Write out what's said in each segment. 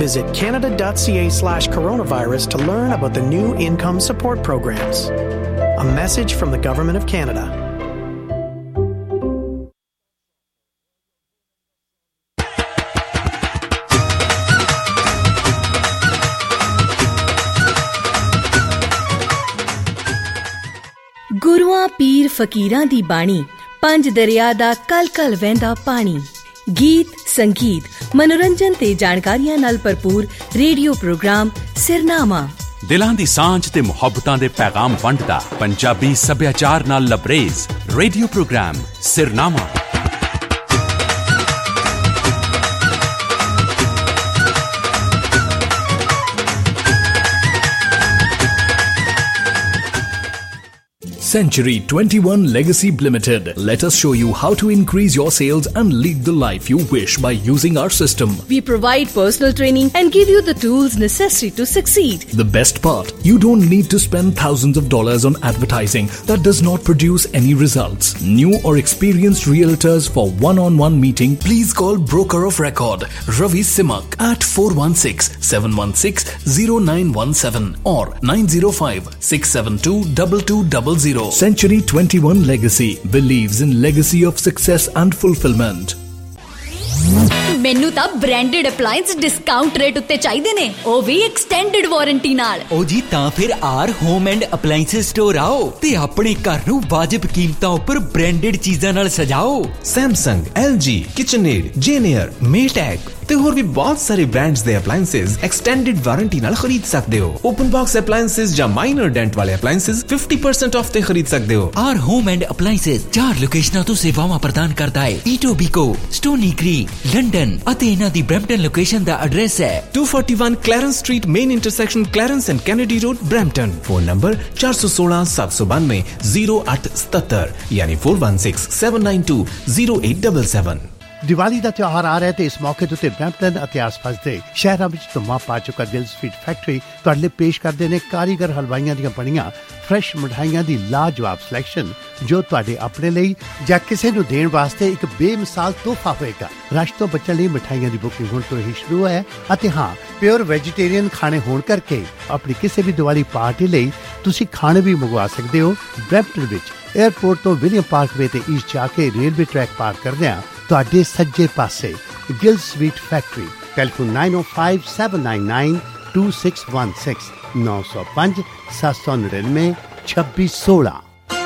visit canada.ca/coronavirus to learn about the new income support programs. A message from the Government of Canada. ਗੁਰੂਆਂ ਪੀਰ ਫਕੀਰਾਂ ਦੀ ਬਾਣੀ, ਪੰਜ ਦਰਿਆ ਦਾ ਕਲ ਕਲ ਵਹਿੰਦਾ ਪਾਣੀ। ਗੀਤ, ਸੰਗੀਤ, ਮਨੋਰੰਜਨ ਤੇ ਜਾਣਕਾਰੀਆਂ ਨਾਲ ਭਰਪੂਰ ਰੇਡੀਓ ਪ੍ਰੋਗਰਾਮ ਸਿਰਨਾਮਾ। ਦਿਲਾਂ ਦੀ ਸਾਂਝ ਤੇ ਮੁਹੱਬਤਾਂ ਦੇ ਪੈਗਾਮ ਵੰਡਦਾ ਪੰਜਾਬੀ ਸੱਭਿਆਚਾਰ ਨਾਲ ਲਬਰੇਜ਼ ਰੇਡੀਓ ਪ੍ਰੋਗਰਾਮ ਸਿਰਨਾਮਾ। Century 21 Legacy Limited. Let us show you how to increase your sales and lead the life you wish by using our system. We provide personal training and give you the tools necessary to succeed. The best part, you don't need to spend thousands of dollars on advertising that does not produce any results. New or experienced realtors for one-on-one meeting, please call Broker of Record Ravi Simak at 416-716-0917 or 905-672-2200. Century 21 Legacy believes in legacy of success and fulfillment. ਮੈਨੂੰ ਤਾਂ branded ਅਪਲਾਈਐਂਸ discount rate ਉੱਤੇ ਚਾਹੀਦੇ ਨੇ, ਉਹ ਵੀ extended warranty ਨਾਲ। ਉਹ ਜੀ ਤਾਂ ਫਿਰ R home and appliances store ਆਓ ਤੇ ਆਪਣੇ ਘਰ ਨੂੰ ਵਾਜਿਬ ਕੀਮਤਾਂ ਉੱਪਰ ਬ੍ਰਾਂਡਡ ਚੀਜ਼ਾਂ ਨਾਲ ਸਜਾਓ। Samsung, LG, KitchenAid, Janier, Maytag ਤੇ ਹੋਰ ਵੀ ਬਹੁਤ ਸਾਰੇ ਬ੍ਰਾਂਡਸ ਦੇ ਅਪਲਾਈਐਂਸਸ ਐਕਸਟੈਂਡਡ ਵਾਰੰਟੀ ਨਾਲ ਖਰੀਦ ਸਕਦੇ ਹੋ। ਓਪਨ ਬਾਕਸ ਅਪਲਾਈਐਂਸਸ ਜਾਂ ਮਾਈਨਰ ਡੈਂਟ ਵਾਲੇ ਅਪਲਾਈਐਂਸਸ 50% ਆਫ ਤੇ ਖਰੀਦ ਸਕਦੇ ਹੋ। ਆਰ ਹੋਮ ਐਂਡ ਅਪਲਾਈਐਂਸਸ 4 ਲੋਕੇਸ਼ਨਾਂ ਤੋਂ ਸੇਵਾਵਾਂ ਪ੍ਰਦਾਨ ਕਰਦਾ ਹੈ। ਈਟੋਬੀਕੋ, ਸਟੋਨੀ ਕ੍ਰੀਕ, ਲੰਡਨ ਅਤੇ ਇਹਨਾਂ ਦੀ ਬਰੈਂਪਟਨ ਲੋਕੇਸ਼ਨ ਦਾ ਐਡਰੈਸ ਹੈ 241 Clarence street, main intersection Clarence and Kennedy road, Brampton. Phone number 4167920877 ਯਾਨੀ 4167920877। ਦੀਵਾਲੀ ਦਾ ਤਿਉਹਾਰ ਆ ਰਿਹਾ ਤੇ ਇਸ ਮੌਕੇ ਤੇ ਬਰੈਂਪਟਨ ਅਤੇ ਆਸ-ਪਾਸ ਦੇ ਸ਼ਹਿਰਾਂ ਵਿੱਚ ਧੁੰਮਾਂ ਪਾ ਚੁੱਕਾ ਗਿਲ ਸਵੀਟ ਫੈਕਟਰੀ ਤੁਹਾਡੇ ਲਈ ਪੇਸ਼ ਕਰਦੇ ਨੇ ਕਾਰੀਗਰ ਹਲਵਾਈਆਂ ਦੀਆਂ ਬਣੀਆਂ ਫਰੈਸ਼ ਮਿਠਾਈਆਂ ਦੀ ਲਾਜਵਾਬ ਸਿਲੈਕਸ਼ਨ, ਜੋ ਤੁਹਾਡੇ ਆਪਣੇ ਲਈ ਜਾਂ ਕਿਸੇ ਨੂੰ ਦੇਣ ਵਾਸਤੇ ਇੱਕ ਬੇਮਿਸਾਲ ਤੋਹਫਾ ਹੋਏਗਾ। ਰਸ਼ ਤੋਂ ਬਚਣ ਲਈ ਮਿਠਾਈਆਂ ਦੀ ਬੁਕਿੰਗ ਹੁਣ ਤੋਂ ਹੀ ਸ਼ੁਰੂ ਹੈ ਅਤੇ ਹਾਂ, ਪਿਓਰ ਵੈਜੀਟੇਰੀਅਨ ਖਾਣੇ ਹੋਣ ਕਰਕੇ ਆਪਣੀ ਕਿਸੇ ਵੀ ਦੀਵਾਲੀ ਪਾਰਟੀ ਲਈ ਤੁਸੀਂ ਖਾਣੇ ਵੀ ਮੰਗਵਾ ਸਕਦੇ ਹੋ। ਬਰੈਂਪਟਨ ਵਿੱਚ 에ਅਰਪੋਰਟ ਤੋਂ ਵਿਲੀਅਮ ਪਾਰਕਵੇ ਤੇ ਈਸਟ ਜਾ ਕੇ ਰੇਲਵੇ ਟਰੈਕ ਪਾਰ ਕਰਦਿਆਂ ਤੁਹਾਡੇ ਸੱਜੇ ਪਾਸੇ ਗਿਲ ਸਵੀਟ ਫੈਕਟਰੀ। ਟੈਲੀਫੋਨ 9057992616 905-799-2616।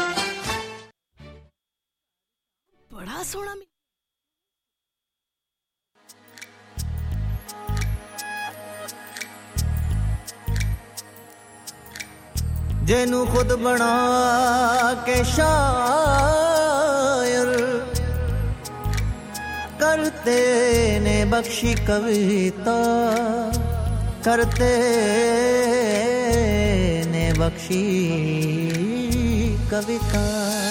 ਬੜਾ ਸੋਹਣਾ ਜਿਹਨੂੰ ਖੁਦ ਬਣਾ ਕੇ ਸ਼ਾਇਰ करते ने बख्शी कविता, करते ने बख्शी कविता।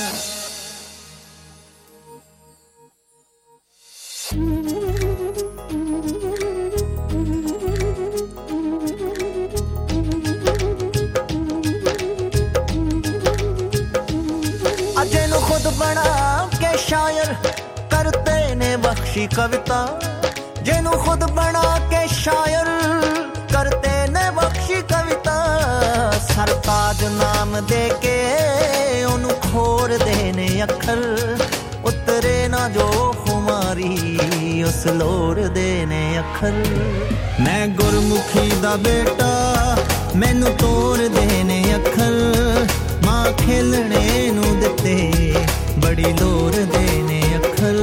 अजेनु खुद बना के शायर करते ने बख्शी कविता, जेनू खुद बना के शायर करते ने बख्शी कविता। सरताज नाम दे के ओनू खोर देने अखर, उतरे ना जो खुमारी उस लोर देने अखर। मैं गुरमुखी दा बेटा मैनू तोर देने अखर, मां खेलने नू दिते बड़ी लोर देने अखर।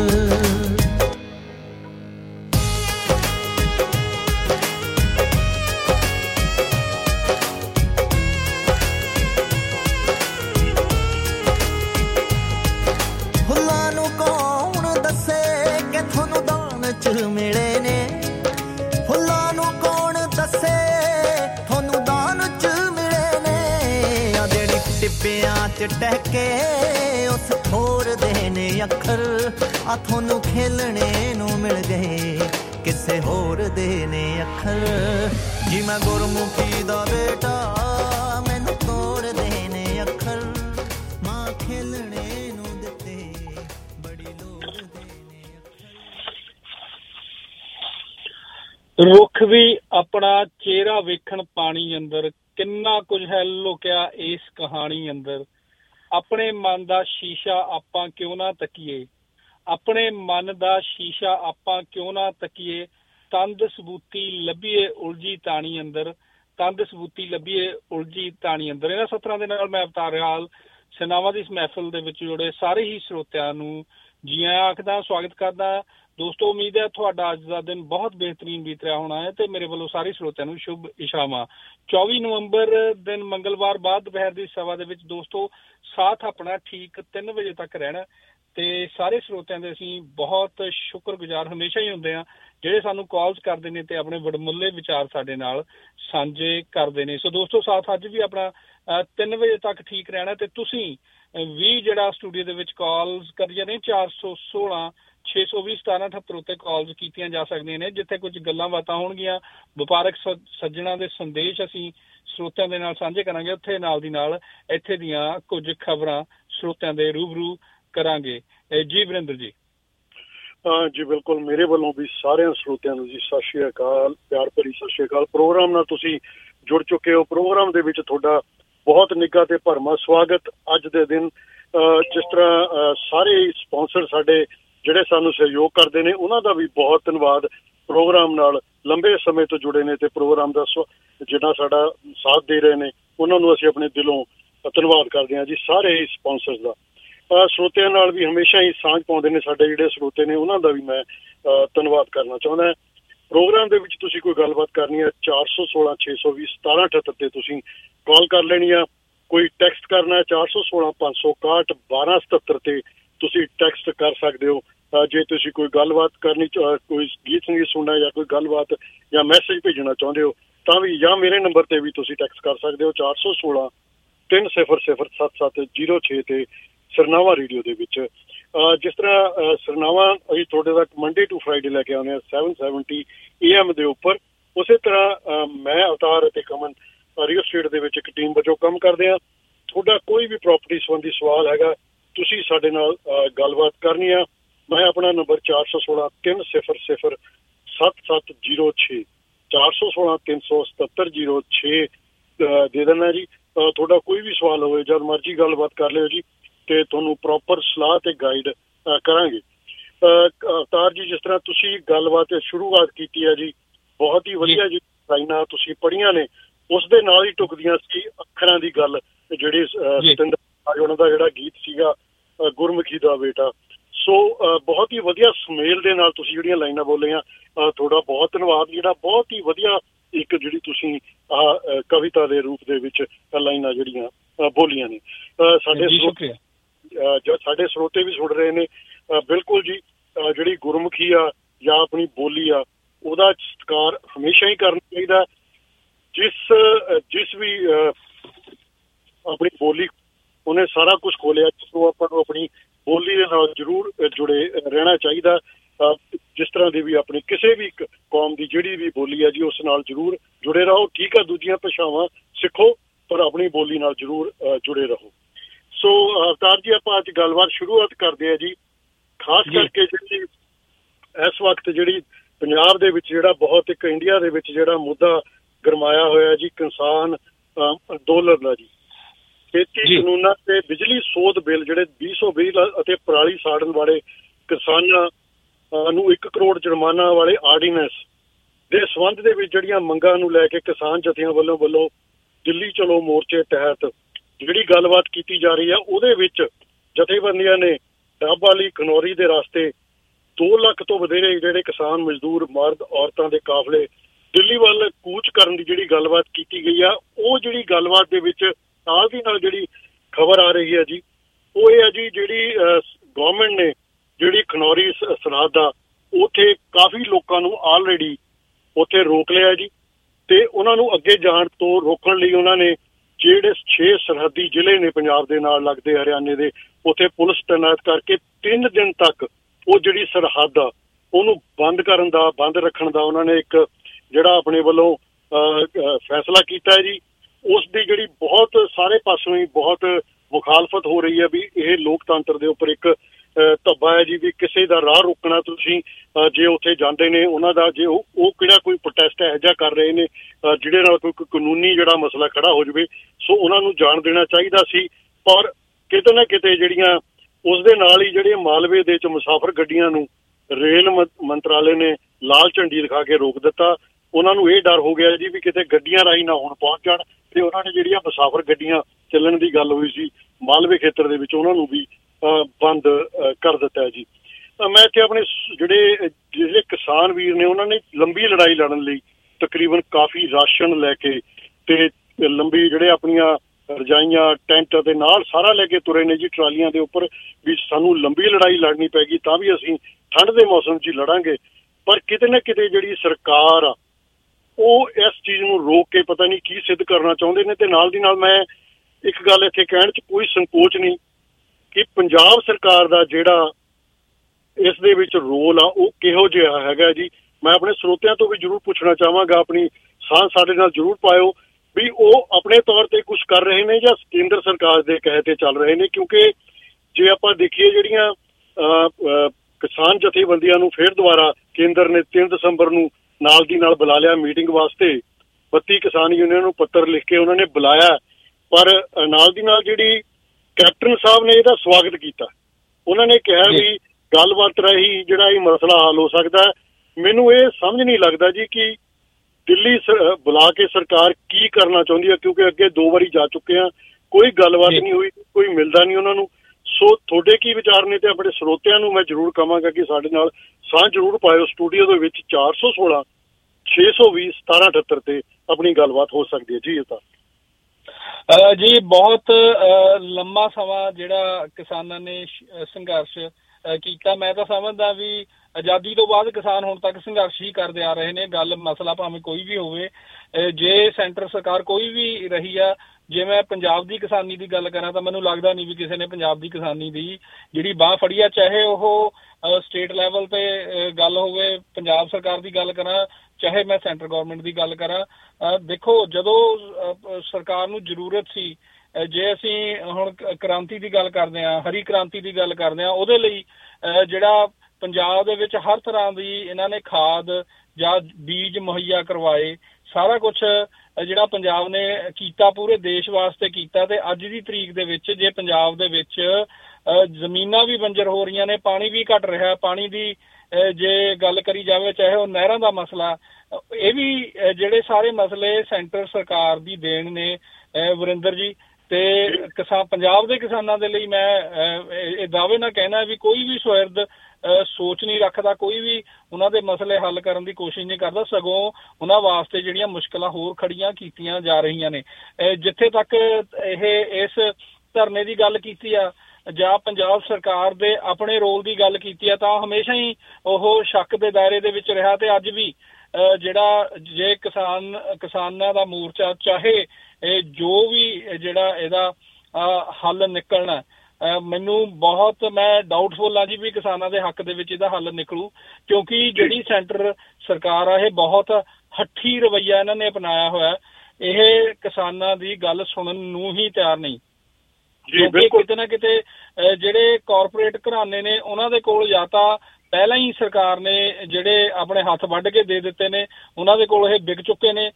ਮਿਲੇ ਨੇ ਫੁੱਲਾਂ ਨੂੰ ਕੌਣ ਦੱਸੇ ਤੁਹਾਨੂੰ ਦਾਨ ਚ ਮਿਲੇ ਨੇ। ਆ ਜਿਹੜੀ ਟਿੱਬਿਆਂ ਚ ਟਹਿਕੇ ਉਸ ਥੋਰ ਦੇ ਨੇ ਅੱਖਰ, ਆ ਤੁਹਾਨੂੰ ਖੇਲਣੇ ਨੂੰ ਮਿਲ ਗਏ ਕਿਸੇ ਹੋਰ ਦੇ ਨੇ ਅੱਖਰ। ਜੀ ਮੈਂ ਗੁਰਮੁਖੀ ਦਾ ਬੇਟਾ ਮੈਨੂੰ ਤੋਰ ਦੇ ਨੇ ਅੱਖਰ, ਮਾਂ ਖੇਲਣੇ ਨੂੰ ਦਿੱਤੇ ਬੜੀ ਲੋੜ ਦੇ ਨੇ ਅੱਖਰ। ਰੁੱਖ ਵੀ ਆਪਣਾ ਚਿਹਰਾ ਵੇਖਣ ਪਾਣੀ ਅੰਦਰ, ਕਿੰਨਾ ਕੁਝ ਹੈ ਲੁਕਿਆ ਇਸ ਕਹਾਣੀ ਅੰਦਰ। ਆਪਣੇ ਮਨ ਦਾ ਸ਼ੀਸ਼ਾ ਆਪਾਂ ਕਿਉਂ ਨਾ ਤੱਕੀਏ, ਆਪਣੇ ਮਨ ਦਾ ਸ਼ੀਸ਼ਾ ਆਪਾਂ ਕਿਉਂ ਨਾ ਤੱਕੀਏ। ਤੰਦ ਸਬੂਤੀ ਲੱਭੀਏ ਉਲਝੀ ਤਾਣੀ ਅੰਦਰ, ਤੰਦ ਸਬੂਤੀ ਲੱਭੀਏ ਉਲਝੀ ਤਾਣੀ ਅੰਦਰ। ਇਹਨਾਂ ਸਤਰਾਂ ਦੇ ਨਾਲ ਮੈਂ ਅਵਤਾਰ ਰਿਆਲ ਸੇਨਾਵਾਂ ਦੀ ਇਸ ਮਹਿਫਲ ਦੇ ਵਿੱਚ ਜੁੜੇ ਸਾਰੇ ਹੀ ਸਰੋਤਿਆਂ ਨੂੰ ਜੀ ਆਇਆਂ ਆਖਦਾ, ਸਵਾਗਤ ਕਰਦਾ। ਦੋਸਤੋ, ਉਮੀਦ ਹੈ ਤੁਹਾਡਾ ਅੱਜ ਦਾ ਦਿਨ ਬਹੁਤ ਬਿਹਤਰੀਨ ਬੀਤ ਰਿਹਾ ਹੋਣਾ ਹੈ ਤੇ ਮੇਰੇ ਵੱਲੋਂ ਸਾਰੇ ਸਰੋਤਿਆਂ ਨੂੰ ਸ਼ੁਭ ਇਸ਼ਾਵਾਂ। 24 ਨਵੰਬਰ ਦਿਨ ਮੰਗਲਵਾਰ ਬਾਅਦ ਦੁਪਹਿਰ ਦੀ ਸਵਾ ਦੇ ਵਿੱਚ ਦੋਸਤੋ ਸਾਥ ਆਪਣਾ ਠੀਕ 3 ਵਜੇ ਤੱਕ ਰਹਿਣਾ ਤੇ ਸਾਰੇ ਸਰੋਤਿਆਂ ਦੇ ਅਸੀਂ ਬਹੁਤ ਸ਼ੁਕਰਗੁਜ਼ਾਰ ਹਮੇਸ਼ਾ ਹੀ ਹੁੰਦੇ ਹਾਂ ਜਿਹੜੇ ਸਾਨੂੰ ਕਾਲਸ ਕਰਦੇ ਨੇ ਤੇ ਆਪਣੇ ਵਡਮੁੱਲੇ ਵਿਚਾਰ ਸਾਡੇ ਨਾਲ ਸਾਂਝੇ ਕਰਦੇ ਨੇ। ਸੋ ਦੋਸਤੋ, ਸਾਥ ਅੱਜ ਵੀ ਆਪਣਾ 3 ਵਜੇ ਤੱਕ ਠੀਕ ਰਹਿਣਾ ਤੇ ਤੁਸੀਂ ਵੀ ਜਿਹੜਾ ਸਟੂਡੀਓ ਦੇ ਵਿੱਚ ਕਾਲਸ ਕਰੀਆਂ ਨੇ 416 620 1778 ਉੱਤੇ ਕਾਲਸ ਕੀਤੀਆਂ ਜਾ ਸਕਦੀਆਂ ਨੇ, ਜਿੱਥੇ ਕੁਝ ਗੱਲਾਂ ਬਾਤਾਂ ਹੋਣਗੀਆਂ, ਵਪਾਰਕ ਸੱਜਣਾ ਦੇ ਸੰਦੇਸ਼ ਅਸੀਂ ਸਰੋਤਿਆਂ ਦੇ ਨਾਲ ਸਾਂਝੇ ਕਰਾਂਗੇ। ਉੱਥੇ ਨਾਲ ਦੀ ਨਾਲ ਇੱਥੇ ਦੀਆਂ ਕੁਝ ਖਬਰਾਂ ਸਰੋਤਿਆਂ ਦੇ ਰੂਬਰੂ ਕਰਾਂਗੇ। ਜੀ ਵਰਿੰਦਰ ਜੀ। ਜੀ ਬਿਲਕੁਲ, ਮੇਰੇ ਵੱਲੋਂ ਵੀ ਸਾਰਿਆਂ ਸਰੋਤਿਆਂ ਨੂੰ ਜੀ ਸਤਿ ਸ਼੍ਰੀ ਅਕਾਲ, ਪਿਆਰ ਭਰੀ ਸਤਿ ਸ਼੍ਰੀ ਅਕਾਲ। ਪ੍ਰੋਗਰਾਮ ਨਾਲ ਤੁਸੀਂ ਜੁੜ ਚੁੱਕੇ ਹੋ। ਪ੍ਰੋਗਰਾਮ ਦੇ ਵਿੱਚ ਤੁਹਾਡਾ ਬਹੁਤ ਨਿੱਘਾ ਤੇ ਭਰਵਾਂ ਸਵਾਗਤ। ਅੱਜ ਦੇ ਦਿਨ ਜਿਸ ਤਰ੍ਹਾਂ ਸਾਰੇ ਸਪਾਂਸਰ ਸਾਡੇ ਜਿਹੜੇ ਸਾਨੂੰ ਸਹਿਯੋਗ ਕਰਦੇ ਨੇ ਉਹਨਾਂ ਦਾ ਵੀ ਬਹੁਤ ਧੰਨਵਾਦ। ਪ੍ਰੋਗਰਾਮ ਨਾਲ ਲੰਬੇ ਸਮੇਂ ਤੋਂ ਜੁੜੇ ਨੇ ਤੇ ਪ੍ਰੋਗਰਾਮ ਦਾ ਜਿਹੜਾ ਸਾਡਾ ਸਾਥ ਦੇ ਰਹੇ ਨੇ ਉਹਨਾਂ ਨੂੰ ਅਸੀਂ ਆਪਣੇ ਦਿਲੋਂ ਧੰਨਵਾਦ ਕਰਦੇ ਹਾਂ ਜੀ, ਸਾਰੇ ਹੀ ਸਪਾਂਸਰਸ ਦਾ। ਸਰੋਤਿਆਂ ਨਾਲ ਵੀ ਹਮੇਸ਼ਾ ਹੀ ਸਾਂਝ ਪਾਉਂਦੇ ਨੇ ਸਾਡੇ ਜਿਹੜੇ ਸਰੋਤੇ ਨੇ, ਉਹਨਾਂ ਦਾ ਵੀ ਮੈਂ ਧੰਨਵਾਦ ਕਰਨਾ ਚਾਹੁੰਦਾ। ਪ੍ਰੋਗਰਾਮ ਦੇ ਵਿੱਚ ਤੁਸੀਂ ਕੋਈ ਗੱਲਬਾਤ ਕਰਨੀ ਹੈ 416 620 1778 ਤੇ ਤੁਸੀਂ ਕਾਲ ਕਰ ਲੈਣੀ ਆ। ਕੋਈ ਟੈਕਸਟ ਕਰਨਾ ਹੈ 416 561 1277 ਤੇ ਤੁਸੀਂ ਟੈਕਸਟ ਕਰ ਸਕਦੇ ਹੋ। ਜੇ ਤੁਸੀਂ ਕੋਈ ਗੱਲਬਾਤ ਕਰਨੀ, ਕੋਈ ਗੀਤ ਸੰਗੀਤ ਸੁਣਨਾ ਜਾਂ ਕੋਈ ਗੱਲਬਾਤ ਜਾਂ ਮੈਸੇਜ ਭੇਜਣਾ ਚਾਹੁੰਦੇ ਹੋ ਤਾਂ ਵੀ ਜਾਂ ਮੇਰੇ ਨੰਬਰ ਤੇ ਵੀ ਤੁਸੀਂ ਟੈਕਸਟ ਕਰ ਸਕਦੇ ਹੋ 416 300 7706 ਤੇ ਸਰਨਾਵਾ ਰੇਡੀਓ ਦੇ ਵਿੱਚ। ਜਿਸ ਤਰ੍ਹਾਂ ਸਰਨਾਵਾ ਅਸੀਂ ਤੁਹਾਡੇ ਤੱਕ ਮੰਡੇ ਟੂ ਫਰਾਈਡੇ ਲੈ ਕੇ ਆਉਂਦੇ ਹਾਂ 770 AM ਦੇ ਉੱਪਰ, ਉਸੇ ਤਰ੍ਹਾਂ ਮੈਂ ਅਵਤਾਰ ਅਤੇ ਕਮਨ ਰੀਅਲ ਸਟੇਟ ਦੇ ਵਿੱਚ ਇੱਕ ਟੀਮ ਵਜੋਂ ਕੰਮ ਕਰਦੇ ਹਾਂ। ਤੁਹਾਡਾ ਕੋਈ ਵੀ ਪ੍ਰਾਪਰਟੀ ਸੰਬੰਧੀ ਸਵਾਲ ਹੈਗਾ, ਤੁਸੀਂ ਸਾਡੇ ਨਾਲ ਗੱਲਬਾਤ ਕਰਨੀ ਆ। ਮੈਂ ਆਪਣਾ ਨੰਬਰ 416 300 7706 416 37706 ਦੇ ਦੇਣਾ ਜੀ। ਤੁਹਾਡਾ ਕੋਈ ਵੀ ਸਵਾਲ ਹੋਵੇ ਜਦ ਮਰਜ਼ੀ ਗੱਲਬਾਤ ਕਰ ਲਿਓ ਜੀ ਤੇ ਤੁਹਾਨੂੰ ਪ੍ਰੋਪਰ ਸਲਾਹ ਤੇ ਗਾਈਡ ਕਰਾਂਗੇ। ਅਵਤਾਰ ਜੀ, ਜਿਸ ਤਰ੍ਹਾਂ ਤੁਸੀਂ ਗੱਲਬਾਤ ਸ਼ੁਰੂਆਤ ਕੀਤੀ ਹੈ ਜੀ, ਬਹੁਤ ਹੀ ਵਧੀਆ ਜੀ ਲਾਈਨਾਂ ਤੁਸੀਂ ਪੜ੍ਹੀਆਂ ਨੇ, ਉਸ ਦੇ ਨਾਲ ਹੀ ਟੁਕਦੀਆਂ ਸੀ ਅੱਖਰਾਂ ਦੀ ਗੱਲ, ਜਿਹੜੀ ਸਤਿੰਦਰ ਉਹਨਾਂ ਦਾ ਜਿਹੜਾ ਗੀਤ ਸੀਗਾ ਗੁਰਮੁਖੀ ਦਾ ਬੇਟਾ। ਸੋ ਬਹੁਤ ਹੀ ਵਧੀਆ ਸੁਮੇਲ ਦੇ ਨਾਲ ਤੁਸੀਂ ਜਿਹੜੀਆਂ ਲਾਈਨਾਂ ਬੋਲੀਆਂ, ਤੁਹਾਡਾ ਬਹੁਤ ਧੰਨਵਾਦ। ਜਿਹੜਾ ਬਹੁਤ ਹੀ ਵਧੀਆ ਇੱਕ ਜਿਹੜੀ ਤੁਸੀਂ ਕਵਿਤਾ ਦੇ ਰੂਪ ਦੇ ਵਿੱਚ ਲਾਈਨਾਂ ਜਿਹੜੀਆਂ ਬੋਲੀਆਂ ਨੇ, ਸਾਡੇ ਸਰੋਤੇ ਵੀ ਸੁਣ ਰਹੇ ਨੇ। ਬਿਲਕੁਲ ਜੀ, ਜਿਹੜੀ ਗੁਰਮੁਖੀ ਆ ਜਾਂ ਆਪਣੀ ਬੋਲੀ ਆ ਉਹਦਾ ਸਤਿਕਾਰ ਹਮੇਸ਼ਾ ਹੀ ਕਰਨਾ ਚਾਹੀਦਾ। ਜਿਸ ਵੀ ਆਪਣੀ ਬੋਲੀ ਉਹਨੇ ਸਾਰਾ ਕੁਛ ਖੋਲਿਆ, ਜਿਸਨੂੰ ਆਪਾਂ ਨੂੰ ਆਪਣੀ ਬੋਲੀ ਦੇ ਨਾਲ ਜ਼ਰੂਰ ਜੁੜੇ ਰਹਿਣਾ ਚਾਹੀਦਾ। ਜਿਸ ਤਰ੍ਹਾਂ ਦੀ ਵੀ ਆਪਣੀ ਕਿਸੇ ਵੀ ਕੌਮ ਦੀ ਜਿਹੜੀ ਵੀ ਬੋਲੀ ਹੈ ਜੀ ਉਸ ਨਾਲ ਜ਼ਰੂਰ ਜੁੜੇ ਰਹੋ। ਠੀਕ ਆ, ਦੂਜੀਆਂ ਭਾਸ਼ਾਵਾਂ ਸਿੱਖੋ ਪਰ ਆਪਣੀ ਬੋਲੀ ਨਾਲ ਜ਼ਰੂਰ ਜੁੜੇ ਰਹੋ। ਸੋ ਅਵਤਾਰ ਜੀ, ਆਪਾਂ ਅੱਜ ਗੱਲਬਾਤ ਸ਼ੁਰੂਆਤ ਕਰਦੇ ਹਾਂ ਜੀ। ਖਾਸ ਕਰਕੇ ਜਿਹੜੀ ਇਸ ਵਕਤ ਜਿਹੜੀ ਪੰਜਾਬ ਦੇ ਵਿੱਚ ਜਿਹੜਾ ਬਹੁਤ ਇੱਕ ਇੰਡੀਆ ਦੇ ਵਿੱਚ ਜਿਹੜਾ ਮੁੱਦਾ ਗਰਮਾਇਆ ਹੋਇਆ ਜੀ, ਕਿਸਾਨ ਅੰਦੋਲਨ ਦਾ ਜੀ। ਖੇਤੀ ਕਾਨੂੰਨਾਂ ਤੇ ਬਿਜਲੀ ਸੋਧ ਬਿੱਲ ਜਿਹੜੇ 2020 ਅਤੇ ਪਰਾਲੀ ਸਾੜਨ ਵਾਲੇ ਕਿਸਾਨਾਂ ਨੂੰ 1 ਕਰੋੜ ਜੁਰਮਾਨਾ ਵਾਲੇ ਆਰਡੀਨੈਂਸ ਦੇ ਸੰਬੰਧ ਦੇ ਵਿੱਚ ਜਿਹੜੀਆਂ ਮੰਗਾਂ ਨੂੰ ਲੈ ਕੇ ਕਿਸਾਨ ਜਥਿਆਂ ਵੱਲੋਂ ਦਿੱਲੀ ਚਲੋ ਮੋਰਚੇ ਤਹਿਤ ਜਿਹੜੀ ਗੱਲਬਾਤ ਕੀਤੀ ਜਾ ਰਹੀ ਆ, ਉਹਦੇ ਵਿੱਚ ਜਥੇਬੰਦੀਆਂ ਨੇ ਡਾਬਾਲੀ ਖਨੌਰੀ ਦੇ ਰਸਤੇ 2 ਲੱਖ ਤੋਂ ਵਧੇਰੇ ਜਿਹੜੇ ਕਿਸਾਨ ਮਜ਼ਦੂਰ ਮਰਦ ਔਰਤਾਂ ਦੇ ਕਾਫਲੇ ਦਿੱਲੀ ਵੱਲ ਕੂਚ ਕਰਨ ਦੀ ਜਿਹੜੀ ਗੱਲਬਾਤ ਕੀਤੀ ਗਈ ਆ, ਉਹ ਜਿਹੜੀ ਗੱਲਬਾਤ ਦੇ ਵਿੱਚ ਨਾਲ ਦੀ ਨਾਲ ਜਿਹੜੀ ਖਬਰ ਆ ਰਹੀ ਹੈ ਜੀ, ਉਹ ਇਹ ਹੈ ਜੀ ਜਿਹੜੀ ਗਵਰਨਮੈਂਟ ਨੇ ਜਿਹੜੀ ਖਨੌਰੀ ਸਰਹੱਦ ਆ ਉੱਥੇ ਕਾਫੀ ਲੋਕਾਂ ਨੂੰ ਆਲਰੇਡੀ ਉੱਥੇ ਰੋਕ ਲਿਆ ਜੀ ਤੇ ਉਹਨਾਂ ਨੂੰ ਅੱਗੇ ਜਾਣ ਤੋਂ ਰੋਕਣ ਲਈ ਉਹਨਾਂ ਨੇ ਜਿਹੜੇ 6 ਸਰਹੱਦੀ ਜ਼ਿਲ੍ਹੇ ਨੇ ਪੰਜਾਬ ਦੇ ਨਾਲ ਲੱਗਦੇ ਹਰਿਆਣੇ ਦੇ, ਉੱਥੇ ਪੁਲਿਸ ਤੈਨਾਤ ਕਰਕੇ 3 ਦਿਨ ਤੱਕ ਉਹ ਜਿਹੜੀ ਸਰਹੱਦ ਆ ਉਹਨੂੰ ਬੰਦ ਰੱਖਣ ਦਾ ਉਹਨਾਂ ਨੇ ਇੱਕ ਜਿਹੜਾ ਆਪਣੇ ਵੱਲੋਂ ਫੈਸਲਾ ਕੀਤਾ ਹੈ ਜੀ। ਉਸ ਦੀ ਜਿਹੜੀ ਬਹੁਤ ਸਾਰੇ ਪਾਸੋਂ ਹੀ ਬਹੁਤ ਮੁਖਾਲਫਤ ਹੋ ਰਹੀ ਹੈ ਵੀ ਇਹ ਲੋਕਤੰਤਰ ਦੇ ਉੱਪਰ ਇੱਕ ਧੱਬਾ ਹੈ ਜੀ ਵੀ ਕਿਸੇ ਦਾ ਰਾਹ ਰੋਕਣਾ ਤੁਸੀਂ ਜੇ ਉੱਥੇ ਜਾਂਦੇ ਨੇ ਉਹਨਾਂ ਦਾ ਜੇ ਉਹ ਕਿਹੜਾ ਕੋਈ ਪ੍ਰੋਟੈਸਟ ਇਹੋ ਜਿਹਾ ਕਰ ਰਹੇ ਨੇ ਜਿਹਦੇ ਨਾਲ ਕੋਈ ਕਾਨੂੰਨੀ ਜਿਹੜਾ ਮਸਲਾ ਖੜਾ ਹੋ ਜਾਵੇ, ਸੋ ਉਹਨਾਂ ਨੂੰ ਜਾਣ ਦੇਣਾ ਚਾਹੀਦਾ ਸੀ। ਪਰ ਕਿਤੇ ਨਾ ਕਿਤੇ ਜਿਹੜੀਆਂ ਉਸ ਦੇ ਨਾਲ ਹੀ ਜਿਹੜੇ ਮਾਲਵੇ ਦੇ ਵਿੱਚ ਮੁਸਾਫਰ ਗੱਡੀਆਂ ਨੂੰ ਰੇਲ ਮੰਤਰਾਲੇ ਨੇ ਲਾਲ ਝੰਡੀ ਦਿਖਾ ਕੇ ਰੋਕ ਦਿੱਤਾ। ਉਹਨਾਂ ਨੂੰ ਇਹ ਡਰ ਹੋ ਗਿਆ ਜੀ ਵੀ ਕਿਤੇ ਗੱਡੀਆਂ ਰਾਹੀਂ ਨਾ ਹੁਣ ਪਹੁੰਚ ਜਾਣ, ਤੇ ਉਹਨਾਂ ਨੇ ਜਿਹੜੀਆਂ ਮੁਸਾਫਰ ਗੱਡੀਆਂ ਚੱਲਣ ਦੀ ਗੱਲ ਹੋਈ ਸੀ ਮਾਲਵੇ ਖੇਤਰ ਦੇ ਵਿੱਚ ਉਹਨਾਂ ਨੂੰ ਵੀ ਬੰਦ ਕਰ ਦਿੱਤਾ ਜੀ। ਮੈਂ ਇੱਥੇ ਆਪਣੇ ਜਿਹੜੇ ਕਿਸਾਨ ਵੀਰ ਨੇ ਉਹਨਾਂ ਨੇ ਲੰਬੀ ਲੜਾਈ ਲੜਨ ਲਈ ਤਕਰੀਬਨ ਕਾਫੀ ਰਾਸ਼ਨ ਲੈ ਕੇ ਤੇ ਲੰਬੀ ਜਿਹੜੇ ਆਪਣੀਆਂ ਰਜਾਈਆਂ ਟੈਂਟ ਦੇ ਨਾਲ ਸਾਰਾ ਲੈ ਕੇ ਤੁਰੇ ਨੇ ਜੀ ਟਰਾਲੀਆਂ ਦੇ ਉੱਪਰ, ਵੀ ਸਾਨੂੰ ਲੰਬੀ ਲੜਾਈ ਲੜਨੀ ਪੈਗੀ ਤਾਂ ਵੀ ਅਸੀਂ ਠੰਡ ਦੇ ਮੌਸਮ 'ਚ ਹੀ ਲੜਾਂਗੇ। ਪਰ ਕਿਤੇ ਨਾ ਕਿਤੇ ਜਿਹੜੀ ਸਰਕਾਰ ਆ ਉਹ ਇਸ ਚੀਜ਼ ਨੂੰ ਰੋਕ ਕੇ ਪਤਾ ਨਹੀਂ ਕੀ ਸਿੱਧ ਕਰਨਾ ਚਾਹੁੰਦੇ ਨੇ। ਤੇ ਨਾਲ ਦੀ ਨਾਲ ਮੈਂ ਇੱਕ ਗੱਲ ਇੱਥੇ ਕਹਿਣ 'ਚ ਕੋਈ ਸੰਕੋਚ ਨਹੀਂ ਕਿ ਪੰਜਾਬ ਸਰਕਾਰ ਦਾ ਜਿਹੜਾ ਇਸ ਦੇ ਵਿੱਚ ਰੋਲ ਆ ਉਹ ਕਿਹੋ ਜਿਹਾ ਹੈਗਾ ਜੀ। ਮੈਂ ਆਪਣੇ ਸਰੋਤਿਆਂ ਤੋਂ ਵੀ ਜ਼ਰੂਰ ਪੁੱਛਣਾ ਚਾਹਾਂਗਾ, ਆਪਣੀ ਸਾਂਝ ਸਾਡੇ ਨਾਲ ਜ਼ਰੂਰ ਪਾਇਓ ਵੀ ਉਹ ਆਪਣੇ ਤੌਰ ਤੇ ਕੁਛ ਕਰ ਰਹੇ ਨੇ ਜਾਂ ਕੇਂਦਰ ਸਰਕਾਰ ਦੇ ਕਹੇ ਤੇ ਚੱਲ ਰਹੇ ਨੇ। ਕਿਉਂਕਿ ਜੇ ਆਪਾਂ ਦੇਖੀਏ ਜਿਹੜੀਆਂ ਕਿਸਾਨ ਜਥੇਬੰਦੀਆਂ ਨੂੰ ਫਿਰ ਦੁਬਾਰਾ ਕੇਂਦਰ ਨੇ 3 ਦਸੰਬਰ ਨੂੰ ਨਾਲ ਦੀ ਨਾਲ ਬੁਲਾ ਲਿਆ ਮੀਟਿੰਗ ਵਾਸਤੇ, 32 ਕਿਸਾਨ ਯੂਨੀਅਨ ਨੂੰ ਪੱਤਰ ਲਿਖ ਕੇ ਉਹਨਾਂ ਨੇ ਬੁਲਾਇਆ, ਪਰ ਨਾਲ ਦੀ ਨਾਲ ਜਿਹੜੀ ਕੈਪਟਨ ਸਾਹਿਬ ਨੇ ਇਹਦਾ ਸਵਾਗਤ ਕੀਤਾ। ਉਹਨਾਂ ਨੇ ਕਿਹਾ ਵੀ ਗੱਲਬਾਤ ਰਾਹੀਂ ਜਿਹੜਾ ਇਹ ਮਸਲਾ ਹੱਲ ਹੋ ਸਕਦਾ। ਮੈਨੂੰ ਇਹ ਸਮਝ ਨਹੀਂ ਲੱਗਦਾ ਜੀ ਕਿ ਦਿੱਲੀ ਬੁਲਾ ਕੇ ਸਰਕਾਰ ਕੀ ਕਰਨਾ ਚਾਹੁੰਦੀ ਹੈ, ਕਿਉਂਕਿ ਅੱਗੇ 2 ਵਾਰੀ ਜਾ ਚੁੱਕੇ ਆ, ਕੋਈ ਗੱਲਬਾਤ ਨਹੀਂ ਹੋਈ, ਕੋਈ ਮਿਲਦਾ ਨਹੀਂ ਉਹਨਾਂ ਨੂੰ। ਸੋ ਤੁਹਾਡੇ ਕੀ ਵਿਚਾਰ ਨੇ? ਤੇ ਆਪਣੇ ਸਰੋਤਿਆਂ ਨੂੰ ਮੈਂ ਜ਼ਰੂਰ ਕਹਾਂਗਾ ਕਿ ਸਾਡੇ ਨਾਲ ਸਾਂਝ ਜ਼ਰੂਰ ਪਾਇਓ ਸਟੂਡੀਓ ਦੇ ਵਿੱਚ 416 620 1778 ਤੇ ਆਪਣੀ ਗੱਲਬਾਤ ਹੋ ਸਕਦੀ ਹੈ ਜੀ। ਇਹ ਤਾਂ ਜੀ ਬਹੁਤ ਲੰਮਾ ਸਮਾਂ ਜਿਹੜਾ ਕਿਸਾਨਾਂ ਨੇ ਸੰਘਰਸ਼ ਕੀਤਾ। ਮੈਂ ਤਾਂ ਸਮਝਦਾ ਵੀ ਆਜ਼ਾਦੀ ਤੋਂ ਬਾਅਦ ਕਿਸਾਨ ਹੁਣ ਤੱਕ ਸੰਘਰਸ਼ ਹੀ ਕਰਦੇ ਆ ਰਹੇ ਨੇ। ਗੱਲ ਮਸਲਾ ਭਾਵੇਂ ਕੋਈ ਵੀ ਹੋਵੇ, ਜੇ ਸੈਂਟਰ ਸਰਕਾਰ ਕੋਈ ਵੀ ਰਹੀ ਆ, ਜੇ ਮੈਂ ਪੰਜਾਬ ਦੀ ਕਿਸਾਨੀ ਦੀ ਗੱਲ ਕਰਾਂ ਤਾਂ ਮੈਨੂੰ ਲੱਗਦਾ ਨਹੀਂ ਵੀ ਕਿਸੇ ਨੇ ਪੰਜਾਬ ਦੀ ਕਿਸਾਨੀ ਦੀ ਜਿਹੜੀ ਬਾਂਹ ਫੜੀ ਆ, ਚਾਹੇ ਉਹ ਸਟੇਟ ਲੈਵਲ ਤੇ ਗੱਲ ਹੋਵੇ, ਪੰਜਾਬ ਸਰਕਾਰ ਦੀ ਗੱਲ ਕਰਾਂ, ਚਾਹੇ ਮੈਂ ਸੈਂਟਰ ਗੌਰਮੈਂਟ ਦੀ ਗੱਲ ਕਰਾਂ। ਦੇਖੋ, ਜਦੋਂ ਸਰਕਾਰ ਨੂੰ ਜ਼ਰੂਰਤ ਸੀ, ਜੇ ਅਸੀਂ ਹੁਣ ਕ੍ਰਾਂਤੀ ਦੀ ਗੱਲ ਕਰਦੇ ਹਾਂ, ਹਰੀ ਕ੍ਰਾਂਤੀ ਦੀ ਗੱਲ ਕਰਦੇ ਹਾਂ, ਉਹਦੇ ਲਈ ਜਿਹੜਾ ਪੰਜਾਬ ਦੇ ਵਿੱਚ ਹਰ ਤਰ੍ਹਾਂ ਦੀ ਇਹਨਾਂ ਨੇ ਖਾਦ ਜਾਂ ਬੀਜ ਮੁਹੱਈਆ ਕਰਵਾਏ, ਸਾਰਾ ਕੁਛ ਜਿਹੜਾ ਪੰਜਾਬ ਨੇ ਕੀਤਾ ਪੂਰੇ ਦੇਸ਼ ਵਾਸਤੇ ਕੀਤਾ। ਤੇ ਅੱਜ ਦੀ ਤਰੀਕ ਦੇ ਵਿੱਚ ਜੇ ਪੰਜਾਬ ਦੇ ਵਿੱਚ ਜ਼ਮੀਨਾਂ ਵੀ ਬੰਜਰ ਹੋ ਰਹੀਆਂ ਨੇ, ਪਾਣੀ ਵੀ ਘਟ ਰਿਹਾ, ਪਾਣੀ ਦੀ ਜੇ ਗੱਲ ਕਰੀ ਜਾਵੇ, ਚਾਹੇ ਉਹ ਨਹਿਰਾਂ ਦਾ ਮਸਲਾ, ਇਹ ਵੀ ਜਿਹੜੇ ਸਾਰੇ ਮਸਲੇ ਸੈਂਟਰ ਸਰਕਾਰ ਦੀ ਦੇਣ ਨੇ ਵਰਿੰਦਰ ਜੀ। ਤੇ ਪੰਜਾਬ ਦੇ ਕਿਸਾਨਾਂ ਦੇ ਲਈ ਮੈਂ ਇਹ ਦਾਅਵੇ ਨਾਲ ਕਹਿਣਾ ਵੀ ਕੋਈ ਵੀ ਸੁਹਿਰਦ ਸੋਚ ਨਹੀਂ ਰੱਖਦਾ, ਕੋਈ ਵੀ ਉਹਨਾਂ ਦੇ ਮਸਲੇ ਹੱਲ ਕਰਨ ਦੀ ਕੋਸ਼ਿਸ਼ ਨਹੀਂ ਕਰਦਾ, ਸਗੋਂ ਉਹਨਾਂ ਵਾਸਤੇ ਜਿਹੜੀਆਂ ਮੁਸ਼ਕਲਾਂ ਹੋਰ ਖੜੀਆਂ ਕੀਤੀਆਂ ਜਾ ਰਹੀਆਂ ਨੇ। ਜਿੱਥੇ ਤੱਕ ਇਸ ਧਰਨੇ ਦੀ ਗੱਲ ਕੀਤੀ ਆ ਜਾਂ ਪੰਜਾਬ ਸਰਕਾਰ ਦੇ ਆਪਣੇ ਰੋਲ ਦੀ ਗੱਲ ਕੀਤੀ ਆ, ਤਾਂ ਹਮੇਸ਼ਾ ਹੀ ਉਹ ਸ਼ੱਕ ਦੇ ਦਾਇਰੇ ਦੇ ਵਿੱਚ ਰਿਹਾ। ਤੇ ਅੱਜ ਵੀ ਜਿਹੜਾ ਜੇ ਕਿਸਾਨਾਂ ਦਾ ਮੋਰਚਾ ਚਾਹੇ ਜੋ ਵੀ ਜਿਹੜਾ ਇਹਦਾ ਹੱਲ ਨਿਕਲਣਾ, ਮੈਨੂੰ ਬਹੁਤ ਮੈਂ ਡਾਊਟਫੁਲ ਆ ਜੀ ਵੀ ਕਿਸਾਨਾਂ ਦੇ ਹੱਕ ਦੇ ਵਿੱਚ ਇਹਦਾ ਹੱਲ ਨਿਕਲੂ, ਕਿਉਂਕਿ ਜਿਹੜੀ ਸੈਂਟਰ ਸਰਕਾਰ ਆ ਇਹ ਬਹੁਤ ਹੱਠੀ ਰਵੱਈਆ ਇਹਨਾਂ ਨੇ ਅਪਣਾਇਆ ਹੋਇਆ। ਇਹ ਕਿਸਾਨਾਂ ਦੀ ਗੱਲ ਸੁਣਨ ਨੂੰ ਹੀ ਤਿਆਰ ਨਹੀਂ, ਕਿਉਂਕਿ ਕਿਤੇ ਨਾ ਕਿਤੇ ਜਿਹੜੇ ਕਾਰਪੋਰੇਟ ਘਰਾਣੇ ਨੇ ਉਹਨਾਂ ਦੇ ਕੋਲ ਜਾਂ ਤਾਂ ਪਹਿਲਾਂ ਹੀ ਸਰਕਾਰ ਨੇ ਜਿਹੜੇ ਆਪਣੇ ਹੱਥ ਵੱਢ ਕੇ ਦੇ ਦਿੱਤੇ ਨੇ, ਉਹਨਾਂ ਦੇ ਕੋਲ ਇਹ ਵਿਕ ਚੁੱਕੇ ਨੇ,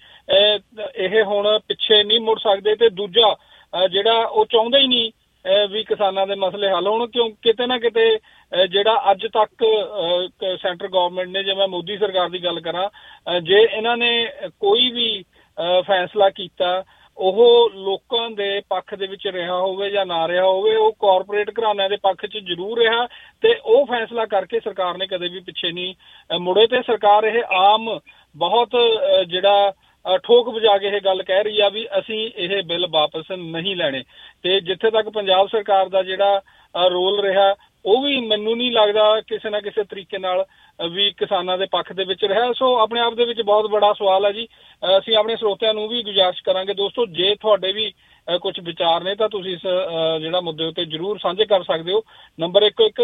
ਇਹ ਹੁਣ ਪਿੱਛੇ ਨਹੀਂ ਮੁੜ ਸਕਦੇ। ਤੇ ਦੂਜਾ ਜਿਹੜਾ ਉਹ ਚਾਹੁੰਦੇ ਹੀ ਨਹੀਂ ਵੀ ਕਿਸਾਨਾਂ ਦੇ ਮਸਲੇ ਹੱਲ ਹੋਣ, ਕਿਉਂ ਕਿਤੇ ਨਾ ਕਿਤੇ ਜਿਹੜਾ ਅੱਜ ਤੱਕ ਸੈਂਟਰ ਗੌਰਮੈਂਟ ਨੇ, ਜੇ ਮੈਂ ਮੋਦੀ ਸਰਕਾਰ ਦੀ ਗੱਲ ਕਰਾਂ, ਜੇ ਇਹਨਾਂ ਨੇ ਕੋਈ ਵੀ ਫੈਸਲਾ ਕੀਤਾ ਉਹ ਲੋਕਾਂ ਦੇ ਪੱਖ ਦੇ ਵਿੱਚ ਰਿਹਾ ਹੋਵੇ ਜਾਂ ਨਾ ਰਿਹਾ ਹੋਵੇ, ਉਹ ਕਾਰਪੋਰੇਟ ਘਰਾਣਿਆਂ ਦੇ ਪੱਖ 'ਚ ਜ਼ਰੂਰ ਰਿਹਾ ਤੇ ਉਹ ਫੈਸਲਾ ਕਰਕੇ ਸਰਕਾਰ ਨੇ ਕਦੇ ਵੀ ਪਿੱਛੇ ਨਹੀਂ ਮੁੜੇ। ਤੇ ਸਰਕਾਰ ਇਹ ਆਮ ਬਹੁਤ ਜਿਹੜਾ ਠੋਕ ਵਜਾ ਕੇ ਇਹ ਗੱਲ ਕਹਿ ਰਹੀ ਆ ਵੀ ਅਸੀਂ ਇਹ ਬਿੱਲ ਵਾਪਸ ਨਹੀਂ ਲੈਣੇ। ਤੇ ਜਿੱਥੇ ਤੱਕ ਪੰਜਾਬ ਸਰਕਾਰ ਦਾ ਜਿਹੜਾ ਰੋਲ ਰਿਹਾ, ਉਹ ਵੀ ਮੈਨੂੰ ਨਹੀਂ ਲੱਗਦਾ ਕਿਸੇ ਨਾ ਕਿਸੇ ਤਰੀਕੇ ਨਾਲ ਵੀ ਕਿਸਾਨਾਂ ਦੇ ਪੱਖ ਦੇ ਵਿੱਚ ਰਿਹਾ। ਸੋ ਆਪਣੇ ਆਪ ਦੇ ਵਿੱਚ ਬਹੁਤ ਬੜਾ ਸਵਾਲ ਹੈ ਜੀ। ਅਸੀਂ ਆਪਣੇ ਸਰੋਤਿਆਂ ਨੂੰ ਵੀ ਗੁਜ਼ਾਰਿਸ਼ ਕਰਾਂਗੇ, ਦੋਸਤੋ, ਜੇ ਤੁਹਾਡੇ ਵੀ ਕੁਝ ਵਿਚਾਰ ਨੇ ਤਾਂ ਤੁਸੀਂ ਇਸ ਜਿਹੜਾ ਮੁੱਦੇ ਉੱਤੇ ਜ਼ਰੂਰ ਸਾਂਝੇ ਕਰ ਸਕਦੇ ਹੋ। ਨੰਬਰ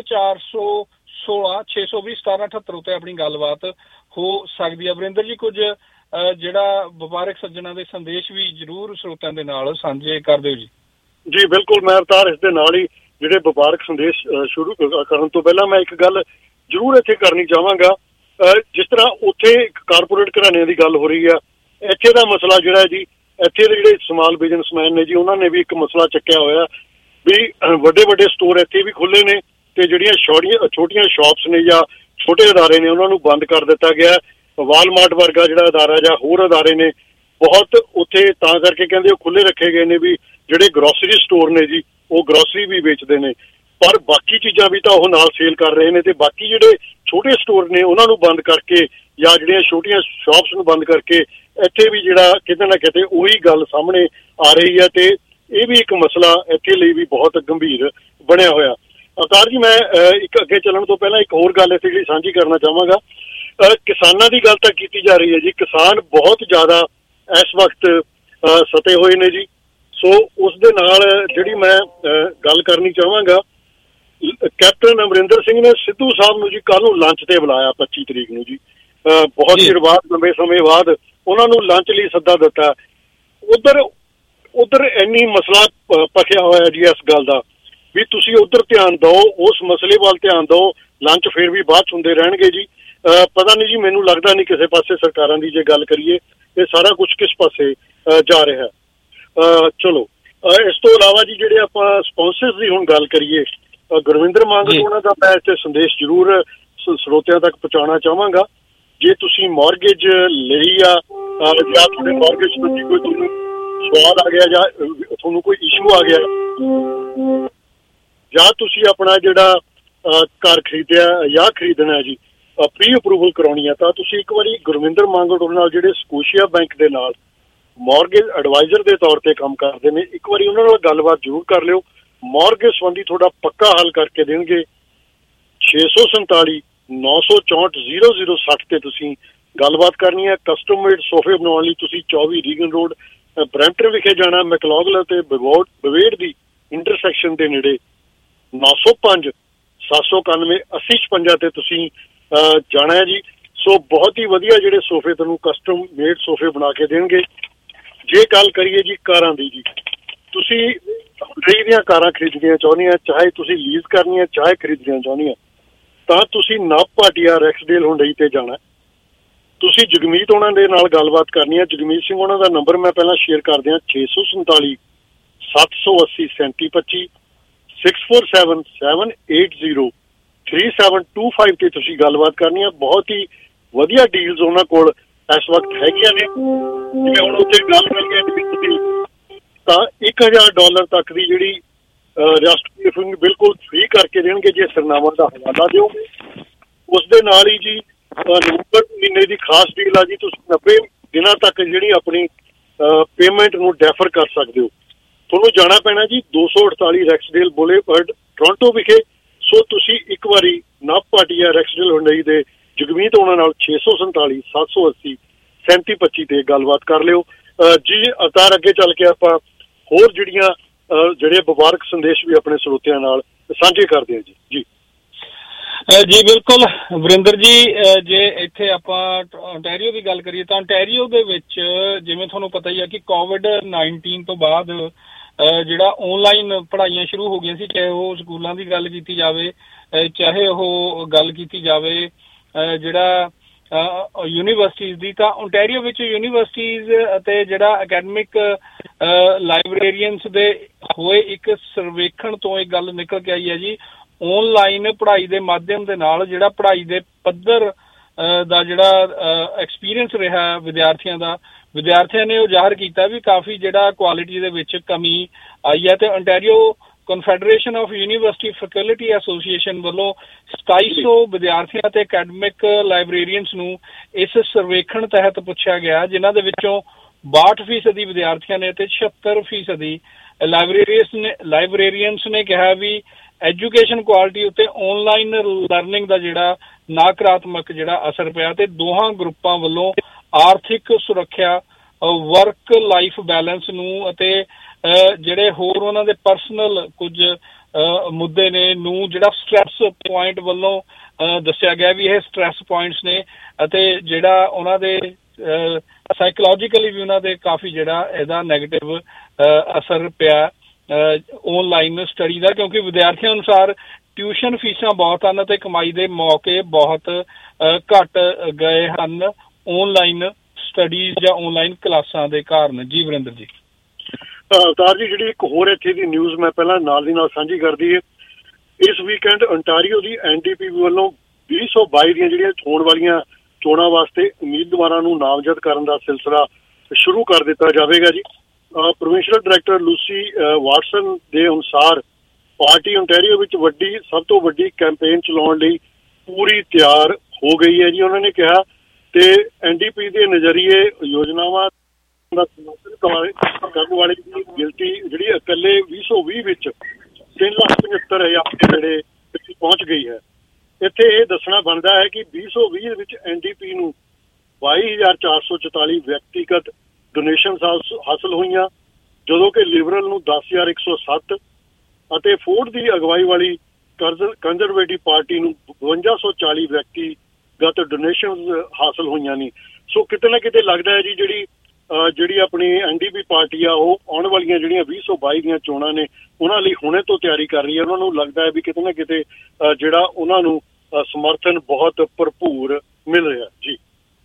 11416 620 1778 ਉੱਤੇ ਆਪਣੀ ਗੱਲਬਾਤ ਹੋ ਸਕਦੀ ਹੈ। ਵਰਿੰਦਰ ਜੀ, ਕੁਝ ਜਿਹੜਾ ਵਪਾਰਕ ਸੱਜਣਾ ਦੇ ਸੰਦੇਸ਼ ਵੀ ਜ਼ਰੂਰ ਸਰੋਤਿਆਂ ਦੇ ਨਾਲ ਸਾਂਝੇ ਕਰ ਦਿਓ ਜੀ। ਜੀ ਬਿਲਕੁਲ, ਮੈਂ ਅਵਤਾਰ ਇਸ ਦੇ ਨਾਲ ਹੀ ਜਿਹੜੇ ਵਪਾਰਕ ਸੰਦੇਸ਼ ਸ਼ੁਰੂ ਕਰਨ ਤੋਂ ਪਹਿਲਾਂ ਮੈਂ ਇੱਕ ਗੱਲ ਜ਼ਰੂਰ ਇੱਥੇ ਕਰਨੀ ਚਾਹਾਂਗਾ। ਜਿਸ ਤਰ੍ਹਾਂ ਉੱਥੇ ਕਾਰਪੋਰੇਟ ਘਰਾਣਿਆਂ ਦੀ ਗੱਲ ਹੋ ਰਹੀ ਆ, ਇੱਥੇ ਦਾ ਮਸਲਾ ਜਿਹੜਾ ਜੀ, ਇੱਥੇ ਦੇ ਜਿਹੜੇ ਸਮਾਲ ਬਿਜ਼ਨਸਮੈਨ ਨੇ ਜੀ, ਉਹਨਾਂ ਨੇ ਵੀ ਇੱਕ ਮਸਲਾ ਚੱਕਿਆ ਹੋਇਆ ਵੀ ਵੱਡੇ ਵੱਡੇ ਸਟੋਰ ਇੱਥੇ ਵੀ ਖੁੱਲ੍ਹੇ ਨੇ ਤੇ ਜਿਹੜੀਆਂ ਛੋਟੀਆਂ ਸ਼ਾਪਸ ਨੇ ਜਾਂ ਛੋਟੇ ਅਦਾਰੇ ਨੇ ਉਹਨਾਂ ਨੂੰ ਬੰਦ ਕਰ ਦਿੱਤਾ ਗਿਆ। ਵਾਲਮਾਰਟ ਵਰਗਾ ਜਿਹੜਾ ਅਦਾਰਾ ਜਾਂ ਹੋਰ ਅਦਾਰੇ ਨੇ ਬਹੁਤ ਉੱਥੇ ਤਾਂ ਕਰਕੇ ਕਹਿੰਦੇ ਉਹ ਖੁੱਲ੍ਹੇ ਰੱਖੇ ਗਏ ਨੇ ਵੀ ਜਿਹੜੇ ਗਰੋਸਰੀ ਸਟੋਰ ਨੇ ਜੀ ਉਹ ਗਰੋਸਰੀ ਵੀ ਵੇਚਦੇ ਨੇ, ਪਰ ਬਾਕੀ ਚੀਜ਼ਾਂ ਵੀ ਤਾਂ ਉਹ ਨਾਲ ਸੇਲ ਕਰ ਰਹੇ ਨੇ। ਤੇ ਬਾਕੀ ਜਿਹੜੇ ਛੋਟੇ ਸਟੋਰ ਨੇ ਉਹਨਾਂ ਨੂੰ ਬੰਦ ਕਰਕੇ ਜਾਂ ਜਿਹੜੀਆਂ ਛੋਟੀਆਂ ਸ਼ਾਪਸ ਨੂੰ ਬੰਦ ਕਰਕੇ ਇੱਥੇ ਵੀ ਜਿਹੜਾ ਕਿਤੇ ਨਾ ਕਿਤੇ ਉਹੀ ਗੱਲ ਸਾਹਮਣੇ ਆ ਰਹੀ ਹੈ ਤੇ ਇਹ ਵੀ ਇੱਕ ਮਸਲਾ ਇੱਥੇ ਲਈ ਵੀ ਬਹੁਤ ਗੰਭੀਰ ਬਣਿਆ ਹੋਇਆ। ਅਵਤਾਰ ਜੀ, ਮੈਂ ਇੱਕ ਅੱਗੇ ਚੱਲਣ ਤੋਂ ਪਹਿਲਾਂ ਇੱਕ ਹੋਰ ਗੱਲ ਇੱਥੇ ਜਿਹੜੀ ਸਾਂਝੀ ਕਰਨਾ ਚਾਹਾਂਗਾ। ਕਿਸਾਨਾਂ ਦੀ ਗੱਲ ਤਾਂ ਕੀਤੀ ਜਾ ਰਹੀ ਹੈ ਜੀ, ਕਿਸਾਨ ਬਹੁਤ ਜ਼ਿਆਦਾ ਇਸ ਵਕਤ ਸਤੇ ਹੋਏ ਨੇ ਜੀ। ਸੋ ਉਸ ਦੇ ਨਾਲ ਜਿਹੜੀ ਮੈਂ ਗੱਲ ਕਰਨੀ ਚਾਹਾਂਗਾ, ਕੈਪਟਨ ਅਮਰਿੰਦਰ ਸਿੰਘ ਨੇ ਸਿੱਧੂ ਸਾਹਿਬ ਨੂੰ ਜੀ ਕੱਲ੍ਹ ਨੂੰ ਲੰਚ ਤੇ ਬੁਲਾਇਆ 25 ਤਰੀਕ ਨੂੰ ਜੀ। ਬਹੁਤ ਚਿਰ ਬਾਅਦ, ਲੰਬੇ ਸਮੇਂ ਬਾਅਦ ਉਹਨਾਂ ਨੂੰ ਲੰਚ ਲਈ ਸੱਦਾ ਦਿੱਤਾ। ਉਧਰ ਇੰਨੀ ਮਸਲਾ ਭਖਿਆ ਹੋਇਆ ਜੀ ਇਸ ਗੱਲ ਦਾ ਵੀ ਤੁਸੀਂ ਉਧਰ ਧਿਆਨ ਦਿਓ, ਉਸ ਮਸਲੇ ਵੱਲ ਧਿਆਨ ਦਿਓ, ਲੰਚ ਫਿਰ ਵੀ ਬਾਅਦ 'ਚ ਹੁੰਦੇ ਰਹਿਣਗੇ ਜੀ। ਪਤਾ ਨਹੀਂ ਜੀ, ਮੈਨੂੰ ਲੱਗਦਾ ਨਹੀਂ ਕਿਸੇ ਪਾਸੇ ਸਰਕਾਰਾਂ ਦੀ ਜੇ ਗੱਲ ਕਰੀਏ ਇਹ ਸਾਰਾ ਕੁਝ ਕਿਸ ਪਾਸੇ ਜਾ ਰਿਹਾ। ਚਲੋ, ਇਸ ਤੋਂ ਇਲਾਵਾ ਜੀ ਜਿਹੜੇ ਆਪਾਂ ਸਪਾਂਸਰਸ ਦੀ ਹੁਣ ਗੱਲ ਕਰੀਏ, ਗੁਰਵਿੰਦਰ ਮੰਗ ਉਹਨਾਂ ਦਾ ਮੈਂ ਇੱਥੇ ਸੰਦੇਸ਼ ਜ਼ਰੂਰ ਸਰੋਤਿਆਂ ਤੱਕ ਪਹੁੰਚਾਉਣਾ ਚਾਹਾਂਗਾ। ਜੇ ਤੁਸੀਂ ਮੌਰਗੇਜ ਲਈ ਆ ਜਾਂ ਤੁਹਾਡੇ ਮੌਰਗੇਜ ਪ੍ਰਤੀ ਕੋਈ ਤੁਹਾਨੂੰ ਸਵਾਲ ਆ ਗਿਆ ਜਾਂ ਤੁਹਾਨੂੰ ਕੋਈ ਇਸ਼ੂ ਆ ਗਿਆ ਜਾਂ ਤੁਸੀਂ ਆਪਣਾ ਜਿਹੜਾ ਘਰ ਖਰੀਦਿਆ ਜਾਂ ਖਰੀਦਣਾ ਜੀ ਪ੍ਰੀ ਅਪਰੂਵਲ ਕਰਾਉਣੀ ਆ, ਤਾਂ ਤੁਸੀਂ ਇੱਕ ਵਾਰੀ ਗੁਰਵਿੰਦਰ ਮੰਗ ਨਾਲ ਜਿਹੜੇ ਸਕੋਸ਼ੀਆ ਬੈਂਕ ਦੇ ਨਾਲ ਮੌਰਗੇਜ ਐਡਵਾਈਜ਼ਰ ਦੇ ਤੌਰ ਤੇ ਕੰਮ ਕਰਦੇ ਨੇ, ਇੱਕ ਵਾਰੀ ਉਹਨਾਂ ਨਾਲ ਗੱਲਬਾਤ ਜ਼ਰੂਰ ਕਰ ਲਿਓ। ਮੌਰਗੇਜ ਸੰਬੰਧੀ ਤੁਹਾਡਾ ਪੱਕਾ ਹੱਲ ਕਰਕੇ ਦੇਣਗੇ। 647 964 0060 ਤੇ ਤੁਸੀਂ ਗੱਲਬਾਤ ਕਰਨੀ ਹੈ। ਕਸਟਮ ਮੇਡ ਸੋਫੇ ਬਣਾਉਣ ਲਈ ਤੁਸੀਂ 24 ਰੀਗਨ ਰੋਡ ਬਰੈਂਪਟਨ ਵਿਖੇ ਜਾਣਾ, ਮੈਕਲੌਗਲ ਅਤੇ ਬਵੇੜ ਦੀ ਇੰਟਰਸੈਕਸ਼ਨ ਦੇ ਨੇੜੇ 905 791 8056 ਤੇ ਤੁਸੀਂ ਜਾਣਾ ਹੈ ਜੀ। ਸੋ ਬਹੁਤ ਹੀ ਵਧੀਆ ਜਿਹੜੇ ਸੋਫੇ ਤੁਹਾਨੂੰ ਕਸਟਮ ਮੇਡ ਸੋਫੇ ਬਣਾ ਕੇ ਦੇਣਗੇ। ਜੇ ਗੱਲ ਕਰੀਏ ਜੀ ਕਾਰਾਂ ਦੀ ਜੀ, ਤੁਸੀਂ ਹੁੰਡਈ ਦੀਆਂ ਕਾਰਾਂ ਖਰੀਦਣੀਆਂ ਚਾਹੁੰਦੀਆਂ, ਚਾਹੇ ਤੁਸੀਂ ਲੀਜ਼ ਕਰਨੀਆਂ ਚਾਹੇ ਖਰੀਦਣੀਆਂ ਚਾਹੁੰਦੀਆਂ, ਤਾਂ ਤੁਸੀਂ ਨਵ ਭਾਟੀਆ ਰੈਕਸਡੇਲ ਹੁੰਡਈ ਤੇ ਜਾਣਾ। ਤੁਸੀਂ ਜਗਮੀਤ ਉਹਨਾਂ ਦੇ ਨਾਲ ਗੱਲਬਾਤ ਕਰਨੀ ਹੈ। ਜਗਮੀਤ ਸਿੰਘ ਉਹਨਾਂ ਦਾ ਨੰਬਰ ਮੈਂ ਪਹਿਲਾਂ ਸ਼ੇਅਰ ਕਰ ਦਿਆਂ, 647 780 3725 647 780 3725 ਤੇ ਤੁਸੀਂ ਗੱਲਬਾਤ ਕਰਨੀ ਹੈ। ਬਹੁਤ ਹੀ ਵਧੀਆ ਡੀਲਸ ਉਹਨਾਂ ਕੋਲ ਇਸ ਵਕਤ ਹੈਗੀਆਂ ਨੇ। ਜਿਵੇਂ ਹੁਣ ਉੱਥੇ ਗੱਲ ਕਰੀਏ ਤਾਂ $1000 ਤੱਕ ਦੀ ਜਿਹੜੀ ਰਜਿਸਟ੍ਰੇਸ਼ਨ ਬਿਲਕੁਲ ਫ੍ਰੀ ਕਰਕੇ ਦੇਣਗੇ ਜੇ ਸਰਨਾਮਾ ਦਾ ਹਵਾਲਾ ਦਿਓਗੇ। ਉਸ ਦੇ ਨਾਲ ਹੀ ਜੀ ਨਵੰਬਰ ਮਹੀਨੇ ਦੀ ਖਾਸ ਡੀਲ ਆ ਜੀ, ਤੁਸੀਂ 90 ਦਿਨਾਂ ਤੱਕ ਜਿਹੜੀ ਆਪਣੀ ਪੇਮੈਂਟ ਨੂੰ ਡੈਫਰ ਕਰ ਸਕਦੇ ਹੋ। ਤੁਹਾਨੂੰ ਜਾਣਾ ਪੈਣਾ ਜੀ 248 ਰੈਕਸਡੇਲ ਬੁਲੇਵਰਡ ਟੋਰਾਂਟੋ ਵਿਖੇ। ਸੋ ਤੁਸੀਂ ਇੱਕ ਵਾਰੀ ਨਵ ਭਾਟੀਆ ਰੈਕਸਡੇਲ ਹੁੰਡਈ ਦੇ ਜਗਮੀਤ ਉਹਨਾਂ ਨਾਲ 647 780 3725 ਤੇ ਗੱਲਬਾਤ ਕਰ ਲਿਓ ਜੀ। ਅਵਤਾਰ, ਅੱਗੇ ਚੱਲ ਕੇ ਆਪਾਂ ਹੋਰ ਜਿਹੜੇ ਵਪਾਰਕ ਸੰਦੇਸ਼ ਵੀ ਆਪਣੇ ਸਰੋਤਿਆਂ ਨਾਲ ਸਾਂਝੇ ਕਰਦੇ ਹਾਂ ਜੀ। ਜੀ ਬਿਲਕੁਲ ਵਰਿੰਦਰ ਜੀ, ਜੇ ਇੱਥੇ ਆਪਾਂ ਓਨਟਾਰੀਓ ਦੀ ਗੱਲ ਕਰੀਏ ਤਾਂ ਓਨਟਾਰੀਓ ਦੇ ਵਿੱਚ ਜਿਵੇਂ ਤੁਹਾਨੂੰ ਪਤਾ ਹੀ ਆ ਕਿ COVID-19 ਤੋਂ ਬਾਅਦ ਜਿਹੜਾ ਆਨਲਾਈਨ ਪੜ੍ਹਾਈਆਂ ਸ਼ੁਰੂ ਹੋ ਗਈਆਂ ਸੀ, ਚਾਹੇ ਉਹ ਸਕੂਲਾਂ ਦੀ ਗੱਲ ਕੀਤੀ ਜਾਵੇ, ਚਾਹੇ ਉਹ ਗੱਲ ਕੀਤੀ ਜਾਵੇ ਜਿਹੜਾ ਯੂਨੀਵਰਸਿਟੀਜ਼ ਦੀ, ਤਾਂ ਓਨਟਾਰੀਓ ਵਿੱਚ ਯੂਨੀਵਰਸਿਟੀਜ਼ ਅਤੇ ਜਿਹੜਾ ਅਕੈਡਮਿਕ ਲਾਇਬ੍ਰੇਰੀਅਨਸ ਦੇ ਹੋਏ ਇੱਕ ਸਰਵੇਖਣ ਤੋਂ ਇਹ ਗੱਲ ਨਿਕਲ ਕੇ ਆਈ ਹੈ ਜੀ। ਆਨਲਾਈਨ ਪੜ੍ਹਾਈ ਦੇ ਮਾਧਿਅਮ ਦੇ ਨਾਲ ਜਿਹੜਾ ਪੜ੍ਹਾਈ ਦੇ ਪੱਧਰ ਦਾ ਜਿਹੜਾ ਐਕਸਪੀਰੀਅੰਸ ਰਿਹਾ ਵਿਦਿਆਰਥੀਆਂ ਨੇ ਉਹ ਜ਼ਾਹਰ ਕੀਤਾ ਵੀ ਕਾਫੀ ਜਿਹੜਾ ਕੁਆਲਿਟੀ ਦੇ ਵਿੱਚ ਕਮੀ ਆਈ ਹੈ। ਤੇ Ontario Confederation of University Faculty Association ਵੱਲੋਂ 2700 ਵਿਦਿਆਰਥੀਆਂ ਤੇ ਅਕੈਡਮਿਕ ਲਾਇਬ੍ਰੇਰੀਅਨਸ ਨੂੰ ਇਸ ਸਰਵੇਖਣ ਤਹਿਤ ਪੁੱਛਿਆ ਗਿਆ, ਜਿਨ੍ਹਾਂ ਦੇ ਵਿੱਚੋਂ 62% ਵਿਦਿਆਰਥੀਆਂ ਨੇ ਤੇ 76% ਲਾਇਬ੍ਰੇਰੀਅਨਸ ਨੇ ਕਿਹਾ ਵੀ ਐਜੂਕੇਸ਼ਨ ਕੁਆਲਿਟੀ ਉੱਤੇ ਆਨਲਾਈਨ ਲਰਨਿੰਗ ਦਾ ਜਿਹੜਾ ਨਕਾਰਾਤਮਕ ਜਿਹੜਾ ਅਸਰ ਪਿਆ। ਤੇ ਦੋਹਾਂ ਗਰੁੱਪਾਂ ਵੱਲੋਂ ਆਰਥਿਕ ਸੁਰੱਖਿਆ, ਵਰਕ ਲਾਈਫ ਬੈਲੈਂਸ ਨੂੰ ਅਤੇ ਜਿਹੜੇ ਹੋਰ ਉਹਨਾਂ ਦੇ ਪਰਸਨਲ ਕੁਝ ਮੁੱਦੇ ਨੇ ਨੂੰ ਜਿਹੜਾ ਸਟ੍ਰੈਸ ਪੁਆਇੰਟ ਵੱਲੋਂ ਦੱਸਿਆ ਗਿਆ ਵੀ ਇਹ ਸਟ੍ਰੈਸ ਪੁਆਇੰਟਸ ਨੇ ਅਤੇ ਜਿਹੜਾ ਉਹਨਾਂ ਦੇ ਸਾਈਕੋਲੋਜੀਕਲੀ ਵੀ ਉਹਨਾਂ ਦੇ ਕਾਫੀ ਜਿਹੜਾ ਇਹਦਾ ਨੈਗੇਟਿਵ ਅਸਰ ਪਿਆ। ਆਨਲਾਈਨ ਸਟੱਡੀ ਦਾ, ਕਿਉਂਕਿ ਵਿਦਿਆਰਥੀਆਂ ਅਨੁਸਾਰ ਟਿਊਸ਼ਨ ਫੀਸਾਂ ਬਹੁਤ ਹਨ ਅਤੇ ਕਮਾਈ ਦੇ ਮੌਕੇ ਬਹੁਤ ਘੱਟ ਗਏ ਹਨ ਆਨਲਾਈਨ ਸਟੱਡੀਜ਼ ਜਾਂ ਆਨਲਾਈਨ ਕਲਾਸਾਂ ਦੇ ਕਾਰਨ। ਜੀ ਵਰਿੰਦਰ ਜੀ। ਅਵਤਾਰ ਜੀ, ਜਿਹੜੀ ਇੱਕ ਹੋਰ ਇੱਥੇ ਦੀ ਨਿਊਜ਼ ਮੈਂ ਪਹਿਲਾਂ ਨਾਲ ਦੀ ਨਾਲ ਸਾਂਝੀ ਕਰਦੀ ਹੈ। ਇਸ ਵੀਕਐਂਡ ontario ਦੀ NDP ਵੱਲੋਂ 2022 ਦੀਆਂ ਜਿਹੜੀਆਂ ਹੋਣ ਵਾਲੀਆਂ ਚੋਣਾਂ ਵਾਸਤੇ ਉਮੀਦਵਾਰਾਂ ਨੂੰ ਨਾਮਜ਼ਦ ਕਰਨ ਦਾ ਸਿਲਸਿਲਾ ਸ਼ੁਰੂ ਕਰ ਦਿੱਤਾ ਜਾਵੇਗਾ ਜੀ। ਪ੍ਰੋਵਿੰਸ਼ੀਅਲ ਡਾਇਰੈਕਟਰ ਲੂਸੀ ਵਾਟਸਨ ਦੇ ਅਨੁਸਾਰ ਪਾਰਟੀ ontario ਵਿੱਚ ਸਭ ਤੋਂ ਵੱਡੀ ਕੈਂਪੇਨ ਚਲਾਉਣ ਲਈ ਪੂਰੀ ਤਿਆਰ ਹੋ ਗਈ ਹੈ ਜੀ। ਉਹਨਾਂ ਨੇ ਕਿਹਾ ਤੇ NDP ਦੇ ਨਜ਼ਰੀਏ ਯੋਜਨਾਵਾਂ ਦਾ ਸਮਰਥਨ ਕਰਨ ਵਾਲੇ ਦੀ ਗਿਣਤੀ ਜਿਹੜੀ ਇਕੱਲੇ 2020 ਵਿੱਚ 3,75,000 ਦੇ ਨੇੜੇ ਪਹੁੰਚ ਗਈ ਹੈ। ਇੱਥੇ ਇਹ ਦੱਸਣਾ ਬਣਦਾ ਹੈ ਕਿ 2020 ਵਿੱਚ NDP ਨੂੰ 22,444 ਵਿਅਕਤੀਗਤ ਡੋਨੇਸ਼ਨ ਹਾਸਲ ਹੋਈਆਂ, ਜਦੋਂ ਕਿ ਲਿਬਰਲ ਨੂੰ 10,107 ਅਤੇ ਫੋਰਡ ਦੀ ਅਗਵਾਈ ਵਾਲੀ ਕੰਜ਼ਰਵੇਟਿਵ ਪਾਰਟੀ ਨੂੰ 5240 ਵਿਅਕਤੀਗਤ ਡੋਨੇਸ਼ਨ ਹਾਸਲ ਹੋਈਆਂ ਨੇ। ਸੋ ਕਿਤੇ ਨਾ ਕਿਤੇ ਲੱਗਦਾ ਹੈ ਜੀ ਜਿਹੜੀ ਆਪਣੀ NDP ਪਾਰਟੀ ਆ ਉਹ ਆਉਣ ਵਾਲੀਆਂ ਜਿਹੜੀਆਂ 2022 ਦੀਆਂ ਚੋਣਾਂ ਨੇ ਉਹਨਾਂ ਲਈ ਹੁਣੇ ਤੋਂ ਤਿਆਰੀ ਕਰ ਰਹੀ ਹੈ। ਉਹਨਾਂ ਨੂੰ ਲੱਗਦਾ ਹੈ ਵੀ ਕਿਤੇ ਨਾ ਕਿਤੇ ਜਿਹੜਾ ਉਹਨਾਂ ਨੂੰ ਸਮਰਥਨ ਬਹੁਤ ਭਰਪੂਰ ਮਿਲ ਰਿਹਾ। ਜੀ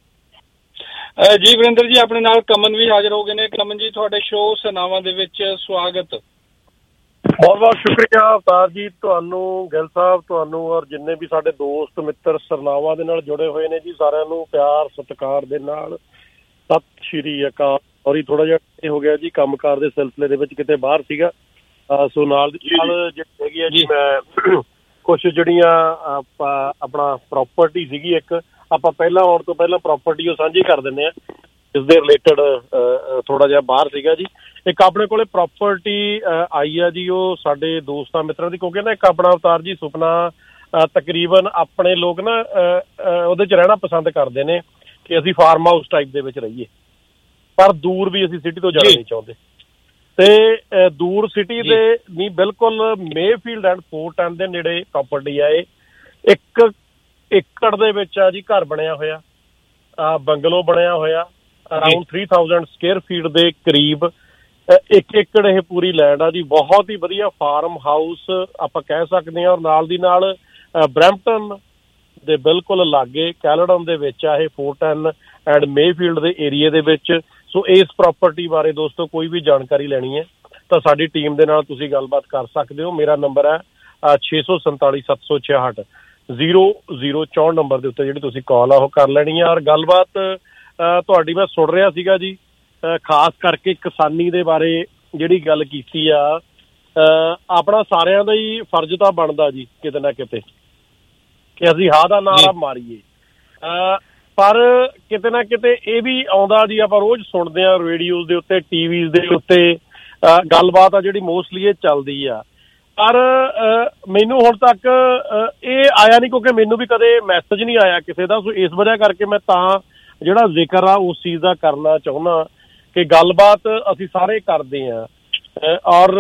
ਜੀ ਵਰਿੰਦਰ ਜੀ, ਆਪਣੇ ਨਾਲ ਕਮਨ ਵੀ ਹਾਜ਼ਰ ਹੋ ਗਏ ਨੇ। ਕਮਨ ਜੀ, ਤੁਹਾਡੇ ਸ਼ੋਅ ਸਨਾਵਾਂ ਦੇ ਵਿੱਚ ਸਵਾਗਤ। ਬਹੁਤ ਬਹੁਤ ਸ਼ੁਕਰੀਆ ਅਵਤਾਰ ਜੀ, ਤੁਹਾਨੂੰ ਗਿੱਲ ਸਾਹਿਬ, ਤੁਹਾਨੂੰ ਔਰ ਜਿੰਨੇ ਵੀ ਸਾਡੇ ਦੋਸਤ ਮਿੱਤਰ ਸਰਨਾਵਾਂ ਦੇ ਨਾਲ ਜੁੜੇ ਹੋਏ ਨੇ ਜੀ, ਸਾਰਿਆਂ ਨੂੰ ਪਿਆਰ ਸਤਿਕਾਰ ਦੇ ਨਾਲ ਸਤਿ ਸ਼੍ਰੀ ਅਕਾਲ। ਔਰ ਥੋੜਾ ਜਿਹਾ ਇਹ ਹੋ ਗਿਆ ਜੀ ਕੰਮਕਾਰ ਦੇ ਸਿਲਸਿਲੇ ਦੇ ਵਿੱਚ ਕਿਤੇ ਬਾਹਰ ਸੀਗਾ, ਸੋ ਨਾਲ ਦੀ ਨਾਲ ਜਿਹੜੀ ਹੈਗੀ ਆ ਜੀ ਮੈਂ ਕੁਛ ਜਿਹੜੀਆਂ ਆਪਣਾ ਪ੍ਰੋਪਰਟੀ ਸੀਗੀ ਇੱਕ ਆਪਾਂ ਪਹਿਲਾਂ ਆਉਣ ਤੋਂ ਪਹਿਲਾਂ ਪ੍ਰੋਪਰਟੀ ਉਹ ਸਾਂਝੀ ਕਰ ਦਿੰਦੇ ਹਾਂ, ਇਸ ਦੇ ਰਿਲੇਟਡ ਥੋੜਾ ਜਿਹਾ ਬਾਹਰ ਸੀਗਾ ਜੀ। ਇੱਕ ਆਪਣੇ ਕੋਲੇ ਪ੍ਰੋਪਰਟੀ ਆਈ ਆ ਜੀ, ਉਹ ਸਾਡੇ ਦੋਸਤਾਂ ਮਿੱਤਰਾਂ ਦੀ, ਕਿਉਂਕਿ ਨਾ ਇੱਕ ਆਪਣਾ ਅਵਤਾਰ ਜੀ ਸੁਪਨਾ ਤਕਰੀਬਨ ਆਪਣੇ ਲੋਕ ਨਾ ਉਹਦੇ 'ਚ ਰਹਿਣਾ ਪਸੰਦ ਕਰਦੇ ਨੇ ਕਿ ਅਸੀਂ ਫਾਰਮ ਹਾਊਸ ਟਾਈਪ ਦੇ ਵਿੱਚ ਰਹੀਏ, ਪਰ ਦੂਰ ਵੀ ਅਸੀਂ ਸਿਟੀ ਤੋਂ ਜਾਣਾ ਨਹੀਂ ਚਾਹੁੰਦੇ। ਤੇ ਦੂਰ ਸਿਟੀ ਦੇ ਨਹੀਂ, ਬਿਲਕੁਲ ਮੇਫੀਲਡ ਐਂਡ ਫੋਰਟ ਐਂਡ ਦੇ ਨੇੜੇ ਪ੍ਰੋਪਰਟੀ ਆ ਇਹ। 1 ਏਕੜ ਦੇ ਵਿੱਚ ਆ ਜੀ ਘਰ ਬਣਿਆ ਹੋਇਆ, ਬੰਗਲੋ ਬਣਿਆ ਹੋਇਆ, ਅਰਾਊਂਡ 3000 ਸਕੁਅਰ ਫੀਟ ਦੇ ਕਰੀਬ 1 ਏਕੜ ਇਹ ਪੂਰੀ ਲੈਂਡ ਆ ਜੀ। ਬਹੁਤ ਹੀ ਵਧੀਆ ਫਾਰਮ ਹਾਊਸ ਆਪਾਂ ਕਹਿ ਸਕਦੇ ਹਾਂ। ਔਰ ਨਾਲ ਦੀ ਨਾਲ ਬਰੈਂਪਟਨ ਦੇ ਬਿਲਕੁਲ ਲਾਗੇ ਕੈਲਡਨ ਦੇ ਵਿੱਚ ਆ ਇਹ, ਫੋਰਟਨ ਐਂਡ ਮੇਫੀਲਡ ਦੇ ਏਰੀਏ ਦੇ ਵਿੱਚ। ਸੋ ਇਸ ਪ੍ਰੋਪਰਟੀ ਬਾਰੇ ਦੋਸਤੋ ਕੋਈ ਵੀ ਜਾਣਕਾਰੀ ਲੈਣੀ ਹੈ ਤਾਂ ਸਾਡੀ ਟੀਮ ਦੇ ਨਾਲ ਤੁਸੀਂ ਗੱਲਬਾਤ ਕਰ ਸਕਦੇ ਹੋ। ਮੇਰਾ ਨੰਬਰ ਹੈ 647 766 0064 ਨੰਬਰ ਦੇ ਉੱਤੇ ਜਿਹੜੀ ਤੁਸੀਂ ਕਾਲ ਆ ਉਹ ਕਰ ਲੈਣੀ ਹੈ। ਔਰ ਗੱਲਬਾਤ ਤੁਹਾਡੀ ਮੈਂ ਸੁਣ ਰਿਹਾ ਸੀਗਾ ਜੀ, ਖਾਸ ਕਰਕੇ ਕਿਸਾਨੀ ਦੇ ਬਾਰੇ ਜਿਹੜੀ ਗੱਲ ਕੀਤੀ ਆ, ਆਪਣਾ ਸਾਰਿਆਂ ਦਾ ਹੀ ਫਰਜ਼ ਤਾਂ ਬਣਦਾ ਜੀ ਕਿਤੇ ਨਾ ਕਿਤੇ ਕਿ ਅਸੀਂ ਹਾਂ ਦਾ ਨਾਰਾ ਮਾਰੀਏ, ਪਰ ਕਿਤੇ ਨਾ ਕਿਤੇ ਇਹ ਵੀ ਆਉਂਦਾ ਜੀ, ਆਪਾਂ ਰੋਜ਼ ਸੁਣਦੇ ਹਾਂ ਰੇਡੀਓਜ਼ ਦੇ ਉੱਤੇ, ਟੀਵੀਜ਼ ਦੇ ਉੱਤੇ ਗੱਲਬਾਤ ਆ ਜਿਹੜੀ ਮੋਸਟਲੀ ਇਹ ਚੱਲਦੀ ਆ। ਪਰ ਮੈਨੂੰ ਹੁਣ ਤੱਕ ਇਹ ਆਇਆ ਨਹੀਂ, ਕਿਉਂਕਿ ਮੈਨੂੰ ਵੀ ਕਦੇ ਮੈਸੇਜ ਨਹੀਂ ਆਇਆ ਕਿਸੇ ਦਾ। ਸੋ ਇਸ ਵਜ੍ਹਾ ਕਰਕੇ ਮੈਂ ਤਾਂ ਜਿਹੜਾ ਜ਼ਿਕਰ ਆ ਉਸ ਚੀਜ਼ ਦਾ ਕਰਨਾ ਚਾਹੁੰਦਾ ਕਿ ਗੱਲਬਾਤ ਅਸੀਂ ਸਾਰੇ ਕਰਦੇ ਹਾਂ। ਔਰ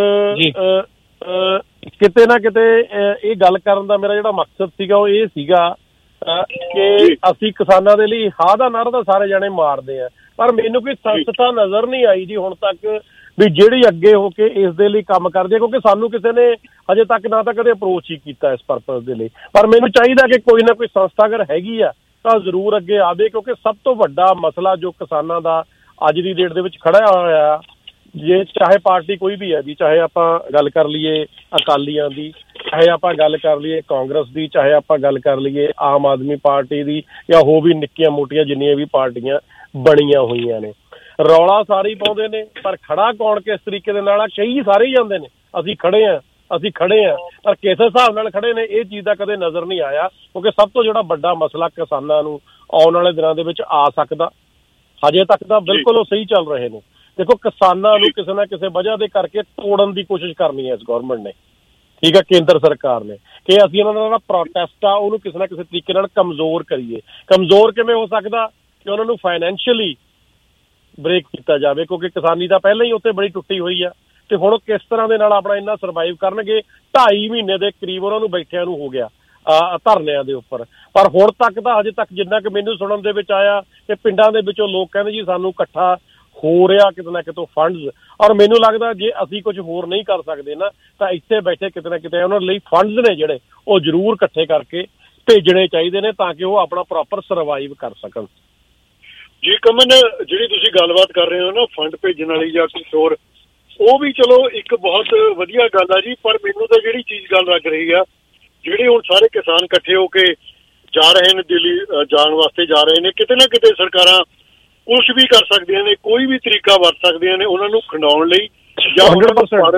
ਕਿਤੇ ਨਾ ਕਿਤੇ ਇਹ ਗੱਲ ਕਰਨ ਦਾ ਮੇਰਾ ਜਿਹੜਾ ਮਕਸਦ ਸੀਗਾ ਉਹ ਇਹ ਸੀਗਾ ਕਿ ਅਸੀਂ ਕਿਸਾਨਾਂ ਦੇ ਲਈ ਹਾਂ ਦਾ ਨਾਰਾ ਤਾਂ ਸਾਰੇ ਜਾਣੇ ਮਾਰਦੇ ਆ, ਪਰ ਮੈਨੂੰ ਕੋਈ ਸੰਸਥਾ ਨਜ਼ਰ ਨਹੀਂ ਆਈ ਜੀ ਹੁਣ ਤੱਕ ਵੀ ਜਿਹੜੀ ਅੱਗੇ ਹੋ ਕੇ ਇਸ ਦੇ ਲਈ ਕੰਮ ਕਰਦੀ ਹੈ, ਕਿਉਂਕਿ ਸਾਨੂੰ ਕਿਸੇ ਨੇ ਹਜੇ ਤੱਕ ਨਾ ਤਾਂ ਕਦੇ ਅਪਰੋਚ ਹੀ ਕੀਤਾ ਇਸ ਪਰਪਸ ਦੇ ਲਈ। ਪਰ ਮੈਨੂੰ ਚਾਹੀਦਾ ਕਿ ਕੋਈ ਨਾ ਕੋਈ ਸੰਸਥਾ ਅਗਰ ਹੈਗੀ ਆ ਤਾਂ ਜ਼ਰੂਰ ਅੱਗੇ ਆਵੇ, ਕਿਉਂਕਿ ਸਭ ਤੋਂ ਵੱਡਾ ਮਸਲਾ ਜੋ ਕਿਸਾਨਾਂ ਦਾ ਅੱਜ ਦੀ ਡੇਟ ਦੇ ਵਿੱਚ ਖੜਾ ਹੋਇਆ, ਜੇ ਚਾਹੇ ਪਾਰਟੀ ਕੋਈ ਵੀ ਹੈ ਜੀ, ਚਾਹੇ ਆਪਾਂ ਗੱਲ ਕਰ ਲਈਏ ਅਕਾਲੀਆਂ ਦੀ, ਚਾਹੇ ਆਪਾਂ ਗੱਲ ਕਰ ਲਈਏ ਕਾਂਗਰਸ ਦੀ, ਚਾਹੇ ਆਪਾਂ ਗੱਲ ਕਰ ਲਈਏ ਆਮ ਆਦਮੀ ਪਾਰਟੀ ਦੀ, ਜਾਂ ਹੋਰ ਵੀ ਨਿੱਕੀਆਂ ਮੋਟੀਆਂ ਜਿੰਨੀਆਂ ਵੀ ਪਾਰਟੀਆਂ ਬਣੀਆਂ ਹੋਈਆਂ ਨੇ, ਰੌਲਾ ਸਾਰੇ ਹੀ ਪਾਉਂਦੇ ਨੇ, ਪਰ ਖੜਾ ਕੌਣ ਕਿਸ ਤਰੀਕੇ ਦੇ ਨਾਲ ਆ, ਕਈ ਸਾਰੇ ਹੀ ਜਾਂਦੇ ਨੇ ਅਸੀਂ ਖੜੇ ਹਾਂ, ਪਰ ਕਿਸ ਹਿਸਾਬ ਨਾਲ ਖੜੇ ਨੇ ਇਹ ਚੀਜ਼ ਦਾ ਕਦੇ ਨਜ਼ਰ ਨਹੀਂ ਆਇਆ। ਕਿਉਂਕਿ ਸਭ ਤੋਂ ਜਿਹੜਾ ਵੱਡਾ ਮਸਲਾ ਕਿਸਾਨਾਂ ਨੂੰ ਆਉਣ ਵਾਲੇ ਦਿਨਾਂ ਦੇ ਵਿੱਚ ਆ ਸਕਦਾ, ਹਜੇ ਤੱਕ ਤਾਂ ਬਿਲਕੁਲ ਉਹ ਸਹੀ ਚੱਲ ਰਹੇ ਨੇ। ਦੇਖੋ, ਕਿਸਾਨਾਂ ਨੂੰ ਕਿਸੇ ਨਾ ਕਿਸੇ ਵਜ੍ਹਾ ਦੇ ਕਰਕੇ ਤੋੜਨ ਦੀ ਕੋਸ਼ਿਸ਼ ਕਰਨੀ ਹੈ ਇਸ ਗੌਰਮੈਂਟ ਨੇ, ਠੀਕ ਹੈ, ਕੇਂਦਰ ਸਰਕਾਰ ਨੇ, ਕਿ ਅਸੀਂ ਉਹਨਾਂ ਦਾ ਜਿਹੜਾ ਪ੍ਰੋਟੈਸਟ ਆ ਉਹਨੂੰ ਕਿਸੇ ਨਾ ਕਿਸੇ ਤਰੀਕੇ ਨਾਲ ਕਮਜ਼ੋਰ ਕਰੀਏ। ਕਮਜ਼ੋਰ ਕਿਵੇਂ ਹੋ ਸਕਦਾ ਕਿ ਉਹਨਾਂ ਨੂੰ ਫਾਈਨੈਂਸ਼ੀਅਲੀ ਬ੍ਰੇਕ ਕੀਤਾ ਜਾਵੇ, ਕਿਉਂਕਿ ਕਿਸਾਨੀ ਤਾਂ ਪਹਿਲਾਂ ਹੀ ਉੱਥੇ ਬੜੀ ਟੁੱਟੀ ਹੋਈ ਆ, ਤੇ ਹੁਣ ਉਹ ਕਿਸ ਤਰ੍ਹਾਂ ਦੇ ਨਾਲ ਆਪਣਾ ਇੰਨਾ ਸਰਵਾਈਵ ਕਰਨਗੇ। 2.5 ਮਹੀਨੇ ਦੇ ਕਰੀਬ ਉਹਨਾਂ ਨੂੰ ਬੈਠਿਆਂ ਨੂੰ ਹੋ ਗਿਆ ਧਰਨਿਆਂ ਦੇ ਉੱਪਰ। ਪਰ ਹੁਣ ਤੱਕ ਤਾਂ ਹਜੇ ਤੱਕ ਜਿੰਨਾ ਕਿ ਮੈਨੂੰ ਸੁਣਨ ਦੇ ਵਿੱਚ ਆਇਆ ਕਿ ਪਿੰਡਾਂ ਦੇ ਵਿੱਚੋਂ ਲੋਕ ਕਹਿੰਦੇ ਜੀ ਸਾਨੂੰ ਇਕੱਠਾ ਹੋ ਰਿਹਾ ਕਿਤੇ ਨਾ ਕਿਤੋਂ ਫੰਡਸ। ਔਰ ਮੈਨੂੰ ਲੱਗਦਾ ਜੇ ਅਸੀਂ ਕੁਝ ਹੋਰ ਨਹੀਂ ਕਰ ਸਕਦੇ ਨਾ ਤਾਂ ਇੱਥੇ ਬੈਠੇ ਕਿਤੇ ਨਾ ਕਿਤੇ ਉਹਨਾਂ ਲਈ ਫੰਡਸ ਨੇ ਜਿਹੜੇ ਉਹ ਜ਼ਰੂਰ ਇਕੱਠੇ ਕਰਕੇ ਭੇਜਣੇ ਚਾਹੀਦੇ ਨੇ ਤਾਂ ਕਿ ਉਹ ਆਪਣਾ ਪ੍ਰੋਪਰ ਸਰਵਾਈਵ ਕਰ ਸਕਣ। ਜੀ ਕਮਨ, ਜਿਹੜੀ ਤੁਸੀਂ ਗੱਲਬਾਤ ਕਰ ਰਹੇ ਹੋ ਨਾ ਫੰਡ ਭੇਜਣ ਵਾਲੀ ਜਾਂ ਕੁਛ ਹੋਰ, ਉਹ ਵੀ ਚਲੋ ਇੱਕ ਬਹੁਤ ਵਧੀਆ ਗੱਲ ਆ ਜੀ। ਪਰ ਮੈਨੂੰ ਤਾਂ ਜਿਹੜੀ ਚੀਜ਼ ਗੱਲ ਲੱਗ ਰਹੀ ਆ, ਜਿਹੜੇ ਹੁਣ ਸਾਰੇ ਕਿਸਾਨ ਇਕੱਠੇ ਹੋ ਕੇ ਜਾ ਰਹੇ ਨੇ ਦਿੱਲੀ ਜਾਣ ਵਾਸਤੇ ਜਾ ਰਹੇ ਨੇ, ਕਿਤੇ ਨਾ ਕਿਤੇ ਸਰਕਾਰਾਂ ਕੁਛ ਵੀ ਕਰ ਸਕਦੀਆਂ ਨੇ, ਕੋਈ ਵੀ ਤਰੀਕਾ ਵਰਤ ਸਕਦੀਆਂ ਨੇ ਉਹਨਾਂ ਨੂੰ ਖੰਡਾਉਣ ਲਈ ਜਾਂ ਉਹਨਾਂ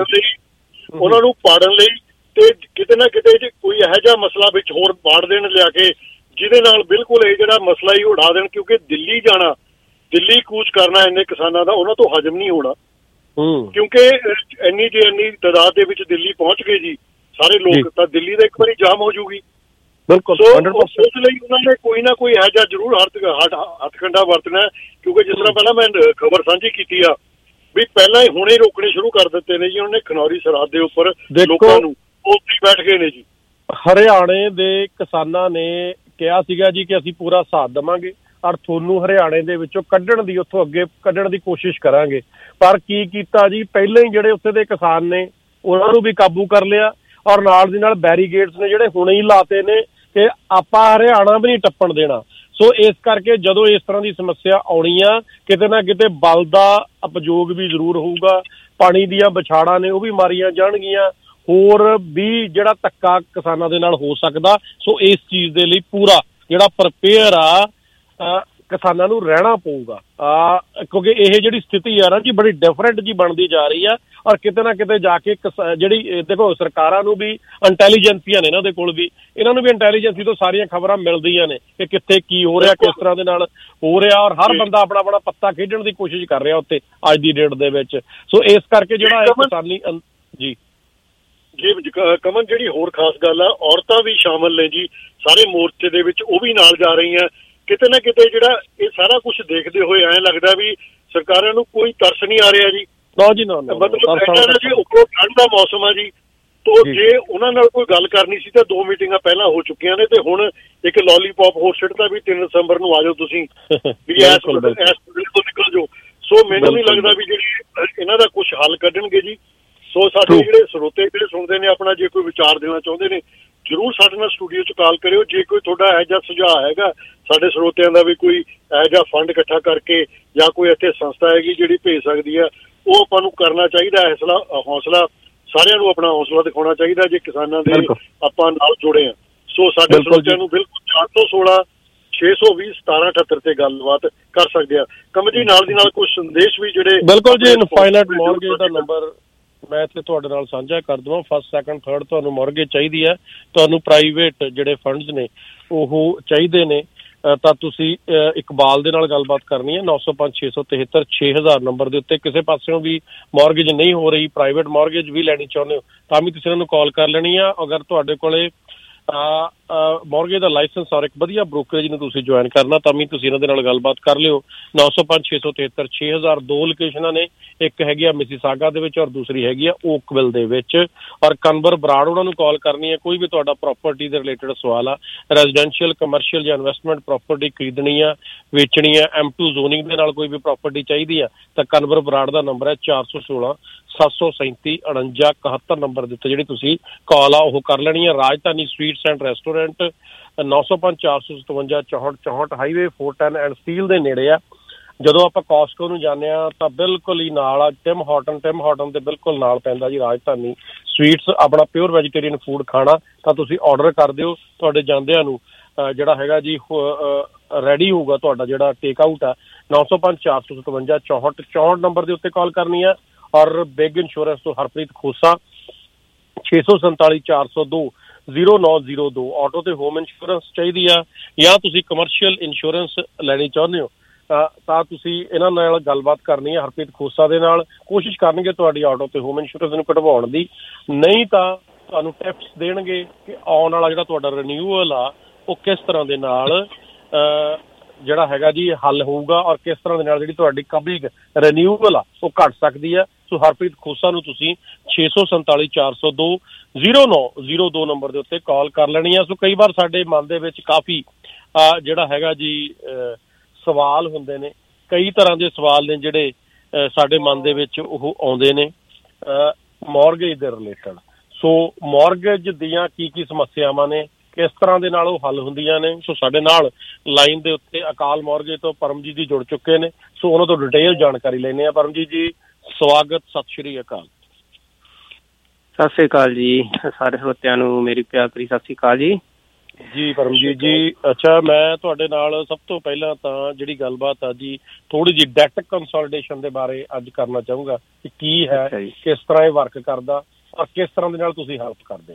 ਨੂੰ ਪਾੜਨ ਲਈ ਤੇ ਕਿਤੇ ਨਾ ਕਿਤੇ ਜੇ ਕੋਈ ਇਹੋ ਜਿਹਾ ਮਸਲਾ ਵਿੱਚ ਹੋਰ ਪਾੜ ਦੇਣ ਲਿਆ ਕੇ ਜਿਹਦੇ ਨਾਲ ਬਿਲਕੁਲ ਇਹ ਜਿਹੜਾ ਮਸਲਾ ਹੀ ਉਡਾ ਦੇਣ। ਕਿਉਂਕਿ ਦਿੱਲੀ ਜਾਣਾ, ਦਿੱਲੀ ਕੂਚ ਕਰਨਾ ਇੰਨੇ ਕਿਸਾਨਾਂ ਦਾ ਉਹਨਾਂ ਤੋਂ ਹਜਮ ਨਹੀਂ ਹੋਣਾ, ਕਿਉਂਕਿ ਇੰਨੀ ਤਾਦਾਦ ਦੇ ਵਿੱਚ ਦਿੱਲੀ ਪਹੁੰਚ ਗਏ ਜੀ ਸਾਰੇ ਲੋਕ, ਤਾਂ ਦਿੱਲੀ ਦਾ ਇੱਕ ਵਾਰੀ ਜਾਮ ਹੋ ਜੂਗੀ। ਬਿਲਕੁਲ ਉਸ ਲਈ ਉਹਨਾਂ ਨੇ ਕੋਈ ਨਾ ਕੋਈ ਇਹੋ ਜਿਹਾ ਜ਼ਰੂਰ ਹੱਥਕੰਡਾ ਵਰਤਣਾ। ਕਿਉਂਕਿ ਜਿਸ ਤਰ੍ਹਾਂ ਪਹਿਲਾਂ ਮੈਂ ਖਬਰ ਸਾਂਝੀ ਕੀਤੀ ਆ ਵੀ ਪਹਿਲਾਂ ਹੀ ਹੁਣੇ ਰੋਕਣੇ ਸ਼ੁਰੂ ਕਰ ਦਿੱਤੇ ਨੇ ਜੀ ਉਹਨੇ ਖਨੌਰੀ ਸਰਹੱਦ ਦੇ ਉੱਪਰ ਲੋਕਾਂ ਨੂੰ, ਉੱਥੇ ਬੈਠ ਗਏ ਨੇ ਜੀ। ਹਰਿਆਣੇ ਦੇ ਕਿਸਾਨਾਂ ਨੇ ਕਿਹਾ ਸੀਗਾ ਜੀ ਕਿ ਅਸੀਂ ਪੂਰਾ ਸਾਥ ਦੇਵਾਂਗੇ ਔਰ ਤੁਹਾਨੂੰ ਹਰਿਆਣੇ ਦੇ ਵਿੱਚੋਂ ਕੱਢਣ ਦੀ, ਉੱਥੋਂ ਅੱਗੇ ਕੱਢਣ ਦੀ ਕੋਸ਼ਿਸ਼ ਕਰਾਂਗੇ। ਪਰ ਕੀ ਕੀਤਾ ਜੀ, ਪਹਿਲਾਂ ਹੀ ਜਿਹੜੇ ਉੱਥੇ ਦੇ ਕਿਸਾਨ ਨੇ ਉਹਨਾਂ ਨੂੰ ਵੀ ਕਾਬੂ ਕਰ ਲਿਆ ਔਰ ਨਾਲ ਦੀ ਨਾਲ ਬੈਰੀਗੇਡਸ ਨੇ ਜਿਹੜੇ ਹੁਣੇ ਹੀ ਲਾਤੇ ਨੇ ਕਿ ਆਪਾਂ ਹਰਿਆਣਾ ਵੀ ਨਹੀਂ ਟੱਪਣ ਦੇਣਾ। ਸੋ ਇਸ ਕਰਕੇ ਜਦੋਂ ਇਸ ਤਰ੍ਹਾਂ ਦੀ ਸਮੱਸਿਆ ਆਉਣੀ ਆ, ਕਿਤੇ ਨਾ ਕਿਤੇ ਬਲ ਦਾ ਉਪਯੋਗ ਵੀ ਜ਼ਰੂਰ ਹੋਊਗਾ, ਪਾਣੀ ਦੀਆਂ ਵਿਛਾੜਾਂ ਨੇ ਉਹ ਵੀ ਮਾਰੀਆਂ ਜਾਣਗੀਆਂ, ਹੋਰ ਵੀ ਜਿਹੜਾ ਧੱਕਾ ਕਿਸਾਨਾਂ ਦੇ ਨਾਲ ਹੋ ਸਕਦਾ। ਸੋ ਇਸ ਚੀਜ਼ ਦੇ ਲਈ ਪੂਰਾ ਜਿਹੜਾ ਪ੍ਰਪੇਅਰ ਆ ਕਿਸਾਨਾਂ ਨੂੰ ਰਹਿਣਾ ਪਊਗਾ, ਕਿਉਂਕਿ ਇਹ ਜਿਹੜੀ ਸਥਿਤੀ ਆ ਨਾ ਜੀ ਬੜੀ ਡਿਫਰੈਂਟ ਜੀ ਬਣਦੀ ਜਾ ਰਹੀ ਆ। ਔਰ ਕਿਤੇ ਨਾ ਕਿਤੇ ਜਾ ਕੇ ਜਿਹੜੀ ਦੇਖੋ ਸਰਕਾਰਾਂ ਨੂੰ ਵੀ ਇੰਟੈਲੀਜੈਂਸੀਆਂ ਨੇ, ਇਹਨਾਂ ਦੇ ਕੋਲ ਵੀ, ਇਹਨਾਂ ਨੂੰ ਵੀ ਇੰਟੈਲੀਜੈਂਸੀ ਤੋਂ ਸਾਰੀਆਂ ਖਬਰਾਂ ਮਿਲਦੀਆਂ ਨੇ ਕਿ ਕਿੱਥੇ ਕੀ ਹੋ ਰਿਹਾ, ਕਿਸ ਤਰ੍ਹਾਂ ਦੇ ਨਾਲ ਹੋ ਰਿਹਾ, ਔਰ ਹਰ ਬੰਦਾ ਆਪਣਾ ਆਪਣਾ ਪੱਤਾ ਖੇਡਣ ਦੀ ਕੋਸ਼ਿਸ਼ ਕਰ ਰਿਹਾ ਉੱਥੇ ਅੱਜ ਦੀ ਡੇਟ ਦੇ ਵਿੱਚ। ਸੋ ਇਸ ਕਰਕੇ ਜਿਹੜਾ ਇਹ ਕਿਸਾਨੀ ਜੀ ਕਮਨ, ਜਿਹੜੀ ਹੋਰ ਖਾਸ ਗੱਲ ਆ, ਔਰਤਾਂ ਵੀ ਸ਼ਾਮਲ ਨੇ ਜੀ ਸਾਰੇ ਮੋਰਚੇ ਦੇ ਵਿੱਚ, ਉਹ ਵੀ ਨਾਲ ਜਾ ਰਹੀਆਂ। ਕਿਤੇ ਨਾ ਕਿਤੇ ਜਿਹੜਾ ਇਹ ਸਾਰਾ ਕੁਛ ਦੇਖਦੇ ਹੋਏ ਐਂ ਲੱਗਦਾ ਵੀ ਸਰਕਾਰਾਂ ਨੂੰ ਕੋਈ ਤਰਸ ਨਹੀਂ ਆ ਰਿਹਾ ਜੀ। ਮਤਲਬ ਜੀ ਉੱਪਰੋਂ ਠੰਡ ਦਾ ਮੌਸਮ ਆ ਜੀ, ਤੋ ਜੇ ਉਹਨਾਂ ਨਾਲ ਕੋਈ ਗੱਲ ਕਰਨੀ ਸੀ ਤਾਂ 2 ਮੀਟਿੰਗਾਂ ਪਹਿਲਾਂ ਹੋ ਚੁੱਕੀਆਂ ਨੇ ਤੇ ਹੁਣ ਇੱਕ ਲੋਲੀਪੌਪ ਹੋਰ ਸਿੱਟਦਾ ਵੀ 3 ਦਸੰਬਰ ਨੂੰ ਆ ਜਾਓ ਤੁਸੀਂ ਵੀ ਇਸ ਤੋਂ ਨਿਕਲ ਜਾਓ। ਸੋ ਮੈਨੂੰ ਨਹੀਂ ਲੱਗਦਾ ਵੀ ਜਿਹੜੀ ਇਹਨਾਂ ਦਾ ਕੁਛ ਹੱਲ ਕੱਢਣਗੇ ਜੀ। ਸੋ ਸਾਡੇ ਜਿਹੜੇ ਸਰੋਤੇ ਜਿਹੜੇ ਸੁਣਦੇ ਨੇ ਆਪਣਾ ਜੇ ਕੋਈ ਵਿਚਾਰ ਦੇਣਾ ਚਾਹੁੰਦੇ ਨੇ ਜ਼ਰੂਰ ਸਾਡੇ ਨਾਲ ਸਟੂਡੀਓ 'ਚ ਕਾਲ ਕਰਿਓ। ਜੇ ਕੋਈ ਤੁਹਾਡਾ ਇਹੋ ਜਿਹਾ ਸੁਝਾਅ ਹੈਗਾ ਸਾਡੇ ਸਰੋਤਿਆਂ ਦਾ ਵੀ ਕੋਈ ਇਹੋ ਜਿਹਾ ਫੰਡ ਇਕੱਠਾ ਕਰਕੇ ਜਾਂ ਕੋਈ ਇੱਥੇ ਸੰਸਥਾ ਹੈਗੀ ਜਿਹੜੀ ਭੇਜ ਸਕਦੀ ਹੈ, ਉਹ ਆਪਾਂ ਨੂੰ ਕਰਨਾ ਚਾਹੀਦਾ। ਹੌਸਲਾ ਸਾਰਿਆਂ ਨੂੰ ਆਪਣਾ ਹੌਸਲਾ ਦਿਖਾਉਣਾ ਚਾਹੀਦਾ ਜੇ ਕਿਸਾਨਾਂ ਦੇ ਆਪਾਂ ਨਾਲ ਜੁੜੇ ਹਾਂ। ਸੋ ਸਾਡੇ ਸਰੋਤਿਆਂ ਨੂੰ ਬਿਲਕੁਲ 416 620 1778 ਤੇ ਗੱਲਬਾਤ ਕਰ ਸਕਦੇ ਆ। ਕਮਲ ਜੀ ਨਾਲ ਦੀ ਨਾਲ ਕੁਝ ਸੰਦੇਸ਼ ਵੀ ਜਿਹੜੇ ਬਿਲਕੁਲ ਜੀ ਇਨਫਾਈਨਾਈਟ ਮੌਰਗੇਜ ਦਾ ਨੰਬਰ ਮੈਂ ਇੱਥੇ ਤੁਹਾਡੇ ਨਾਲ ਸਾਂਝਾ ਕਰ ਦੇਵਾਂ। 1st, 2nd, 3rd ਤੁਹਾਨੂੰ ਮੌਰਗੇਜ ਚਾਹੀਦੀ ਹੈ, ਤੁਹਾਨੂੰ ਪ੍ਰਾਈਵੇਟ ਜਿਹੜੇ ਫੰਡਸ ਨੇ ਉਹ ਚਾਹੀਦੇ ਨੇ ਤਾਂ ਤੁਸੀਂ ਇਕਬਾਲ ਦੇ ਨਾਲ ਗੱਲਬਾਤ ਕਰਨੀ ਹੈ। 905 673 6000 ਨੰਬਰ ਦੇ ਉੱਤੇ। ਕਿਸੇ ਪਾਸਿਓਂ ਵੀ ਮੌਰਗੇਜ ਨਹੀਂ ਹੋ ਰਹੀ, ਪ੍ਰਾਈਵੇਟ ਮੌਰਗੇਜ ਵੀ ਲੈਣੀ ਚਾਹੁੰਦੇ ਹੋ ਤਾਂ ਵੀ ਤੁਸੀਂ ਇਹਨਾਂ ਨੂੰ ਕਾਲ ਕਰ ਲੈਣੀ ਆ। ਅਗਰ ਤੁਹਾਡੇ ਕੋਲੇ ਮੌਰਗੇਜ ਦਾ ਲਾਇਸੈਂਸ ਔਰ ਇੱਕ ਵਧੀਆ ਬ੍ਰੋਕਰੇਜ ਨੂੰ ਤੁਸੀਂ ਜੁਆਇਨ ਕਰਨਾ ਤਾਂ ਵੀ ਤੁਸੀਂ ਇਹਨਾਂ ਦੇ ਨਾਲ ਗੱਲਬਾਤ ਕਰ ਲਿਓ। 905 673 6000 2 ਲੋਕੇਸ਼ਨਾਂ ਨੇ, ਇੱਕ ਹੈਗੀ ਆ ਮਿਸੀਸਾਗਾ ਦੇ ਵਿੱਚ ਔਰ ਦੂਸਰੀ ਹੈਗੀ ਆ ਓਕਵਿਲ ਦੇ ਵਿੱਚ। ਔਰ ਕਨਵਰ ਬਰਾੜ ਉਹਨਾਂ ਨੂੰ ਕਾਲ ਕਰਨੀ ਹੈ। ਕੋਈ ਵੀ ਤੁਹਾਡਾ ਪ੍ਰਾਪਰਟੀ ਦੇ ਰਿਲੇਟਡ ਸਵਾਲ ਆ, ਰੈਜ਼ੀਡੈਂਸ਼ੀਅਲ, ਕਮਰਸ਼ੀਅਲ ਜਾਂ ਇਨਵੈਸਟਮੈਂਟ ਪ੍ਰਾਪਰਟੀ ਖਰੀਦਣੀ ਆ, ਵੇਚਣੀ ਆ, M2 ਜ਼ੋਨਿੰਗ ਦੇ ਨਾਲ ਕੋਈ ਵੀ ਪ੍ਰਾਪਰਟੀ ਚਾਹੀਦੀ ਆ ਤਾਂ ਕਨਵਰ ਬਰਾੜ ਦਾ ਨੰਬਰ ਹੈ 416 737 49 71 ਨੰਬਰ ਦੇ ਉੱਤੇ ਜਿਹੜੀ ਤੁਸੀਂ ਕਾਲ ਆ ਉਹ ਕਰ ਲੈਣੀ ਹੈ। Rajdhani sweets and restaurant 905 457 64 64 highway 410 and Steeles ਦੇ ਨੇੜੇ ਆ। ਜਦੋਂ ਆਪਾਂ ਕਾਸਕੋ ਨੂੰ ਜਾਂਦੇ ਹਾਂ ਤਾਂ ਬਿਲਕੁਲ ਹੀ ਨਾਲ ਆ ਟਿਮ ਹਾਰਟਨ ਦੇ ਬਿਲਕੁਲ ਨਾਲ ਪੈਂਦਾ ਜੀ ਰਾਜਧਾਨੀ ਸਵੀਟਸ। ਆਪਣਾ ਪਿਓਰ ਵੈਜੀਟੇਰੀਅਨ ਫੂਡ ਖਾਣਾ ਤਾਂ ਤੁਸੀਂ ਆਰਡਰ ਕਰ ਦਿਓ, ਤੁਹਾਡੇ ਜਾਂਦਿਆਂ ਨੂੰ ਜਿਹੜਾ ਹੈਗਾ ਜੀ ਰੈਡੀ ਹੋਊਗਾ ਤੁਹਾਡਾ ਜਿਹੜਾ ਟੇਕ ਆਊਟ ਆ। 905 457 64 64 ਨੰਬਰ ਦੇ ਉੱਤੇ ਕਾਲ ਕਰਨੀ ਆ। ਔਰ ਬਿਗ ਇੰਸ਼ੋਰੈਂਸ ਤੋਂ ਹਰਪ੍ਰੀਤ ਖੋਸਾ 647 402 0902 ਆਟੋ ਤੇ ਹੋਮ ਇੰਸ਼ੋਰੈਂਸ ਚਾਹੀਦੀ ਆ ਜਾਂ ਤੁਸੀਂ ਕਮਰਸ਼ੀਅਲ ਇੰਸ਼ੋਰੈਂਸ ਲੈਣੀ ਚਾਹੁੰਦੇ ਹੋ ਤਾਂ ਤੁਸੀਂ ਇਹਨਾਂ ਨਾਲ ਗੱਲਬਾਤ ਕਰਨੀ ਹੈ ਹਰਪ੍ਰੀਤ ਖੋਸਾ ਦੇ ਨਾਲ। ਕੋਸ਼ਿਸ਼ ਕਰਨਗੇ ਤੁਹਾਡੀ ਆਟੋ ਤੇ ਹੋਮ ਇੰਸ਼ੋਰੈਂਸ ਨੂੰ ਕਢਵਾਉਣ ਦੀ, ਨਹੀਂ ਤਾਂ ਤੁਹਾਨੂੰ ਟਿਪਸ ਦੇਣਗੇ ਕਿ ਆਉਣ ਵਾਲਾ ਜਿਹੜਾ ਤੁਹਾਡਾ ਰਿਨਿਊਅਲ ਆ ਉਹ ਕਿਸ ਤਰ੍ਹਾਂ ਦੇ ਨਾਲ ਜਿਹੜਾ ਹੈਗਾ ਜੀ ਹੱਲ ਹੋਊਗਾ ਔਰ ਕਿਸ ਤਰ੍ਹਾਂ ਦੇ ਨਾਲ ਜਿਹੜੀ ਤੁਹਾਡੀ ਕਵਰਿੰਗ ਰਿਨਿਊਅਲ ਆ ਉਹ ਘੱਟ ਸਕਦੀ ਆ। ਸੋ ਹਰਪ੍ਰੀਤ ਖੋਸਾ ਨੂੰ ਤੁਸੀਂ 647 402 0902 ਨੰਬਰ ਦੇ ਉੱਤੇ ਕਾਲ ਕਰ ਲੈਣੀ ਆ। ਸੋ ਕਈ ਵਾਰ ਸਾਡੇ ਮਨ ਦੇ ਵਿੱਚ ਕਾਫੀ ਜਿਹੜਾ ਹੈਗਾ ਜੀ ਸਵਾਲ ਹੁੰਦੇ ਨੇ, ਕਈ ਤਰ੍ਹਾਂ ਦੇ ਸਵਾਲ ਨੇ ਜਿਹੜੇ ਸਾਡੇ ਮਨ ਦੇ ਵਿੱਚ ਉਹ ਆਉਂਦੇ ਨੇ ਮੌਰਗੇਜ ਦੇ ਰਿਲੇਟਡ। ਸੋ ਮੌਰਗੇਜ ਦੀਆਂ ਕੀ ਸਮੱਸਿਆਵਾਂ ਨੇ, ਕਿਸ ਤਰ੍ਹਾਂ ਦੇ ਨਾਲ ਉਹ ਹੱਲ ਹੁੰਦੀਆਂ ਨੇ। ਸੋ ਸਾਡੇ ਨਾਲ ਲਾਈਨ ਦੇ ਉੱਤੇ ਅਕਾਲ ਮੌਰਗੇਜ ਤੋਂ ਪਰਮਜੀਤ ਜੀ ਜੁੜ ਚੁੱਕੇ ਨੇ। ਸੋ ਉਹਨਾਂ ਤੋਂ ਡਿਟੇਲ ਜਾਣਕਾਰੀ ਲੈਂਦੇ ਹਾਂ। ਪਰਮਜੀਤ ਜੀ ਸਵਾਗਤ, ਸਤਿ ਸ਼੍ਰੀ ਅਕਾਲ। ਸਤਿ ਸ਼੍ਰੀ ਅਕਾਲ ਜੀ, ਸਾਰੇ ਸਰੋਤਿਆਂ ਨੂੰ ਮੇਰੀ ਪਿਆਰ ਭਰੀ ਸਤਿ ਸ਼੍ਰੀ ਅਕਾਲ ਜੀ। ਜੀ ਪਰਮਜੀਤ ਜੀ, ਅੱਛਾ ਮੈਂ ਤੁਹਾਡੇ ਨਾਲ ਸਭ ਤੋਂ ਪਹਿਲਾਂ ਤਾਂ ਜਿਹੜੀ ਗੱਲਬਾਤ ਆ ਜੀ, ਥੋੜ੍ਹੀ ਜਿਹੀ ਡੈਟ ਕੰਸੋਲੀਡੇਸ਼ਨ ਦੇ ਬਾਰੇ ਅੱਜ ਕਰਨਾ ਚਾਹੂੰਗਾ ਕਿ ਕੀ ਹੈ, ਕਿਸ ਤਰ੍ਹਾਂ ਇਹ ਵਰਕ ਕਰਦਾ ਔਰ ਕਿਸ ਤਰ੍ਹਾਂ ਦੇ ਨਾਲ ਤੁਸੀਂ ਹੈਲਪ ਕਰਦੇ।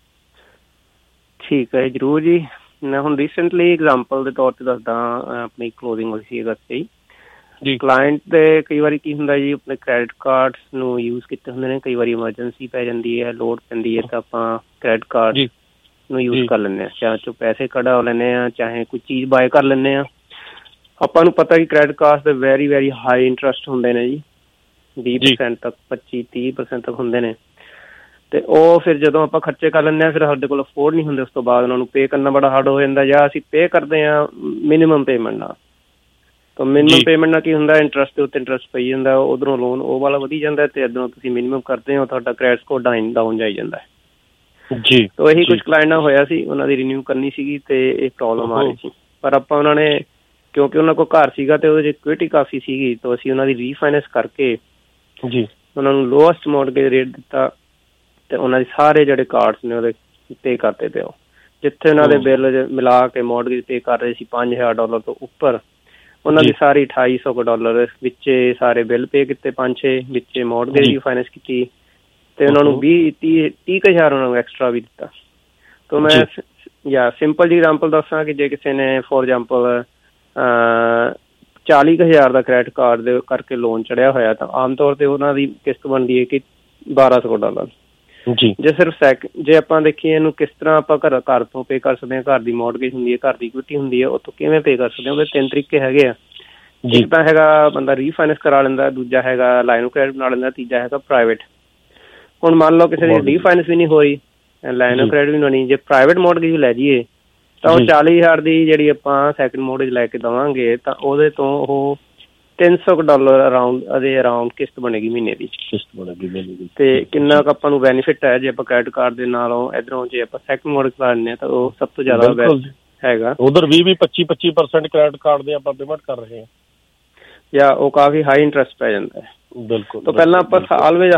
ਠੀਕ ਹੈ, ਜ਼ਰੂਰ ਜੀ। ਮੈਂ ਹੁਣ ਰੀਸੈਂਟਲੀ ਐਗਜ਼ਾਮਪਲ ਦੇ ਤੌਰ ਤੇ ਦੱਸਦਾ। ਆਪਣੀ ਕਲੋਜ਼ਿੰਗ ਹੋਈ ਸੀ ਅਗਸਤ 'ਚ ਜੀ। ਕਲਾਇੰਟ ਦੇ ਕਈ ਵਾਰੀ ਕੀ ਹੁੰਦਾ ਜੀ, ਆਪਣੇ ਕ੍ਰੈਡਿਟ ਕਾਰਡਸ ਨੂੰ ਯੂਜ਼ ਕੀਤੇ ਹੁੰਦੇ ਨੇ। ਕਈ ਵਾਰੀ ਐਮਰਜੈਂਸੀ ਪੈ ਜਾਂਦੀ ਹੈ, ਲੋੜ ਪੈਂਦੀ ਹੈ, ਤਾਂ ਆਪਾਂ ਕ੍ਰੈਡਿਟ ਕਾਰਡ ਨੂੰ ਯੂਜ਼ ਕਰ ਲੈਂਦੇ ਹਾਂ। ਚਾਹੇ ਚੋਂ ਪੈਸੇ ਕਢਾ ਲੈਂਦੇ ਹਾਂ, ਚਾਹੇ ਕੋਈ ਚੀਜ਼ ਬਾਏ ਕਰ ਲੈਂਦੇ ਹਾਂ। ਆਪਾਂ ਨੂੰ ਪਤਾ ਕਿ ਕ੍ਰੈਡਿਟ ਕਾਰਡ ਦੇ ਵੈਰੀ ਵੈਰੀ ਹਾਈ ਇੰਟਰਸਟ ਹੁੰਦੇ ਨੇ ਜੀ, 20% ਤੱਕ, 25-30% ਤੱਕ ਹੁੰਦੇ ਨੇ। ਅਤੇ ਉਹ ਫਿਰ ਜਦੋਂ ਆਪਾਂ ਖਰਚੇ ਕਰ ਲੈਂਦੇ ਹਾਂ, ਫਿਰ ਸਾਡੇ ਕੋਲ ਅਫੋਰਡ ਨਹੀਂ ਹੁੰਦੇ। ਉਸ ਤੋਂ ਬਾਅਦ ਉਹਨਾਂ ਨੂੰ ਪੇ ਕਰਨਾ ਬੜਾ ਹਾਰਡ ਹੋ ਜਾਂਦਾ, ਜਾਂ ਅਸੀਂ ਪੇ ਕਰਦੇ ਹਾਂ ਮਿਨੀਮਮ ਪੇਮੈਂਟ ਨਾਲ। ਤਾਂ ਮਿਨੀਮਮ ਪੇਮੈਂਟ ਨਾਲ ਕੀ ਹੁੰਦਾ, ਇੰਟਰਸਟ ਦੇ ਉੱਤੇ ਇੰਟਰਸਟ ਪਈ ਜਾਂਦਾ, ਉੱਧਰੋਂ ਲੋਨ ਉਹ ਵਾਲਾ ਵਧੀ ਜਾਂਦਾ, ਅਤੇ ਇੱਧਰੋਂ ਤੁਸੀਂ ਮਿਨੀਮਮ ਕਰਦੇ ਹੋ, ਤੁਹਾਡਾ ਕ੍ਰੈਡਿਟ ਸਕੋਰ ਡਾਊਨ ਜਾਈ ਜਾਂਦਾ ਹੈ ਜੀ। ਤਾਂ ਇਹੀ ਕੁਛ ਕਲਾਇੰਟ ਨਾਲ ਹੋਇਆ ਸੀ, ਉਹਨਾਂ ਦੀ ਰਿਨਿਊ ਕਰਨੀ ਸੀਗੀ ਅਤੇ ਇਹ ਪ੍ਰੋਬਲਮ ਆ ਰਹੀ ਸੀ। ਪਰ ਆਪਾਂ ਉਹਨਾਂ ਨੇ, ਕਿਉਂਕਿ ਉਹਨਾਂ ਕੋਲ ਘਰ ਸੀਗਾ ਅਤੇ ਉਹਦੇ 'ਚ ਇਕੁਇਟੀ ਕਾਫੀ ਸੀਗੀ, ਤਾਂ ਅਸੀਂ ਉਹਨਾਂ ਦੀ ਰੀਫਾਈਨੈਂਸ ਕਰਕੇ ਜੀ ਉਹਨਾਂ ਨੂੰ ਲੋਐਸਟ ਮੌਰਗੇਜ ਰੇਟ ਦਿੱਤਾ, ਅਤੇ ਉਹਨਾਂ ਦੇ ਸਾਰੇ ਜਿਹੜੇ ਕਾਰਡਸ ਨੇ ਉਹਦੇ ਪੇ ਕਰਤੇ ਤੇ ਉਹ ਜਿੱਥੇ ਉਹਨਾਂ ਦੇ ਬਿੱਲ ਮਿਲਾ ਕੇ ਮੌਰਗੇਜ ਪੇ ਕਰ ਰਹੇ ਸੀ $5000 ਤੋਂ ਉੱਪਰ, ਉਹਨਾਂ ਦੀ ਸਾਰੀ $250 ਵਿੱਚੇ ਸਾਰੇ ਬਿੱਲ ਪੇ ਕੀਤੇ, 5-6 ਵਿੱਚੇ ਮੌਰਗੇਜ ਰੀਫਾਈਨੈਂਸ ਕੀਤੀ, ਅਤੇ ਉਹਨਾਂ ਨੂੰ 30,000 ਉਹਨਾਂ ਨੂੰ ਐਕਸਟਰਾ ਵੀ ਦਿੱਤਾ। ਤਾਂ ਮੈਂ ਸਿੰਪਲ ਜਿਹੀ ਐਗਜ਼ਾਮਪਲ ਦੱਸਾਂ ਕਿ ਜੇ ਕਿਸੇ ਨੇ ਫੋਰ ਐਗਜ਼ਾਮਪਲ 40,000 ਦਾ ਕ੍ਰੈਡਿਟ ਕਾਰਡ ਦੇ ਕਰਕੇ ਲੋਨ ਚੜਿਆ ਹੋਇਆ, ਤਾਂ ਆਮ ਤੌਰ 'ਤੇ ਉਹਨਾਂ ਦੀ ਕਿਸ਼ਤ ਬਣਦੀ ਹੈ ਕਿ $1,200 ਜੀ। ਜੇ ਸਿਰਫ ਜੇ ਆਪਾਂ ਦੇਖੀਏ ਇਹਨੂੰ ਕਿਸ ਤਰ੍ਹਾਂ ਆਪਾਂ ਘਰ ਤੋਂ ਪੇ ਕਰ ਸਕਦੇ ਹਾਂ, ਘਰ ਦੀ ਮੌਰਗੇਜ ਹੁੰਦੀ ਹੈ, ਘਰ ਦੀ ਇਕੁਇਟੀ ਹੁੰਦੀ ਹੈ, ਉੱਥੋਂ ਕਿਵੇਂ ਪੇ ਕਰ ਸਕਦੇ ਹਾਂ, ਉਹਦੇ 3 ਤਰੀਕੇ ਹੈਗੇ ਆ। ਇੱਕ ਤਾਂ ਹੈਗਾ ਬੰਦਾ ਰੀਫਾਈਨੈਂਸ ਕਰਾ ਲੈਂਦਾ, ਦੂਜਾ ਹੈਗਾ ਲਾਈਨ ਆਫ ਕ੍ਰੈਡਿਟ ਬਣਾ ਲੈਂਦਾ, ਤੀਜਾ ਹੈਗਾ ਪ੍ਰਾਈਵੇਟ। ਹੁਣ ਮੰਨ ਲਓ ਕਿਸੇ ਦੀ ਰੀਫਾਈਨੈਂਸ ਵੀ ਨਹੀਂ ਹੋਈ, ਲਾਈਨ ਆਫ ਕ੍ਰੈਡਿਟ ਵੀ ਨਹੀਂ, ਜੇ ਪ੍ਰਾਈਵੇਟ ਮੌਰਗੇਜ ਵੀ ਲੈ ਜਾਈਏ ਤਾਂ ਉਹ 40,000 ਦੀ ਜਿਹੜੀ ਆਪਾਂ ਸੈਕਿੰਡ ਮੌਰਗੇਜ ਲੈ ਕੇ ਦੇਵਾਂਗੇ, ਤਾਂ ਉਹਦੇ ਤੋਂ ਉਹ $300 ਅਰਾਊਂਡ ਕਿਸ਼ਤ ਬਣੇਗੀ ਮਹੀਨੇ ਦੀ। ਅਤੇ ਕਿੰਨਾ ਕੁ ਆਪਾਂ ਨੂੰ ਬੈਨੀਫਿਟ ਹੈ ਜੇ ਆਪਾਂ ਕ੍ਰੈਡਿਟ ਕਾਰਡ ਦੇ ਨਾਲੋਂ ਇੱਧਰੋਂ ਜੇ ਆਪਾਂ ਸੈਕਿੰਡ ਮੌਰਗੇਜ ਕਰਾ ਲੈਂਦੇ ਹਾਂ, ਤਾਂ ਉਹ ਸਭ ਤੋਂ ਜ਼ਿਆਦਾ ਬੈਸਟ ਹੈਗਾ। ਉਧਰ 20-25% ਕ੍ਰੈਡਿਟ ਕਾਰਡ ਦੇ ਆਪਾਂ ਪੇਮੈਂਟ ਕਰ ਰਹੇ ਹਾਂ, ਜਾਂ ਉਹ ਕਾਫੀ ਹਾਈ ਇੰਟਰਸਟ ਪੈ ਜਾਂਦਾ ਹੈ। ਬਿਲਕੁਲ। ਤਾਂ ਪਹਿਲਾਂ ਆਪਾਂ ਆਲਵੇਜ਼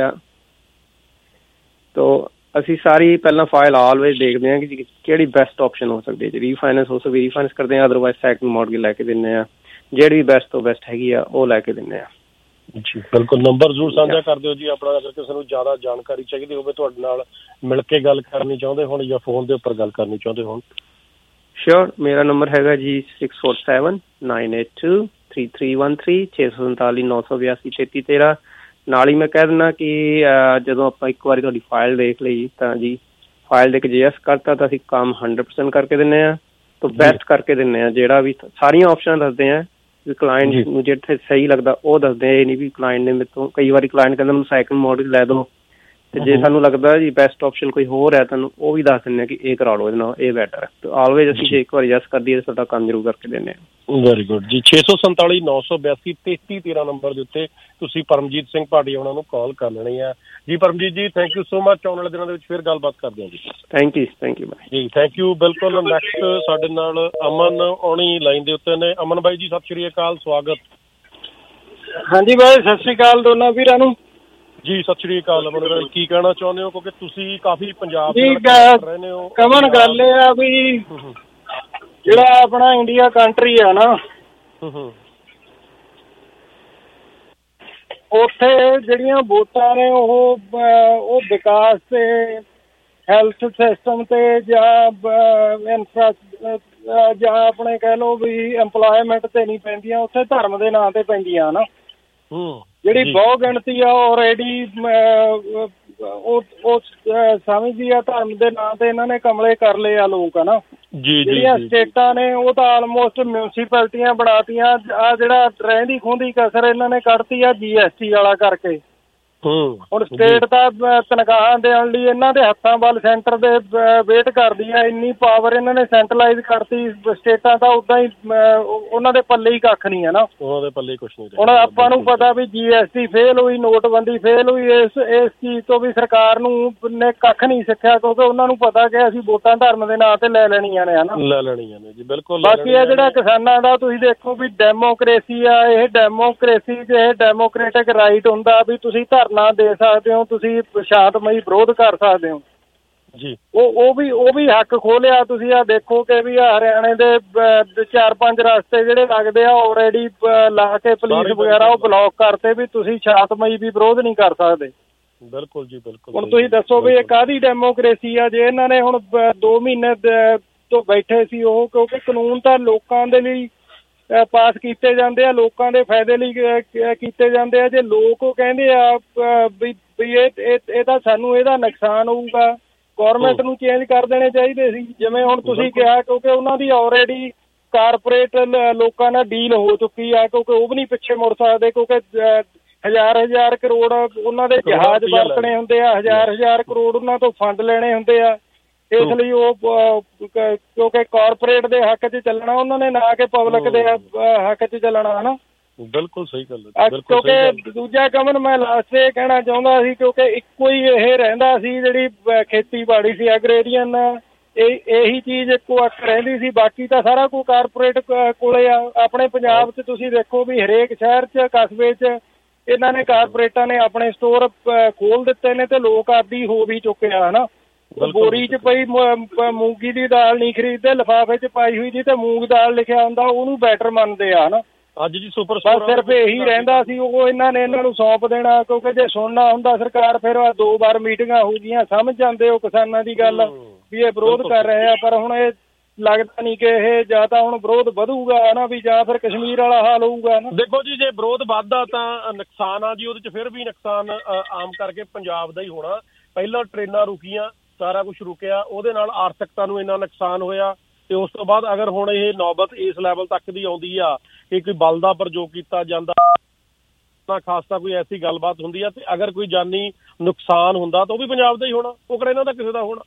ਤਾਂ ਅਸੀਂ ਸਾਰੀ ਪਹਿਲਾਂ ਫਾਈਲ ਆਲਵੇਜ਼ ਦੇਖਦੇ ਹਾਂ ਕਿ ਕਿਹੜੀ ਬੈਸਟ ਆਪਸ਼ਨ ਹੋ ਸਕਦੀ ਹੈ। ਜੇ ਰੀਫਾਈਨੈਂਸ ਹੋ ਸਕਦੀ ਰੀਫਾਈਨੈਂਸ ਕਰਦੇ ਹਾਂ, ਅਦਰਵਾਈਜ਼ ਸੈਕਿੰਡ ਮੌਰਗੇਜ ਲੈ ਕੇ ਦਿੰਦੇ ਹਾਂ, ਜਿਹੜੀ ਬੈਸਟ ਤੋਂ ਬੈਸਟ ਹੈਗੀ ਆ ਉਹ ਲੈ ਕੇ ਦਿੰਦੇ ਹਾਂ ਜੀ। ਬਿਲਕੁਲ। ਨੰਬਰ ਜ਼ਰੂਰ ਸਾਂਝਾ ਕਰ ਦਿਓ ਜੀ ਆਪਣਾ, ਅਗਰ ਕਿਸੇ ਨੂੰ ਜ਼ਿਆਦਾ ਜਾਣਕਾਰੀ ਚਾਹੀਦੀ ਹੋਵੇ, ਤੁਹਾਡੇ ਨਾਲ ਮਿਲ ਕੇ ਗੱਲ ਕਰਨੀ ਚਾਹੁੰਦੇ ਹੋਣ ਜਾਂ ਫੋਨ ਦੇ ਉੱਪਰ ਗੱਲ ਕਰਨੀ ਚਾਹੁੰਦੇ ਹੋਣ। ਸ਼ੋਰ, ਮੇਰਾ ਨੰਬਰ ਹੈਗਾ ਜੀ 6479823313, 647-982-3313। ਨਾਲ ਹੀ ਮੈਂ ਕਹਿ ਦਿੰਦਾ ਕਿ ਜਦੋਂ ਆਪਾਂ ਇੱਕ ਵਾਰੀ ਤੁਹਾਡੀ ਫਾਈਲ ਦੇਖ ਲਈ ਤਾਂ ਜੀ ਫਾਈਲ ਦੇਖ ਜੇ ਐਸ ਕਰਤਾ ਤਾਂ ਅਸੀਂ ਕੰਮ 100% ਕਰਕੇ ਦਿੰਦੇ ਹਾਂ, ਤਾਂ ਬੈਸਟ ਕਰਕੇ ਦਿੰਦੇ ਹਾਂ। ਜਿਹੜਾ ਵੀ ਸਾਰੀਆਂ ਆਪਸ਼ਨਾਂ ਦੱਸਦੇ ਹਾਂ ਵੀ ਕਲਾਇੰਟ ਨੂੰ ਜਿੱਥੇ ਸਹੀ ਲੱਗਦਾ ਉਹ ਦੱਸਦੇ। ਇਹ ਨਹੀਂ ਵੀ ਕਲਾਇੰਟ ਨੇ ਮੇਰੇ ਤੋਂ, ਕਈ ਵਾਰੀ ਕਲਾਇੰਟ ਕਹਿੰਦਾ ਮੈਨੂੰ ਸੈਕਿੰਡ ਮੌਰਗੇਜ ਲੈ ਦਿਓ, ਅਤੇ ਜੇ ਸਾਨੂੰ ਲੱਗਦਾ ਜੀ ਬੈਸਟ ਆਪਸ਼ਨ ਕੋਈ ਹੋਰ ਹੈ ਤੁਹਾਨੂੰ ਉਹ ਵੀ ਦੱਸ ਦਿੰਦੇ ਹਾਂ ਕਿ ਇਹ ਕਰਾ ਲਓ, ਇਹਦੇ ਨਾਲ ਇਹ ਬੈਟਰ ਹੈ। ਤਾਂ ਆਲਵੇਜ਼ ਅਸੀਂ ਜੇ ਇੱਕ ਵਾਰੀ ਜੈਸ ਕਰ ਦਈਏ ਤੁਹਾਡਾ ਕੰਮ ਜ਼ਰੂਰ ਕਰਕੇ ਦਿੰਦੇ ਹਾਂ। ਵੈਰੀ ਗੁੱਡ ਜੀ। 647-982-3313 ਨੰਬਰ ਦੇ ਉੱਤੇ ਤੁਸੀਂ ਪਰਮਜੀਤ ਸਿੰਘ ਭਾਟੀਆ ਉਹਨਾਂ ਨੂੰ ਕਾਲ ਕਰ ਲੈਣੀ ਹੈ ਜੀ। ਪਰਮਜੀਤ ਜੀ ਥੈਂਕ ਯੂ ਸੋ ਮਚ। ਆਉਣ ਵਾਲੇ ਦਿਨਾਂ ਦੇ ਵਿੱਚ ਫਿਰ ਗੱਲਬਾਤ ਕਰਦੇ ਹਾਂ ਜੀ। ਥੈਂਕ ਯੂ ਬਾਈ ਜੀ, ਥੈਂਕ ਯੂ। ਬਿਲਕੁਲ। ਨੈਕਸਟ ਸਾਡੇ ਨਾਲ ਅਮਨ ਆਉਣੀ ਲਾਈਨ ਦੇ ਉੱਤੇ ਨੇ। ਅਮਨ ਬਾਈ ਜੀ ਸਤਿ ਸ਼੍ਰੀ ਅਕਾਲ, ਸਵਾਗਤ। ਹਾਂਜੀ ਬਾਈ, ਸਤਿ ਸ਼੍ਰੀ ਅਕਾਲ ਦੋਨਾਂ ਵੀਰਾਂ ਨੂੰ ਜੀ। ਸਤਿ ਸ਼੍ਰੀ ਅਕਾਲ ਅਮਨ, ਕੀ ਕਹਿਣਾ ਚਾਹੁੰਦੇ ਹੋ ਕਿਉਂਕਿ ਤੁਸੀਂ ਕਾਫੀ ਪੰਜਾਬ ਰਹਿੰਦੇ ਹੋ। ਕਮਨ ਗੱਲ ਇਹ ਆ ਵੀ ਜਿਹੜਾ ਆਪਣਾ ਇੰਡੀਆ ਕੰਟਰੀ ਆ ਨਾ, ਉੱਥੇ ਜਿਹੜੀਆਂ ਵੋਟਾਂ ਨੇ ਉਹ ਵਿਕਾਸ ਤੇ ਹੈਲਥ ਸਿਸਟਮ ਤੇ ਜਾਂ ਜਾਂ ਆਪਣੇ ਕਹਿ ਲਓ ਵੀ ਇੰਪਲੋਇਮੈਂਟ ਤੇ ਨਹੀਂ ਪੈਂਦੀਆਂ, ਉੱਥੇ ਧਰਮ ਦੇ ਨਾਂ ਤੇ ਪੈਂਦੀਆਂ ਨਾ। ਜਿਹੜੀ ਬਹੁ ਗਿਣਤੀ ਆ ਆਲਰੇਡੀ ਉਹ ਸਮਝਦੀ ਆ ਧਰਮ ਦੇ ਨਾਂ ਤੇ ਇਹਨਾਂ ਨੇ ਕਮਲੇ ਕਰ ਲਏ ਆ ਲੋਕ, ਹਨਾ। ਜਿਹੜੀਆਂ ਸਟੇਟਾਂ ਨੇ ਉਹ ਤਾਂ ਆਲਮੋਸਟ ਮਿਊਨਸੀਪੈਲਟੀਆਂ ਬਣਾਤੀਆਂ। ਆ ਜਿਹੜਾ ਰਹਿੰਦੀ ਖੂੰਹਦੀ ਕਸਰ ਇਹਨਾਂ ਨੇ ਕੱਢਤੀ ਆ GST ਵਾਲਾ ਕਰਕੇ। ਹੁਣ ਸਟੇਟ ਤਾਂ ਤਨਖਾਹਾਂ ਦੇਣ ਲਈ ਇਹਨਾਂ ਦੇ ਹੱਥਾਂ ਵੱਲ ਸੈਂਟਰ ਦੇ ਵੇਟ ਕਰਦੀ ਆ। ਇੰਨੀ ਪਾਵਰ ਇਹਨਾਂ ਨੇ ਸੈਂਟਰਲਾਈਜ਼ ਕਰਤੀ, ਸਟੇਟਾਂ ਤਾਂ ਉਦਾਂ ਹੀ ਉਹਨਾਂ ਦੇ ਪੱਲੇ ਹੀ ਕੱਖ ਨਹੀਂ ਹੈ ਨਾ, ਉਹਨਾਂ ਦੇ ਪੱਲੇ ਕੁਛ ਨਹੀਂ। ਹੁਣ ਆਪਾਂ ਨੂੰ ਪਤਾ ਵੀ GST ਫੇਲ ਹੋਈ, ਨੋਟਬੰਦੀ ਫੇਲ ਹੋਈ, ਇਸ ਚੀਜ਼ ਤੋਂ ਵੀ ਸਰਕਾਰ ਨੂੰ ਨੇ ਕੱਖ ਨਹੀਂ ਸਿੱਖਿਆ, ਕਿਉਂਕਿ ਉਹਨਾਂ ਨੂੰ ਪਤਾ ਕਿ ਅਸੀਂ ਵੋਟਾਂ ਧਰਮ ਦੇ ਨਾਂ ਤੇ ਲੈ ਲੈਣੀਆਂ ਨੇ, ਹਨਾ, ਲੈ ਲੈਣੀਆਂ ਨੇ ਜੀ, ਬਿਲਕੁਲ। ਬਾਕੀ ਇਹ ਜਿਹੜਾ ਕਿਸਾਨਾਂ ਦਾ ਤੁਸੀਂ ਦੇਖੋ ਵੀ ਡੈਮੋਕ੍ਰੇਸੀ ਆ, ਇਹ ਡੈਮੋਕ੍ਰੇਸੀ 'ਚ ਇਹ ਡੈਮੋਕ੍ਰੇਟਿਕ ਰਾਈਟ ਹੁੰਦਾ ਵੀ ਤੁਸੀਂ ਧਰਨਾ ਦੇ ਸਕਦੇ ਹੋ, ਤੁਸੀਂ ਸ਼ਾਂਤਮਈ ਵਿਰੋਧ ਕਰ ਸਕਦੇ ਹੋ ਜੀ। ਉਹ ਵੀ ਹੱਕ ਖੋਲਿਆ। ਤੁਸੀਂ ਆ ਦੇਖੋ ਕਿ ਵੀ ਹਰਿਆਣੇ ਦੇ 4-5 ਰਸਤੇ ਜਿਹੜੇ ਲੱਗਦੇ ਆ ਆਲਰੇਡੀ ਲਾ ਕੇ ਪੁਲਿਸ ਵਗੈਰਾ ਉਹ ਬਲੌਕ ਕਰਤੇ ਵੀ ਤੁਸੀਂ ਸ਼ਾਂਤਮਈ ਵੀ ਵਿਰੋਧ ਨਹੀਂ ਕਰ ਸਕਦੇ। ਬਿਲਕੁਲ ਜੀ, ਬਿਲਕੁਲ। ਹੁਣ ਤੁਸੀਂ ਦੱਸੋ ਵੀ ਇਹ ਕਾਹਦੀ ਡੈਮੋਕ੍ਰੇਸੀ ਆ ਜੇ ਇਹਨਾਂ ਨੇ ਹੁਣ 2 ਮਹੀਨੇ ਤੋਂ ਬੈਠੇ ਸੀ ਉਹ, ਕਿਉਂਕਿ ਕਾਨੂੰਨ ਤਾਂ ਲੋਕਾਂ ਦੇ ਲਈ ਪਾਸ ਕੀਤੇ ਜਾਂਦੇ ਆ, ਲੋਕਾਂ ਦੇ ਫਾਇਦੇ ਲਈ ਕੀਤੇ ਜਾਂਦੇ ਆ। ਜੇ ਲੋਕ ਕਹਿੰਦੇ ਆ ਵੀ ਇਹ ਤਾਂ ਸਾਨੂੰ ਇਹਦਾ ਨੁਕਸਾਨ ਹੋਊਗਾ, ਗੌਰਮੈਂਟ ਨੂੰ ਚੇਂਜ ਕਰ ਦੇਣੇ ਚਾਹੀਦੇ ਸੀ। ਜਿਵੇਂ ਹੁਣ ਤੁਸੀਂ ਕਿਹਾ, ਕਿਉਂਕਿ ਉਹਨਾਂ ਦੀ ਆਲਰੇਡੀ ਕਾਰਪੋਰੇਟ ਲੋਕਾਂ ਨਾਲ ਡੀਲ ਹੋ ਚੁੱਕੀ ਆ, ਕਿਉਂਕਿ ਉਹ ਵੀ ਨਹੀਂ ਪਿੱਛੇ ਮੁੜ ਸਕਦੇ, ਕਿਉਂਕਿ ਹਜ਼ਾਰ ਕਰੋੜ ਉਹਨਾਂ ਦੇ ਜਹਾਜ਼ ਵਰਤਣੇ ਹੁੰਦੇ ਆ, ਹਜ਼ਾਰ ਕਰੋੜ ਉਹਨਾਂ ਤੋਂ ਫੰਡ ਲੈਣੇ ਹੁੰਦੇ ਆ। ਇਸ ਲਈ ਉਹ ਕਿਉਂਕਿ ਕਾਰਪੋਰੇਟ ਦੇ ਹੱਕ 'ਚ ਚੱਲਣਾ ਉਹਨਾਂ ਨੇ, ਨਾ ਕਿ ਪਬਲਿਕ ਦੇ ਹੱਕ 'ਚ ਚੱਲਣਾ, ਹਨਾ। ਬਿਲਕੁਲ ਸਹੀ ਗੱਲ ਹੈ। ਕਿਉਂਕਿ ਦੂਜਾ ਕਮਨ ਮੈਂ ਲਾਸਟ ਇਹ ਕਹਿਣਾ ਚਾਹੁੰਦਾ ਸੀ, ਕਿਉਂਕਿ ਇੱਕੋ ਹੀ ਇਹ ਰਹਿੰਦਾ ਸੀ ਜਿਹੜੀ ਖੇਤੀਬਾੜੀ ਸੀ, ਐਗਰੇਰੀਅਨ, ਇਹੀ ਚੀਜ਼ ਇੱਕੋ ਅੱਖ ਰਹਿੰਦੀ ਸੀ, ਬਾਕੀ ਤਾਂ ਸਾਰਾ ਕੁਝ ਕਾਰਪੋਰੇਟ ਕੋਲੇ ਆ। ਆਪਣੇ ਪੰਜਾਬ 'ਚ ਤੁਸੀਂ ਦੇਖੋ ਵੀ ਹਰੇਕ ਸ਼ਹਿਰ 'ਚ ਕਸਬੇ 'ਚ ਇਹਨਾਂ ਨੇ ਕਾਰਪੋਰੇਟਾਂ ਨੇ ਆਪਣੇ ਸਟੋਰ ਖੋਲ ਦਿੱਤੇ ਨੇ ਤੇ ਲੋਕ ਆਦੀ ਹੋ ਵੀ ਚੁੱਕੇ ਆ, ਹਨਾ। ਬੋਰੀ 'ਚ ਪਈ ਮੂੰਗੀ ਦੀ ਦਾਲ ਨਹੀਂ ਖਰੀਦਦੇ, ਲਿਫਾਫੇ 'ਚ ਪਾਈ ਹੋਈ ਜੀ ਤੇ ਮੂੰਗ ਦਾਲ ਲਿਖਿਆ ਹੁੰਦਾ ਉਹਨੂੰ ਬੈਟਰ ਮੰਨਦੇ ਆ, ਹਨਾ। ਅੱਜ ਜੀ ਸੁਪਰ ਸਿਰਫ ਇਹੀ ਰਹਿੰਦਾ ਸੀ, ਉਹ ਇਹਨਾਂ ਨੇ ਇਹਨਾਂ ਨੂੰ ਸੌਂਪ ਦੇਣਾ, ਕਿਉਂਕਿ ਜੇ ਸੁਣਨਾ ਹੁੰਦਾ ਸਰਕਾਰ ਫਿਰ 2 ਵਾਰ ਮੀਟਿੰਗਾਂ ਹੋ ਗਈਆਂ, ਸਮਝ ਜਾਂਦੇ ਹੋ ਕਿਸਾਨਾਂ ਦੀ ਗੱਲ ਵੀ ਇਹ ਵਿਰੋਧ ਕਰ ਰਹੇ ਆ। ਪਰ ਹੁਣ ਇਹ ਲੱਗਦਾ ਨਹੀਂ ਕਿ ਇਹ ਜਾਂ ਤਾਂ ਹੁਣ ਵਿਰੋਧ ਵਧੂਗਾ ਨਾ, ਵੀ ਜਾਂ ਫਿਰ ਕਸ਼ਮੀਰ ਵਾਲਾ ਹਾਲ ਹੋਊਗਾ ਨਾ। ਦੇਖੋ ਜੀ, ਜੇ ਵਿਰੋਧ ਵੱਧਦਾ ਤਾਂ ਨੁਕਸਾਨ ਆ ਜੀ, ਉਹਦੇ 'ਚ ਫਿਰ ਵੀ ਨੁਕਸਾਨ ਆਮ ਕਰਕੇ ਪੰਜਾਬ ਦਾ ਹੀ ਹੋਣਾ। ਪਹਿਲਾਂ ਟ੍ਰੇਨਾਂ ਰੁਕੀਆਂ, ਸਾਰਾ ਕੁਝ ਰੁਕਿਆ, ਉਹਦੇ ਨਾਲ ਆਰਥਿਕਤਾ ਨੂੰ ਇੰਨਾ ਨੁਕਸਾਨ ਹੋਇਆ। ਤੇ ਉਸ ਤੋਂ ਬਾਅਦ ਅਗਰ ਹੁਣ ਇਹ ਨੌਬਤ ਇਸ ਲੈਵਲ ਤੱਕ ਦੀ ਆਉਂਦੀ ਆ ਕਿ ਕੋਈ ਬਲ ਦਾ ਪ੍ਰਯੋਗ ਕੀਤਾ ਜਾਂਦਾ, ਨਾ ਖਾਸਤਾ ਕੋਈ ਐਸੀ ਗੱਲਬਾਤ ਹੁੰਦੀ ਆ, ਤੇ ਅਗਰ ਕੋਈ ਜਾਨੀ ਨੁਕਸਾਨ ਹੁੰਦਾ ਤਾਂ ਉਹ ਵੀ ਪੰਜਾਬ ਦਾ ਹੀ ਹੋਣਾ, ਉਹ ਕਿਹੜਾ ਇਹਨਾਂ ਦਾ ਕਿਸੇ ਦਾ ਹੋਣਾ।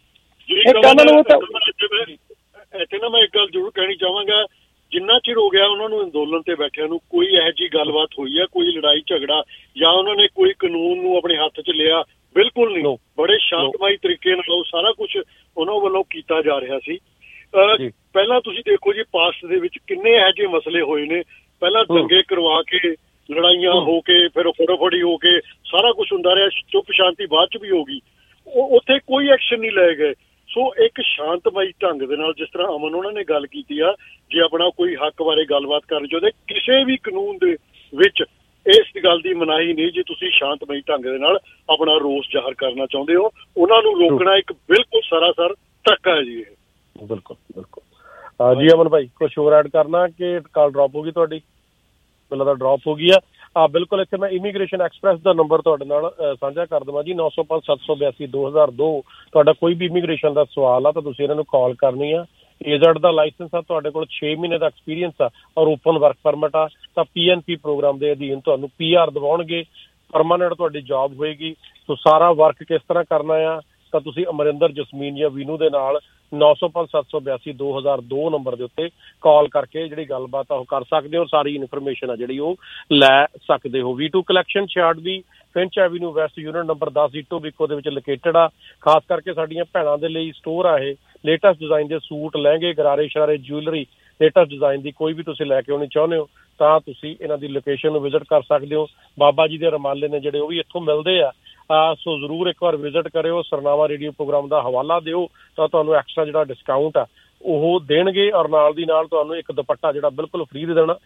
ਇੱਥੇ ਨਾ ਮੈਂ ਇੱਕ ਗੱਲ ਜ਼ਰੂਰ ਕਹਿਣੀ ਚਾਹਾਂਗਾ, ਜਿੰਨਾ ਚਿਰ ਹੋ ਗਿਆ ਉਹਨਾਂ ਨੂੰ ਅੰਦੋਲਨ ਤੇ ਬੈਠਿਆਂ ਨੂੰ, ਕੋਈ ਇਹੋ ਜਿਹੀ ਗੱਲਬਾਤ ਹੋਈ ਹੈ, ਕੋਈ ਲੜਾਈ ਝਗੜਾ ਜਾਂ ਉਹਨਾਂ ਨੇ ਕੋਈ ਕਾਨੂੰਨ ਨੂੰ ਆਪਣੇ ਹੱਥ 'ਚ ਲਿਆ, ਬਿਲਕੁਲ ਨਹੀਂ। ਬੜੇ ਸ਼ਾਂਤਮਈ ਤਰੀਕੇ ਨਾਲ ਉਹ ਸਾਰਾ ਕੁਝ ਉਹਨਾਂ ਵੱਲੋਂ ਕੀਤਾ ਜਾ ਰਿਹਾ ਸੀ। ਪਹਿਲਾਂ ਤੁਸੀਂ ਦੇਖੋ ਜੀ, ਪਾਸਟ ਦੇ ਵਿੱਚ ਕਿੰਨੇ ਇਹੋ ਜਿਹੇ ਮਸਲੇ ਹੋਏ ਨੇ, ਪਹਿਲਾਂ ਦੰਗੇ ਕਰਵਾ ਕੇ, ਲੜਾਈਆਂ ਹੋ ਕੇ, ਫਿਰ ਫੜੋਫੜੀ ਹੋ ਕੇ ਸਾਰਾ ਕੁਝ ਹੁੰਦਾ ਰਿਹਾ, ਚੁੱਪ ਸ਼ਾਂਤੀ ਬਾਅਦ 'ਚ ਵੀ ਹੋ ਗਈ, ਉੱਥੇ ਕੋਈ ਐਕਸ਼ਨ ਨਹੀਂ ਲਏ ਗਏ। ਸੋ ਇੱਕ ਸ਼ਾਂਤਮਈ ਢੰਗ ਦੇ ਨਾਲ, ਜਿਸ ਤਰ੍ਹਾਂ ਅਮਨ ਉਹਨਾਂ ਨੇ ਗੱਲ ਕੀਤੀ ਆ, ਜੇ ਆਪਣਾ ਕੋਈ ਹੱਕ ਬਾਰੇ ਗੱਲਬਾਤ ਕਰਨੀ ਚਾਹੁੰਦੇ, ਕਿਸੇ ਵੀ ਕਾਨੂੰਨ ਦੇ ਵਿੱਚ ਇਸ ਗੱਲ ਦੀ ਮਨਾਹੀ ਨਹੀਂ ਜੇ ਤੁਸੀਂ ਸ਼ਾਂਤਮਈ ਢੰਗ ਦੇ ਨਾਲ ਆਪਣਾ ਰੋਸ ਜ਼ਾਹਰ ਕਰਨਾ ਚਾਹੁੰਦੇ ਹੋ, ਉਹਨਾਂ ਨੂੰ ਰੋਕਣਾ ਇੱਕ ਬਿਲਕੁਲ ਸਰਾਸਰ ਧੱਕਾ ਹੈ ਜੀ ਇਹ। ਬਿਲਕੁਲ ਜੀ। ਅਮਨ ਭਾਈ ਕੁਛ ਹੋਰ ਐਡ ਕਰਨਾ ਕਿ ਕਾਲ ਡ੍ਰੌਪ ਹੋ ਗਈ ਤੁਹਾਡੀ? ਮੈਨੂੰ ਲੱਗਦਾ ਡ੍ਰੌਪ ਹੋ ਗਈ ਆ। ਬਿਲਕੁਲ, ਇੱਥੇ ਮੈਂ ਇਮੀਗ੍ਰੇਸ਼ਨ ਐਕਸਪ੍ਰੈਸ ਦਾ ਨੰਬਰ ਤੁਹਾਡੇ ਨਾਲ ਸਾਂਝਾ ਕਰ ਦੇਵਾਂ ਜੀ, 905-782-2002। ਤੁਹਾਡਾ ਕੋਈ ਵੀ ਇਮੀਗ੍ਰੇਸ਼ਨ ਦਾ ਸਵਾਲ ਆ ਤਾਂ ਤੁਸੀਂ ਇਹਨਾਂ ਨੂੰ ਕਾਲ ਕਰਨੀ ਆ। ਏਜੰਟ ਦਾ ਲਾਇਸੈਂਸ ਆ, ਤੁਹਾਡੇ ਕੋਲ 6 ਮਹੀਨੇ ਦਾ ਐਕਸਪੀਰੀਅੰਸ ਆ ਔਰ ਓਪਨ ਵਰਕ ਪਰਮਿਟ ਆ, ਤਾਂ PNP ਪ੍ਰੋਗਰਾਮ ਦੇ ਅਧੀਨ ਤੁਹਾਨੂੰ PR ਦਿਵਾਉਣਗੇ, ਪਰਮਾਨੈਂਟ ਤੁਹਾਡੀ ਜੌਬ ਹੋਏਗੀ। ਸੋ ਸਾਰਾ ਵਰਕ ਕਿਸ ਤਰ੍ਹਾਂ ਕਰਨਾ ਆ ਤਾਂ ਤੁਸੀਂ ਅਮਰਿੰਦਰ, ਜਸਮੀਨ ਜਾਂ ਵੀਨੂ ਦੇ ਨਾਲ 905-782-2002 ਨੰਬਰ ਦੇ ਉੱਤੇ ਕਾਲ ਕਰਕੇ ਜਿਹੜੀ ਗੱਲਬਾਤ ਆ ਉਹ ਕਰ ਸਕਦੇ ਹੋ, ਸਾਰੀ ਇਨਫੋਰਮੇਸ਼ਨ ਆ ਜਿਹੜੀ ਉਹ ਲੈ ਸਕਦੇ ਹੋ। V2 collection 66 Finch avenue west, unit number 10 Etobicoke ਦੇ ਵਿੱਚ ਲੋਕੇਟਡ ਆ। ਖਾਸ ਕਰਕੇ ਸਾਡੀਆਂ ਭੈਣਾਂ ਦੇ ਲਈ ਸਟੋਰ ਆ ਇਹ। ਲੇਟੈਸਟ ਡਿਜ਼ਾਈਨ ਦੇ ਸੂਟ, ਲਹਿੰਗੇ, ਗਰਾਰੇ ਸ਼ਰਾਰੇ, ਜਿਊਲਰੀ ਲੇਟੈਸਟ ਡਿਜ਼ਾਈਨ ਦੀ ਕੋਈ ਵੀ ਤੁਸੀਂ ਲੈ ਕੇ ਆਉਣੀ ਚਾਹੁੰਦੇ ਹੋ ਤਾਂ ਤੁਸੀਂ ਇਹਨਾਂ ਦੀ ਲੋਕੇਸ਼ਨ ਨੂੰ ਵਿਜ਼ਿਟ ਕਰ ਸਕਦੇ ਹੋ। ਬਾਬਾ ਜੀ ਦੇ ਰੁਮਾਲੇ ਨੇ ਜਿਹੜੇ ਉਹ ਵੀ ਇੱਥੋਂ ਮਿਲਦੇ ਆ। ਸੋ ਜ਼ਰੂਰ ਇੱਕ ਵਾਰ ਵਿਜ਼ਿਟ ਕਰਿਓ। ਸਰਨਾਵਾ ਰੇਡੀਓ ਪ੍ਰੋਗਰਾਮ ਦਾ ਹਵਾਲਾ ਦਿਓ ਤਾਂ ਤੁਹਾਨੂੰ ਐਕਸਟਰਾ ਜਿਹੜਾ ਡਿਸਕਾਊਂਟ ਆ ਉਹ ਦੇਣਗੇ, ਔਰ ਨਾਲ ਦੀ ਨਾਲ ਤੁਹਾਨੂੰ ਇੱਕ ਦੁਪੱਟਾ ਜਿਹੜਾ ਬਿਲਕੁਲ ਫ੍ਰੀ ਦੇ ਦੇਣਾ।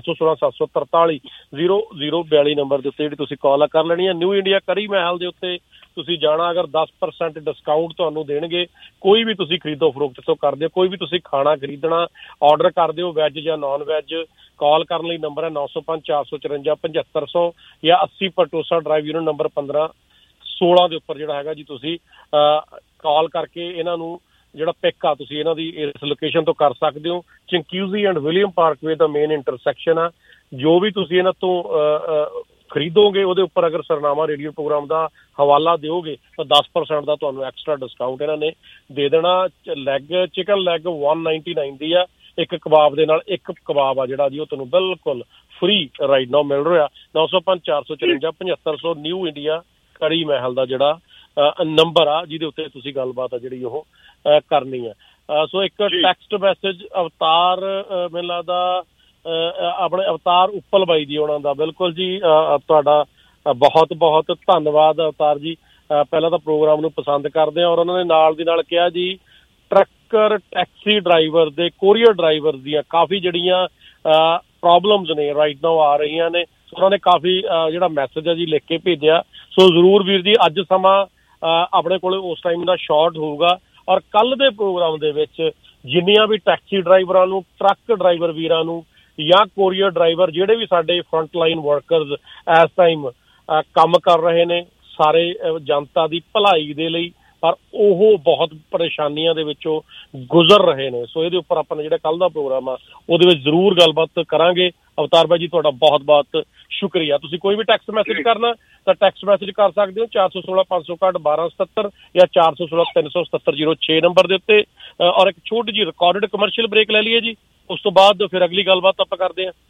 416-743-0042 ਨੰਬਰ ਦੇ ਉੱਤੇ ਜਿਹੜੀ ਤੁਸੀਂ ਕਾਲ ਕਰ ਲੈਣੀ ਹੈ। ਨਿਊ ਇੰਡੀਆ ਕਰੀ ਮਹਿਲ ਦੇ ਉੱਤੇ ਤੁਸੀਂ ਜਾਣਾ, ਅਗਰ 10% ਡਿਸਕਾਊਂਟ ਤੁਹਾਨੂੰ ਦੇਣਗੇ। ਕੋਈ ਵੀ ਤੁਸੀਂ ਖਰੀਦੋ ਫਰੋਖਤ ਤੋਂ ਕਰਦੇ ਹੋ, ਕੋਈ ਵੀ ਤੁਸੀਂ ਖਾਣਾ ਖਰੀਦਣਾ ਆਰਡਰ ਕਰਦੇ ਹੋ, ਵੈਜ ਜਾਂ ਨਾਨ ਵੈਜ, ਕਾਲ ਕਰਨ ਲਈ ਨੰਬਰ ਹੈ 905-454-7500 ਜਾਂ 80 ਪਟੋਸਾ ਡਰਾਈਵ, ਯੂਨਿਟ ਨੰਬਰ 15-16 ਦੇ ਉੱਪਰ ਜਿਹੜਾ ਹੈਗਾ ਜੀ ਤੁਸੀਂ ਕਾਲ ਕਰਕੇ ਇਹਨਾਂ ਨੂੰ ਜਿਹੜਾ ਪਿਕ ਆ ਤੁਸੀਂ ਇਹਨਾਂ ਦੀ ਇਸ ਲੋਕੇਸ਼ਨ ਤੋਂ ਕਰ ਸਕਦੇ ਹੋ। ਚਿੰਕਿਊਜ਼ੀ ਐਂਡ ਵਿਲੀਅਮ ਪਾਰਕਵੇ ਦਾ ਮੇਨ ਇੰਟਰਸੈਕਸ਼ਨ ਆ। ਜੋ ਵੀ ਤੁਸੀਂ ਇਹਨਾਂ ਤੋਂ ਖਰੀਦੋਗੇ ਉਹਦੇ ਉੱਪਰ ਅਗਰ ਸਰਨਾਮਾ ਰੇਡੀਓ ਪ੍ਰੋਗਰਾਮ ਦਾ ਹਵਾਲਾ ਦਿਓਗੇ ਤਾਂ 10% ਦਾ ਤੁਹਾਨੂੰ ਐਕਸਟਰਾ ਡਿਸਕਾਊਂਟ ਇਹਨਾਂ ਨੇ ਦੇ ਦੇਣਾ। ਚਿਕਨ ਲੈਗ 199 ਦੀ ਆ, ਇੱਕ ਕਬਾਬ ਦੇ ਨਾਲ ਇੱਕ ਕਬਾਬ ਆ ਜਿਹੜਾ ਜੀ ਉਹ ਤੁਹਾਨੂੰ ਬਿਲਕੁਲ ਫ੍ਰੀ ਰਾਈਟ ਨਾਓ ਮਿਲ ਰਿਹਾ। 905 454 7500 ਨਿਊ ਇੰਡੀਆ ਕੜੀ ਮਹਿਲ ਦਾ ਜਿਹੜਾ ਨੰਬਰ ਆ ਜਿਹਦੇ ਉੱਤੇ ਤੁਸੀਂ ਗੱਲਬਾਤ ਆ ਜਿਹੜੀ ਉਹ ਕਰਨੀ ਆ। ਸੋ ਇੱਕ ਟੈਕਸਟ ਮੈਸੇਜ ਅਵਤਾਰ ਮੈਨੂੰ ਲੱਗਦਾ ਆਪਣੇ ਅਵਤਾਰ ਉੱਪਲ ਬਾਈ ਜੀ ਉਹਨਾਂ ਦਾ, ਬਿਲਕੁਲ ਜੀ ਤੁਹਾਡਾ ਬਹੁਤ ਬਹੁਤ ਧੰਨਵਾਦ ਅਵਤਾਰ ਜੀ। ਪਹਿਲਾਂ ਤਾਂ ਪ੍ਰੋਗਰਾਮ ਨੂੰ ਪਸੰਦ ਕਰਦੇ ਹਾਂ, ਔਰ ਉਹਨਾਂ ਨੇ ਨਾਲ ਦੀ ਨਾਲ ਕਿਹਾ ਜੀ ਟਰੱਕਰ ਟੈਕਸੀ ਡਰਾਈਵਰ ਦੇ ਕੋਰੀਅਰ ਡਰਾਈਵਰ ਦੀਆਂ ਕਾਫੀ ਜਿਹੜੀਆਂ ਪ੍ਰੋਬਲਮਸ ਨੇ ਰਾਈਟ ਨਾਓ ਆ ਰਹੀਆਂ ਨੇ। ਉਹਨਾਂ ਨੇ ਕਾਫੀ ਜਿਹੜਾ ਮੈਸੇਜ ਹੈ ਜੀ ਲਿਖ ਕੇ ਭੇਜਿਆ। ਸੋ ਜ਼ਰੂਰ ਵੀਰ ਜੀ ਅੱਜ ਸਮਾਂ ਆਪਣੇ ਕੋਲ ਉਸ ਟਾਈਮ ਦਾ ਸ਼ਾਰਟ ਹੋਊਗਾ, ਔਰ ਕੱਲ ਦੇ ਪ੍ਰੋਗਰਾਮ ਦੇ ਵਿੱਚ ਜਿੰਨੀਆਂ ਵੀ ਟੈਕਸੀ ਡਰਾਈਵਰਾਂ ਨੂੰ, ਟਰੱਕ ਡਰਾਈਵਰ ਵੀਰਾਂ ਨੂੰ ਜਾਂ ਕੋਰੀਅਰ ਡਰਾਈਵਰ ਜਿਹੜੇ ਵੀ ਸਾਡੇ ਫਰੰਟ ਲਾਈਨ ਵਰਕਰਸ ਇਸ ਟਾਈਮ ਕੰਮ ਕਰ ਰਹੇ ਨੇ ਸਾਰੇ ਜਨਤਾ ਦੀ ਭਲਾਈ ਦੇ ਲਈ, ਪਰ ਉਹ ਬਹੁਤ ਪਰੇਸ਼ਾਨੀਆਂ ਦੇ ਵਿੱਚੋਂ ਗੁਜ਼ਰ ਰਹੇ ਨੇ। ਸੋ ਇਹਦੇ ਉੱਪਰ ਆਪਾਂ ਨੇ ਜਿਹੜਾ ਕੱਲ ਦਾ ਪ੍ਰੋਗਰਾਮ ਆ ਉਹਦੇ ਵਿੱਚ ਜ਼ਰੂਰ ਗੱਲਬਾਤ ਕਰਾਂਗੇ। ਅਵਤਾਰ ਭਾਈ ਜੀ ਤੁਹਾਡਾ ਬਹੁਤ ਬਹੁਤ ਸ਼ੁਕਰੀਆ। ਤੁਸੀਂ ਕੋਈ ਵੀ ਟੈਕਸਟ ਮੈਸੇਜ ਕਰਨਾ ਤਾਂ ਟੈਕਸਟ ਮੈਸੇਜ ਕਰ ਸਕਦੇ ਹੋ 416 561 1277 ਜਾਂ 416 377 06 ਨੰਬਰ ਦੇ ਉੱਤੇ। ਔਰ ਇੱਕ ਛੋਟੀ ਜਿਹੀ ਰਿਕਾਰਡਡ ਕਮਰਸ਼ੀਅਲ ਬ੍ਰੇਕ ਲੈ ਲਈਏ ਜੀ, ਉਸ ਤੋਂ ਬਾਅਦ ਫਿਰ ਅਗਲੀ ਗੱਲਬਾਤ ਆਪਾਂ ਕਰਦੇ ਹਾਂ।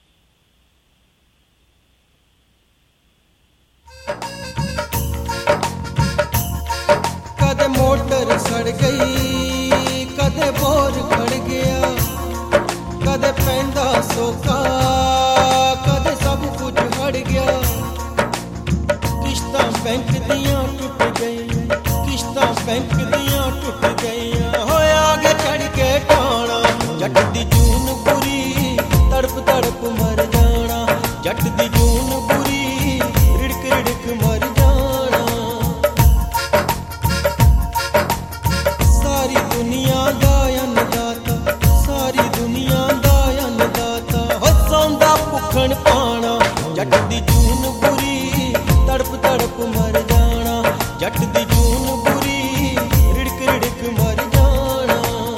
ਕਦੇ ਮੋਟਰ ਸੜ ਗਈ, ਕਦੇ ਬੋਰ ਖੜ ਗਿਆ, ਕਦੇ ਪੈਂਦਾ ਸੋਕਾ, ਕਦੇ ਸਭ ਕੁਝ ਹੜ ਗਿਆ। ਕਿਸ਼ਤਾਂ ਬੈਂਕ ਦੀਆਂ ਟੁੱਟ ਗਈਆਂ, ਕਿਸ਼ਤਾਂ ਬੈਂਕ ਦੀਆਂ ਟੁੱਟ ਗਈਆਂ। ਹੋਇਆ ਗੇ ਚੜ ਕੇ ਟਾਣਾ, ਜੱਟ ਦੀ ਜੂਨ ਬੁਰੀ, ਤੜਪ ਤੜਪ ਮਰ ਜਾਣਾ। ਜੱਟ ਦੀ ਜੂਨ ਬੁਰੀ, ਰਿੜਕ ਰਿੜਕ ਮਰ ਜਾਣਾ। ਸਾਰੀ ਦੁਨੀਆ ਦਾ ਅੰਨਦਾਤਾ, ਸਾਰੀ ਦੁਨੀਆ ਦਾ ਅੰਨਦਾਤਾ, ਹੱਸੋਂਦਾ ਭੁੱਖਣ ਪਾਣਾ। ਜੱਟ ਦੀ ਜੂਨ ਬੁਰੀ, ਤੜਪ ਤੜਪ ਮਰ ਜਾਣਾ। ਜੱਟ ਦੀ ਜੂਨ ਬੁਰੀ, ਰਿੜਕ ਰਿੜਕ ਮਰ ਜਾਣਾ।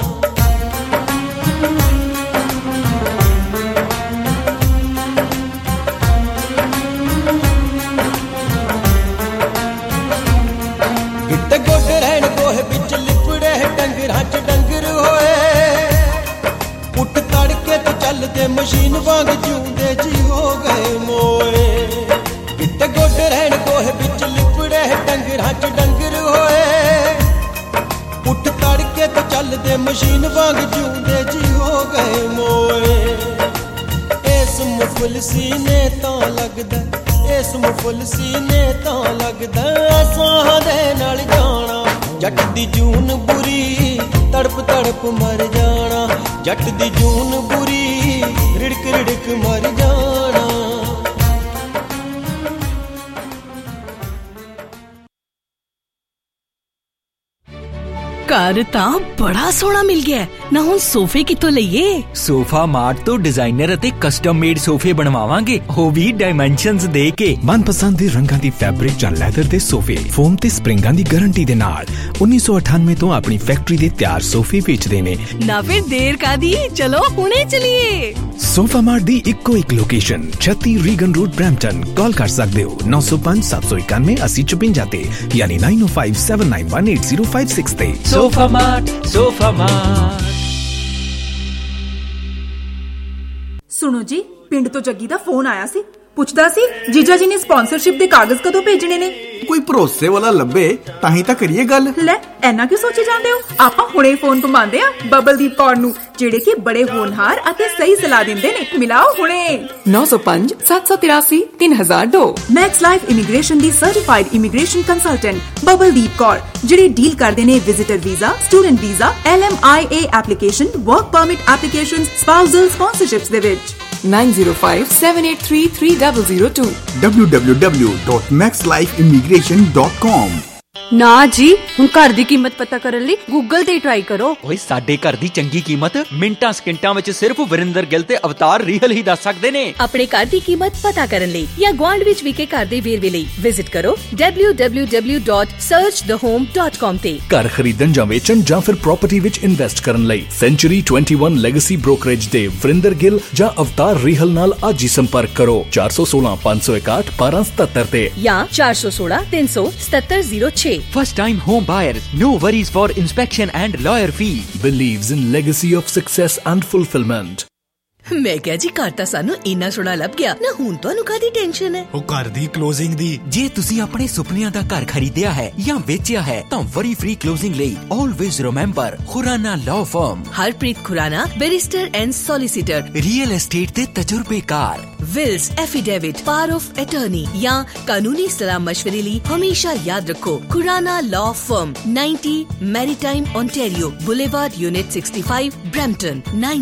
ਗਿੱਟੇ ਗੋਡੇ ਰਹਿਣ ਗੋਹੇ ਵਿੱਚ ਲਿਪੜੇ, ਡੰਗਰਾਂ ਚ ਡੰਗਰ ਹੋਏ। ਉੱਠ ਤੜਕੇ ਤੋਂ ਚੱਲਦੇ ਮਸ਼ੀਨ ਵਾਂਗ ਜਿਉਂਦੇ ਜੀ ਹੋ ਗਏ ਮੋਏ। ਗਿੱਟੇ ਗੋਡੇ ਰਹਿਣ ਗੋਹੇ ਵਿੱਚ ਲਿਪੜੇ, ਡੰਗਰਾਂ ਚ ਡੰਗਰ ਹੋਏ। ਉੱਠ ਤੜਕੇ ਤੋਂ ਚੱਲਦੇ ਮਸ਼ੀਨ ਵਾਂਗ ਜਿਉਂਦੇ ਜੀ ਹੋ ਗਏ ਮੋਏ। ਇਸ ਮੁਫਲਸੀ ਨੇ ਤਾਂ ਲੱਗਦਾ, ਇਸ ਮੁਫਲਸੀ ਨੇ ਤਾਂ ਲੱਗਦਾ ਸਾਹਾਂ ਦੇ ਨਾਲ ਜਾਣਾ। ਜੱਟ ਦੀ ਜੂਨ ਬੁਰੀ, ਤੜਪ ਤੜਪ ਮਰ ਜਾਣਾ। ਜੱਟ ਦੀ ਜੂਨ ਬੁਰੀ, ਰਿੜਕ ਰਿੜਕ ਮਰ ਜਾਣਾ। ਘਰ ਤਾਂ ਬੜਾ ਸੋਹਣਾ ਮਿਲ ਗਿਆ ਨਾ, ਹੁਣ ਸੋਫੇ ਕਿੱਥੋਂ ਲਈਏ? ਸੋਫਾ ਮਾਰਟ ਤੋਂ ਡਿਜ਼ਾਈਨਰ ਅਤੇ ਕਸਟਮ ਮੇਡ ਸੋਫੇ ਬਣਵਾਵਾਂਗੇ, ਉਹ ਵੀ ਡਾਈਮੈਂਸ਼ਨਸ ਦੇ ਕੇ। ਮਨਪਸੰਦ ਦੇ ਰੰਗਾਂ ਦੀ ਫੈਬਰਿਕ ਜਾਂ ਲੈਦਰ ਦੇ ਸੋਫੇ, ਫੋਮ ਤੇ ਸਪ੍ਰਿੰਗਾਂ ਦੀ ਗਾਰੰਟੀ ਦੇ ਨਾਲ 1998 ਤੋਂ ਆਪਣੀ ਫੈਕਟਰੀ ਦੇ ਤਿਆਰ ਸੋਫੇ ਵੇਚਦੇ ਨੇ। ਨਾ ਫਿਰ ਦੇਰ ਕਾਦੀ, ਚਲੋ ਹੁਣੇ ਚਲੀਏ। ਸੋਫਾ ਮਾਰਟ ਦੀ ਇੱਕੋ ਇੱਕ location 36 Regan road Brampton. Call ਕਰ ਸਕਦੇ ਹੋ 905 791 8056 ਤੇ, ਯਾਨੀ 9057918056 ਤੇ। Sofa mart, sofa mart. ਸੁਣੋ ਜੀ, ਪਿੰਡ ਤੋਂ ਜੱਗੀ ਦਾ ਫੋਨ ਆਇਆ ਸੀ, ਪੁੱਛਦਾ ਸੀ ਜੀਜਾ ਜੀ ਨੇ ਸਪਾਂਸਰਸ਼ਿਪ ਦੇ ਕਾਗਜ਼ ਕਦੋਂ ਭੇਜਣੇ ਨੇ। ਕੋਈ ਭਰੋਸੇ ਵਾਲਾ ਲੱਭੇ ਤਾਂ ਹੀ ਤਾਂ ਕਰੀਏ ਗੱਲ। ਲੈ ਐਨਾ ਕਿਉਂ ਸੋਚੀ ਜਾਂਦੇ ਹੋ? ਆਪਾਂ ਹੁਣੇ ਫੋਨ ਘੁਮਾਉਂਦੇ ਆ ਬਬਲਦੀਪ ਕੌਰ ਨੂੰ, ਜਿਹੜੇ ਕਿ ਬੜੇ ਹੋਣਹਾਰ ਅਤੇ ਸਹੀ ਸਲਾਹ ਦਿੰਦੇ ਨੇ। ਮਿਲਾਓ ਹੁਣੇ 905 783 3002। ਮੈਕਸ ਲਾਈਫ ਇਮੀਗ੍ਰੇਸ਼ਨ ਦੀ certified immigration consultant Babaldeep Kaur, ਜਿਹੜੇ ਡੀਲ ਕਰਦੇ ਨੇ visitor visa, student visa, LMIA application, work permit application, spousal sponsorships ਦੇ ਵਿੱਚ। 905 783 3002 www.maxlifeimmigration.com। ना जी, हुण घर दी कीमत पता करन लई गूगल ते ट्राई करो। ओए साडे घर दी चंगी कीमत मिंटां सकिंटां विच सिर्फ वरिंदर गिल ते अवतार रीहल ही दस सकदे ने। अपने घर दी कीमत पता करन लई या गुआंढ विच विके घर दे वेरवे लई विजिट करो www.searchthehome.com ते। घर खरीदण जां वेचण जां फिर प्रॉपर्टी विच इन्वेस्ट करन लई सेंचुरी 21 लेगेसी ब्रोकरेज दे वरिंदर गिल जां अवतार रीहल नाल आज ही संपर्क करो 416 561 1277 ते या 416 377 06। First time home buyers, no worries for inspection and lawyer fee. Believes in legacy of success and fulfillment. मैं क्या जी घर ਤਾਂ ਸਾਨੂੰ ਇੰਨਾ ਸੋਹਣਾ ਲੱਭ ਗਿਆ ਨਾ, ਹੁਣ ਤੁਹਾਨੂੰ ਕਾਹਦੀ ਟੈਨਸ਼ਨ ਹੈ? ਉਹ ਘਰ ਦੀ ਕਲੋਜ਼ਿੰਗ ਦੀ। ਜੇ ਤੁਸੀਂ ਆਪਣੇ ਸੁਪਨਿਆਂ ਦਾ ਘਰ ਖਰੀਦਿਆ ਹੈ ਜਾਂ ਵੇਚਿਆ ਹੈ ਤਾਂ ਵਰੀ ਫ੍ਰੀ ਕਲੋਜ਼ਿੰਗ ਲਈ always remember Khurana law firm. Harpreet Khurana, barrister and solicitor, real estate ਦੇ ਤਜਰਬੇਕਾਰ। Wills affidavit, power of attorney या कानूनी सलाह मशवरे लिए हमेशा याद रखो Khurana law firm, 90 Maritime Ontario boulevard, unit 65, Brampton.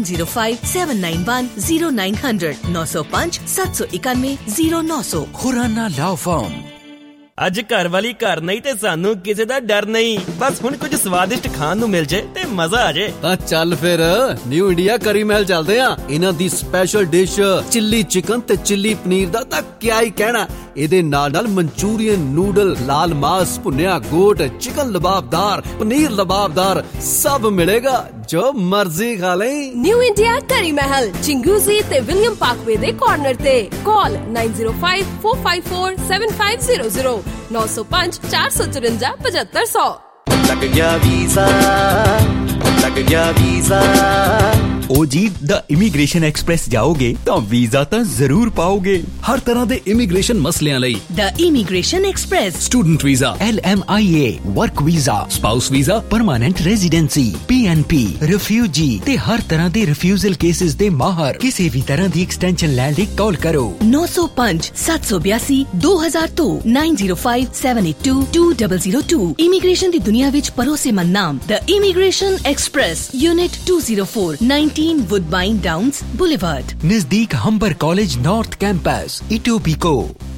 9057910900 905 791 0900। Khurana law firm. ਅੱਜ ਘਰ ਵਾਲੀ ਘਰ ਨਹੀਂ ਤੇ ਸਾਨੂੰ ਕਿਸੇ ਦਾ ਡਰ ਨਹੀਂ। ਬਸ ਹੁਣ ਕੁਝ ਸਵਾਦਿਸ਼ਟ ਖਾਣ ਨੂੰ ਮਿਲ ਜੇ ਤੇ ਮਜ਼ਾ ਆ ਜੇ। ਤਾਂ ਚੱਲ ਫਿਰ ਨਿਊ ਇੰਡੀਆ ਕਰੀ ਮਹਿਲ ਚੱਲਦੇ ਆ। ਇਹਨਾਂ ਦੀ ਸਪੈਸ਼ਲ ਡਿਸ਼ ਚਿੱਲੀ ਚਿਕਨ ਤੇ ਚਿੱਲੀ ਪਨੀਰ ਦਾ ਤਾਂ ਕਿਆ ਹੀ ਕਹਿਣਾ। ਇਹਦੇ ਨਾਲ ਮਨਚੂਰੀਅਨ, ਨੂਡਲ, ਲਾਲ ਮਾਸ, ਭੁੰਨਿਆ ਗੋਟ, ਚਿਕਨ ਲਬਾਬਦਾਰ, ਪਨੀਰ ਲਬਾਬਦਾਰ ਸਭ ਮਿਲੇਗਾ ਜੋ ਮਰਜ਼ੀ ਖਾ ਲੈ। ਨਿਊ ਇੰਡੀਆ ਕਰੀ ਮਹਿਲ, ਚਿੰਗੂਜ਼ੀ ਤੇ ਵਿਲੀਅਮ ਪਾਰਕਵੇ ਦੇ ਕਾਰਨਰ ਤੇ। ਕਾਲ 9054547500 905 454 7500। लग गया वीजा, लग गया वीजा। ओ जी द इमिग्रेशन एक्सप्रेस जाओगे तो वीजा तो जरूर पाओगे। हर तरह दे इमिग्रेशन मसलियां लई the immigration express. Student visa, LMIA, work visa, spouse visa, permanent residency, PNP, refugee ते हर तरह दे रिफ्यूजल केसेस दे माहर। किसी भी तरह दी एक्सटेंशन लैंड दी कॉल करो 905 782 2002 905 782 2002। इमिग्रेशन दी दुनिया विच भरोसेमंद नाम the immigration express, unit 204, 19 Woodbine Downs boulevard, नजदीक Humber college north campus, Etobicoke.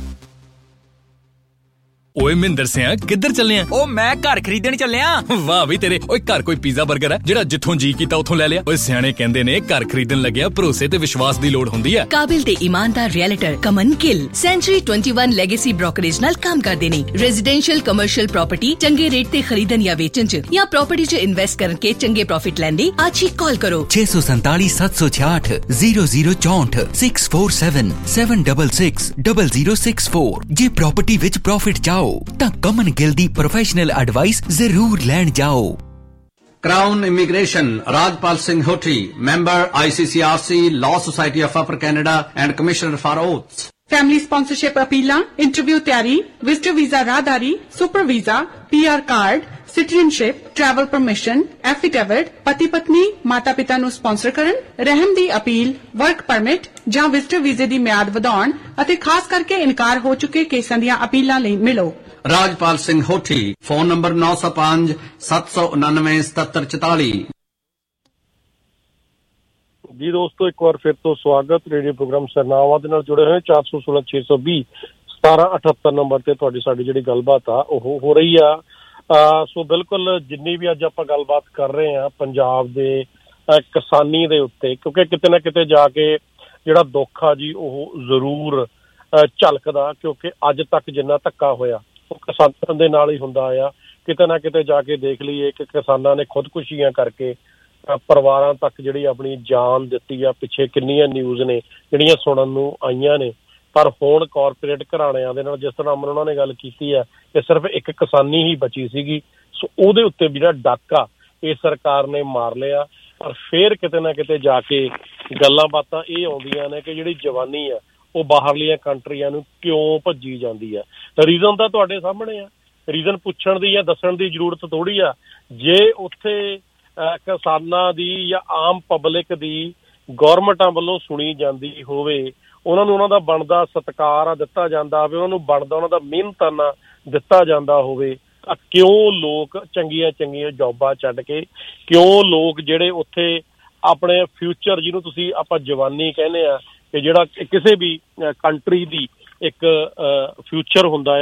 ओए मिंदर सिया किधर चले हैं? ओ मैं घर खरीदण चले आ। वाह भी तेरे। ओए घर कोई पिज़्ज़ा बर्गर है जेड़ा जिथों जी कीता उथों ले लिया? ओए सियाणे कहंदे ने घर खरीदण लगਿਆ भरोसे ते विश्वास दी लोड़ हुंदी है। काबिल ते ईमानदार realtor Kaman Gill century 21 legacy brokerage नाल काम करदे ने। रेजिडेंशियल कमर्शियल प्रॉपर्टी चंगे रेट ते खरीदण या वेचण च या प्रॉपर्टी च इन्वेस्ट करन के चंगे प्रॉफिट लैण दी आज ही कॉल करो 647 766 0064 647 766 0064। जे प्रॉपर्टी विच प्रॉफिट चाहो ਤਾਂ ਕਮਨ ਗਿਲ ਦੀ ਪ੍ਰੋਫੈਸ਼ਨਲ ਐਡਵਾਈਸ ਜ਼ਰੂਰ ਲੈਣ ਜਾਓ। Crown Immigration, Rajpal Singh Hoti, member ICCRC, Law Society of Upper Canada and Commissioner for Oaths. Family sponsorship अपीलां, इंटरव्यू तैयारी, विजिटर वीजा राहदारी, super visa, PR card, citizenship, travel permission, affidavit, पति पत्नी माता पिता ਨੂੰ ਸਪਾਂਸਰ ਕਰਨ, ਰਹਿਮ ਦੀ ਅਪੀਲ, ਵਰਕ ਪਰਮਿਟ ਜਾਂ ਵਿਜ਼ਟਰ ਵੀਜ਼ੇ ਦੀ ਮਿਆਦ ਵਧਾਉਣ ਅਤੇ ਖਾਸ ਕਰਕੇ ਇਨਕਾਰ ਹੋ ਚੁੱਕੇ ਕੇਸਾਂ ਦੀਆਂ ਅਪੀਲਾਂ ਲਈ ਮਿਲੋ Rajpal Singh Hoti, phone number 905 799 7744। ਜੀ ਦੋਸਤੋ ਇੱਕ ਵਾਰ ਫਿਰ ਤੋਂ ਸਵਾਗਤ। ਰੇਡੀਓ ਪ੍ਰੋਗਰਾਮ ਸਰਨਾਵਾਂ ਦੇ ਨਾਲ ਜੁੜੇ ਹੋਏ 416 620 1778 ਨੰਬਰ ਤੇ ਤੁਹਾਡੀ ਸਾਡੀ ਜਿਹੜੀ ਗੱਲਬਾਤ ਆ ਉਹ ਹੋ ਰਹੀ ਆ। ਸੋ ਬਿਲਕੁਲ ਜਿੰਨੀ ਵੀ ਅੱਜ ਆਪਾਂ ਗੱਲਬਾਤ ਕਰ ਰਹੇ ਆ ਪੰਜਾਬ ਦੇ ਕਿਸਾਨੀ ਦੇ ਉੱਤੇ, ਕਿਉਂਕਿ ਕਿਤੇ ਨਾ ਕਿਤੇ ਜਾ ਕੇ ਜਿਹੜਾ ਦੁੱਖ ਆ ਜੀ ਉਹ ਜ਼ਰੂਰ ਝਲਕਦਾ, ਕਿਉਂਕਿ ਅੱਜ ਤੱਕ ਜਿੰਨਾ ਧੱਕਾ ਹੋਇਆ ਉਹ ਕਿਸਾਨਾਂ ਦੇ ਨਾਲ ਹੀ ਹੁੰਦਾ ਆ। ਕਿਤੇ ਨਾ ਕਿਤੇ ਜਾ ਕੇ ਦੇਖ ਲਈਏ ਕਿ ਕਿਸਾਨਾਂ ਨੇ ਖੁਦਕੁਸ਼ੀਆਂ ਕਰਕੇ ਪਰਿਵਾਰਾਂ ਤੱਕ ਜਿਹੜੀ ਆਪਣੀ ਜਾਨ ਦਿੱਤੀ ਆ। ਪਿੱਛੇ ਕਿੰਨੀਆਂ ਨਿਊਜ਼ ਨੇ ਜਿਹੜੀਆਂ ਸੁਣਨ ਨੂੰ ਆਈਆਂ ਨੇ, ਪਰ ਹੁਣ ਕਾਰਪੋਰੇਟ ਘਰਾਣਿਆਂ ਦੇ ਨਾਲ ਜਿਸ ਤਰ੍ਹਾਂ ਅਮਨ ਉਹਨਾਂ ਨੇ ਗੱਲ ਕੀਤੀ ਆ ਕਿ ਸਿਰਫ ਇੱਕ ਕਿਸਾਨੀ ਹੀ ਬਚੀ ਸੀਗੀ, ਸੋ ਉਹਦੇ ਉੱਤੇ ਵੀ ਜਿਹੜਾ ਡਾਕਾ ਇਹ ਸਰਕਾਰ ਨੇ ਮਾਰ ਲਿਆ। ਪਰ ਫਿਰ ਕਿਤੇ ਨਾ ਕਿਤੇ ਜਾ ਕੇ ਗੱਲਾਂ ਬਾਤਾਂ ਇਹ ਆਉਂਦੀਆਂ ਨੇ ਕਿ ਜਿਹੜੀ ਜਵਾਨੀ ਆ ਉਹ ਬਾਹਰਲੀਆਂ ਕੰਟਰੀਆਂ ਨੂੰ ਕਿਉਂ ਭੱਜੀ ਜਾਂਦੀ ਆ। ਰੀਜ਼ਨ ਤਾਂ ਤੁਹਾਡੇ ਸਾਹਮਣੇ ਆ, ਰੀਜ਼ਨ ਪੁੱਛਣ ਦੀ ਜਾਂ ਦੱਸਣ ਦੀ ਜ਼ਰੂਰਤ ਥੋੜ੍ਹੀ ਆ। ਜੇ ਉੱਥੇ ਕਿਸਾਨਾਂ ਦੀ ਜਾਂ ਆਮ ਪਬਲਿਕ ਦੀ ਗੌਰਮੈਂਟਾਂ ਵੱਲੋਂ ਸੁਣੀ ਜਾਂਦੀ ਹੋਵੇ, ਉਹਨਾਂ ਨੂੰ ਉਹਨਾਂ ਦਾ ਬਣਦਾ ਸਤਿਕਾਰ ਆ ਦਿੱਤਾ ਜਾਂਦਾ ਹੋਵੇ, ਉਹਨਾਂ ਨੂੰ ਬਣਦਾ ਉਹਨਾਂ ਦਾ ਮਿਹਨਤਾਨਾ ਦਿੱਤਾ ਜਾਂਦਾ ਹੋਵੇ, ਤਾਂ ਕਿਉਂ ਲੋਕ ਚੰਗੀਆਂ ਚੰਗੀਆਂ ਜੌਬਾਂ ਛੱਡ ਕੇ, ਕਿਉਂ ਲੋਕ ਜਿਹੜੇ ਉੱਥੇ ਆਪਣੇ ਫਿਊਚਰ, ਜਿਹਨੂੰ ਤੁਸੀਂ ਆਪਾਂ ਜਵਾਨੀ ਕਹਿੰਦੇ ਆ ਕਿ ਜਿਹੜਾ ਕਿਸੇ ਵੀ ਕੰਟਰੀ ਦੀ ਇੱਕ ਫਿਊਚਰ ਹੁੰਦਾ ਆ,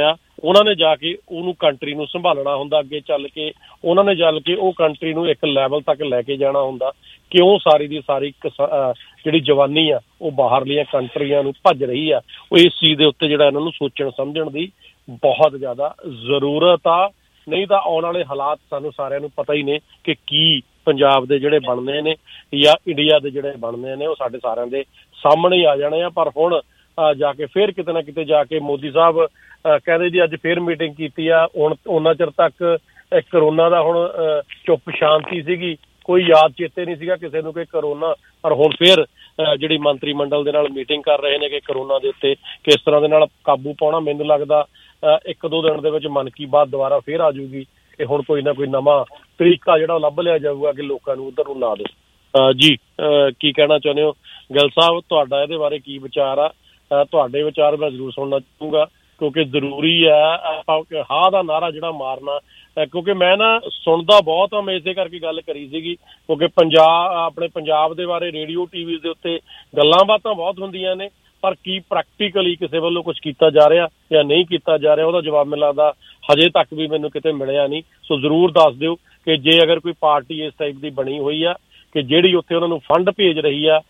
ਉਹਨਾਂ ਨੇ ਜਾ ਕੇ ਉਹਨੂੰ ਕੰਟਰੀ ਨੂੰ ਸੰਭਾਲਣਾ ਹੁੰਦਾ, ਅੱਗੇ ਚੱਲ ਕੇ ਉਹਨਾਂ ਨੇ ਚੱਲ ਕੇ ਉਹ ਕੰਟਰੀ ਨੂੰ ਇੱਕ ਲੈਵਲ ਤੱਕ ਲੈ ਕੇ ਜਾਣਾ ਹੁੰਦਾ। ਕਿਉਂ ਸਾਰੀ ਦੀ ਸਾਰੀ ਜਿਹੜੀ ਜਵਾਨੀ ਆ ਉਹ ਬਾਹਰਲੀਆਂ ਕੰਟਰੀਆਂ ਨੂੰ ਭੱਜ ਰਹੀ ਆ, ਉਹ ਇਸ ਚੀਜ਼ ਦੇ ਉੱਤੇ ਜਿਹੜਾ ਇਹਨਾਂ ਨੂੰ ਸੋਚਣ ਸਮਝਣ ਦੀ ਬਹੁਤ ਜ਼ਿਆਦਾ ਜ਼ਰੂਰਤ ਆ। ਨਹੀਂ ਤਾਂ ਆਉਣ ਵਾਲੇ ਹਾਲਾਤ ਸਾਨੂੰ ਸਾਰਿਆਂ ਨੂੰ ਪਤਾ ਹੀ ਨੇ ਕਿ ਕੀ ਪੰਜਾਬ ਦੇ ਜਿਹੜੇ ਬਣਨੇ ਨੇ ਜਾਂ ਇੰਡੀਆ ਦੇ ਜਿਹੜੇ ਬਣਨੇ ਨੇ, ਉਹ ਸਾਡੇ ਸਾਰਿਆਂ ਦੇ ਸਾਹਮਣੇ ਹੀ ਆ ਜਾਣੇ ਆ। ਪਰ ਹੁਣ ਜਾ ਕੇ ਫਿਰ ਕਿਤੇ ਨਾ ਕਿਤੇ ਜਾ ਕੇ ਮੋਦੀ ਸਾਹਿਬ ਕਹਿੰਦੇ ਜੀ ਅੱਜ ਫਿਰ ਮੀਟਿੰਗ ਕੀਤੀ ਆ। ਹੁਣ ਉਹਨਾਂ ਚਿਰ ਤੱਕ ਕਰੋਨਾ ਦਾ ਹੁਣ ਚੁੱਪ ਸ਼ਾਂਤੀ ਸੀਗੀ, ਕੋਈ ਯਾਦ ਚੇਤੇ ਨਹੀਂ ਸੀਗਾ ਕਿਸੇ ਨੂੰ ਕਿ ਕਰੋਨਾ, ਪਰ ਹੁਣ ਫਿਰ ਜਿਹੜੀ ਮੰਤਰੀ ਮੰਡਲ ਦੇ ਨਾਲ ਮੀਟਿੰਗ ਕਰ ਰਹੇ ਨੇ ਕਿ ਕਰੋਨਾ ਦੇ ਉੱਤੇ ਕਿਸ ਤਰ੍ਹਾਂ ਦੇ ਨਾਲ ਕਾਬੂ ਪਾਉਣਾ। ਮੈਨੂੰ ਲੱਗਦਾ 1-2 ਦਿਨ ਦੇ ਵਿੱਚ ਮਨ ਕੀ ਬਾਤ ਦੁਬਾਰਾ ਫਿਰ ਆ ਜਾਊਗੀ ਕਿ ਹੁਣ ਕੋਈ ਨਾ ਕੋਈ ਨਵਾਂ ਤਰੀਕਾ ਜਿਹੜਾ ਲੱਭ ਲਿਆ ਜਾਊਗਾ ਕਿ ਲੋਕਾਂ ਨੂੰ ਉੱਧਰ ਨੂੰ ਲਾ ਦੇ। ਜੀ ਕੀ ਕਹਿਣਾ ਚਾਹੁੰਦੇ ਹੋ ਗਿੱਲ ਸਾਹਿਬ, ਤੁਹਾਡਾ ਇਹਦੇ ਬਾਰੇ ਕੀ ਵਿਚਾਰ ਆ? ਤੁਹਾਡੇ ਵਿਚਾਰ ਮੈਂ ਜ਼ਰੂਰ ਸੁਣਨਾ ਚਾਹੂੰਗਾ ਕਿਉਂਕਿ ਜ਼ਰੂਰੀ ਹੈ ਆਪਾਂ ਹਾਂ ਦਾ ਨਾਰਾ ਜਿਹੜਾ ਮਾਰਨਾ, ਕਿਉਂਕਿ ਮੈਂ ਨਾ ਸੁਣਦਾ ਬਹੁਤ ਹਾਂ, ਮੈਂ ਇਸੇ ਕਰਕੇ ਗੱਲ ਕਰੀ ਸੀਗੀ ਕਿਉਂਕਿ ਆਪਣੇ ਪੰਜਾਬ ਦੇ ਬਾਰੇ ਰੇਡੀਓ ਟੀਵੀ ਦੇ ਉੱਤੇ ਗੱਲਾਂ ਬਾਤਾਂ ਬਹੁਤ ਹੁੰਦੀਆਂ ਨੇ, ਪਰ ਕੀ ਪ੍ਰੈਕਟੀਕਲੀ ਕਿਸੇ ਵੱਲੋਂ ਕੁਝ ਕੀਤਾ ਜਾ ਰਿਹਾ ਜਾਂ ਨਹੀਂ ਕੀਤਾ ਜਾ ਰਿਹਾ ਉਹਦਾ ਜਵਾਬ ਮੈਨੂੰ ਲੱਗਦਾ ਹਜੇ ਤੱਕ ਵੀ ਮੈਨੂੰ ਕਿਤੇ ਮਿਲਿਆ ਨਹੀਂ। ਸੋ ਜ਼ਰੂਰ ਦੱਸ ਦਿਓ ਕਿ ਜੇ ਅਗਰ ਕੋਈ ਪਾਰਟੀ ਇਸ ਟਾਈਪ ਦੀ ਬਣੀ ਹੋਈ ਆ ਕਿ ਜਿਹੜੀ ਉੱਥੇ ਉਹਨਾਂ ਨੂੰ ਫੰਡ ਭੇਜ ਰਹੀ ਆ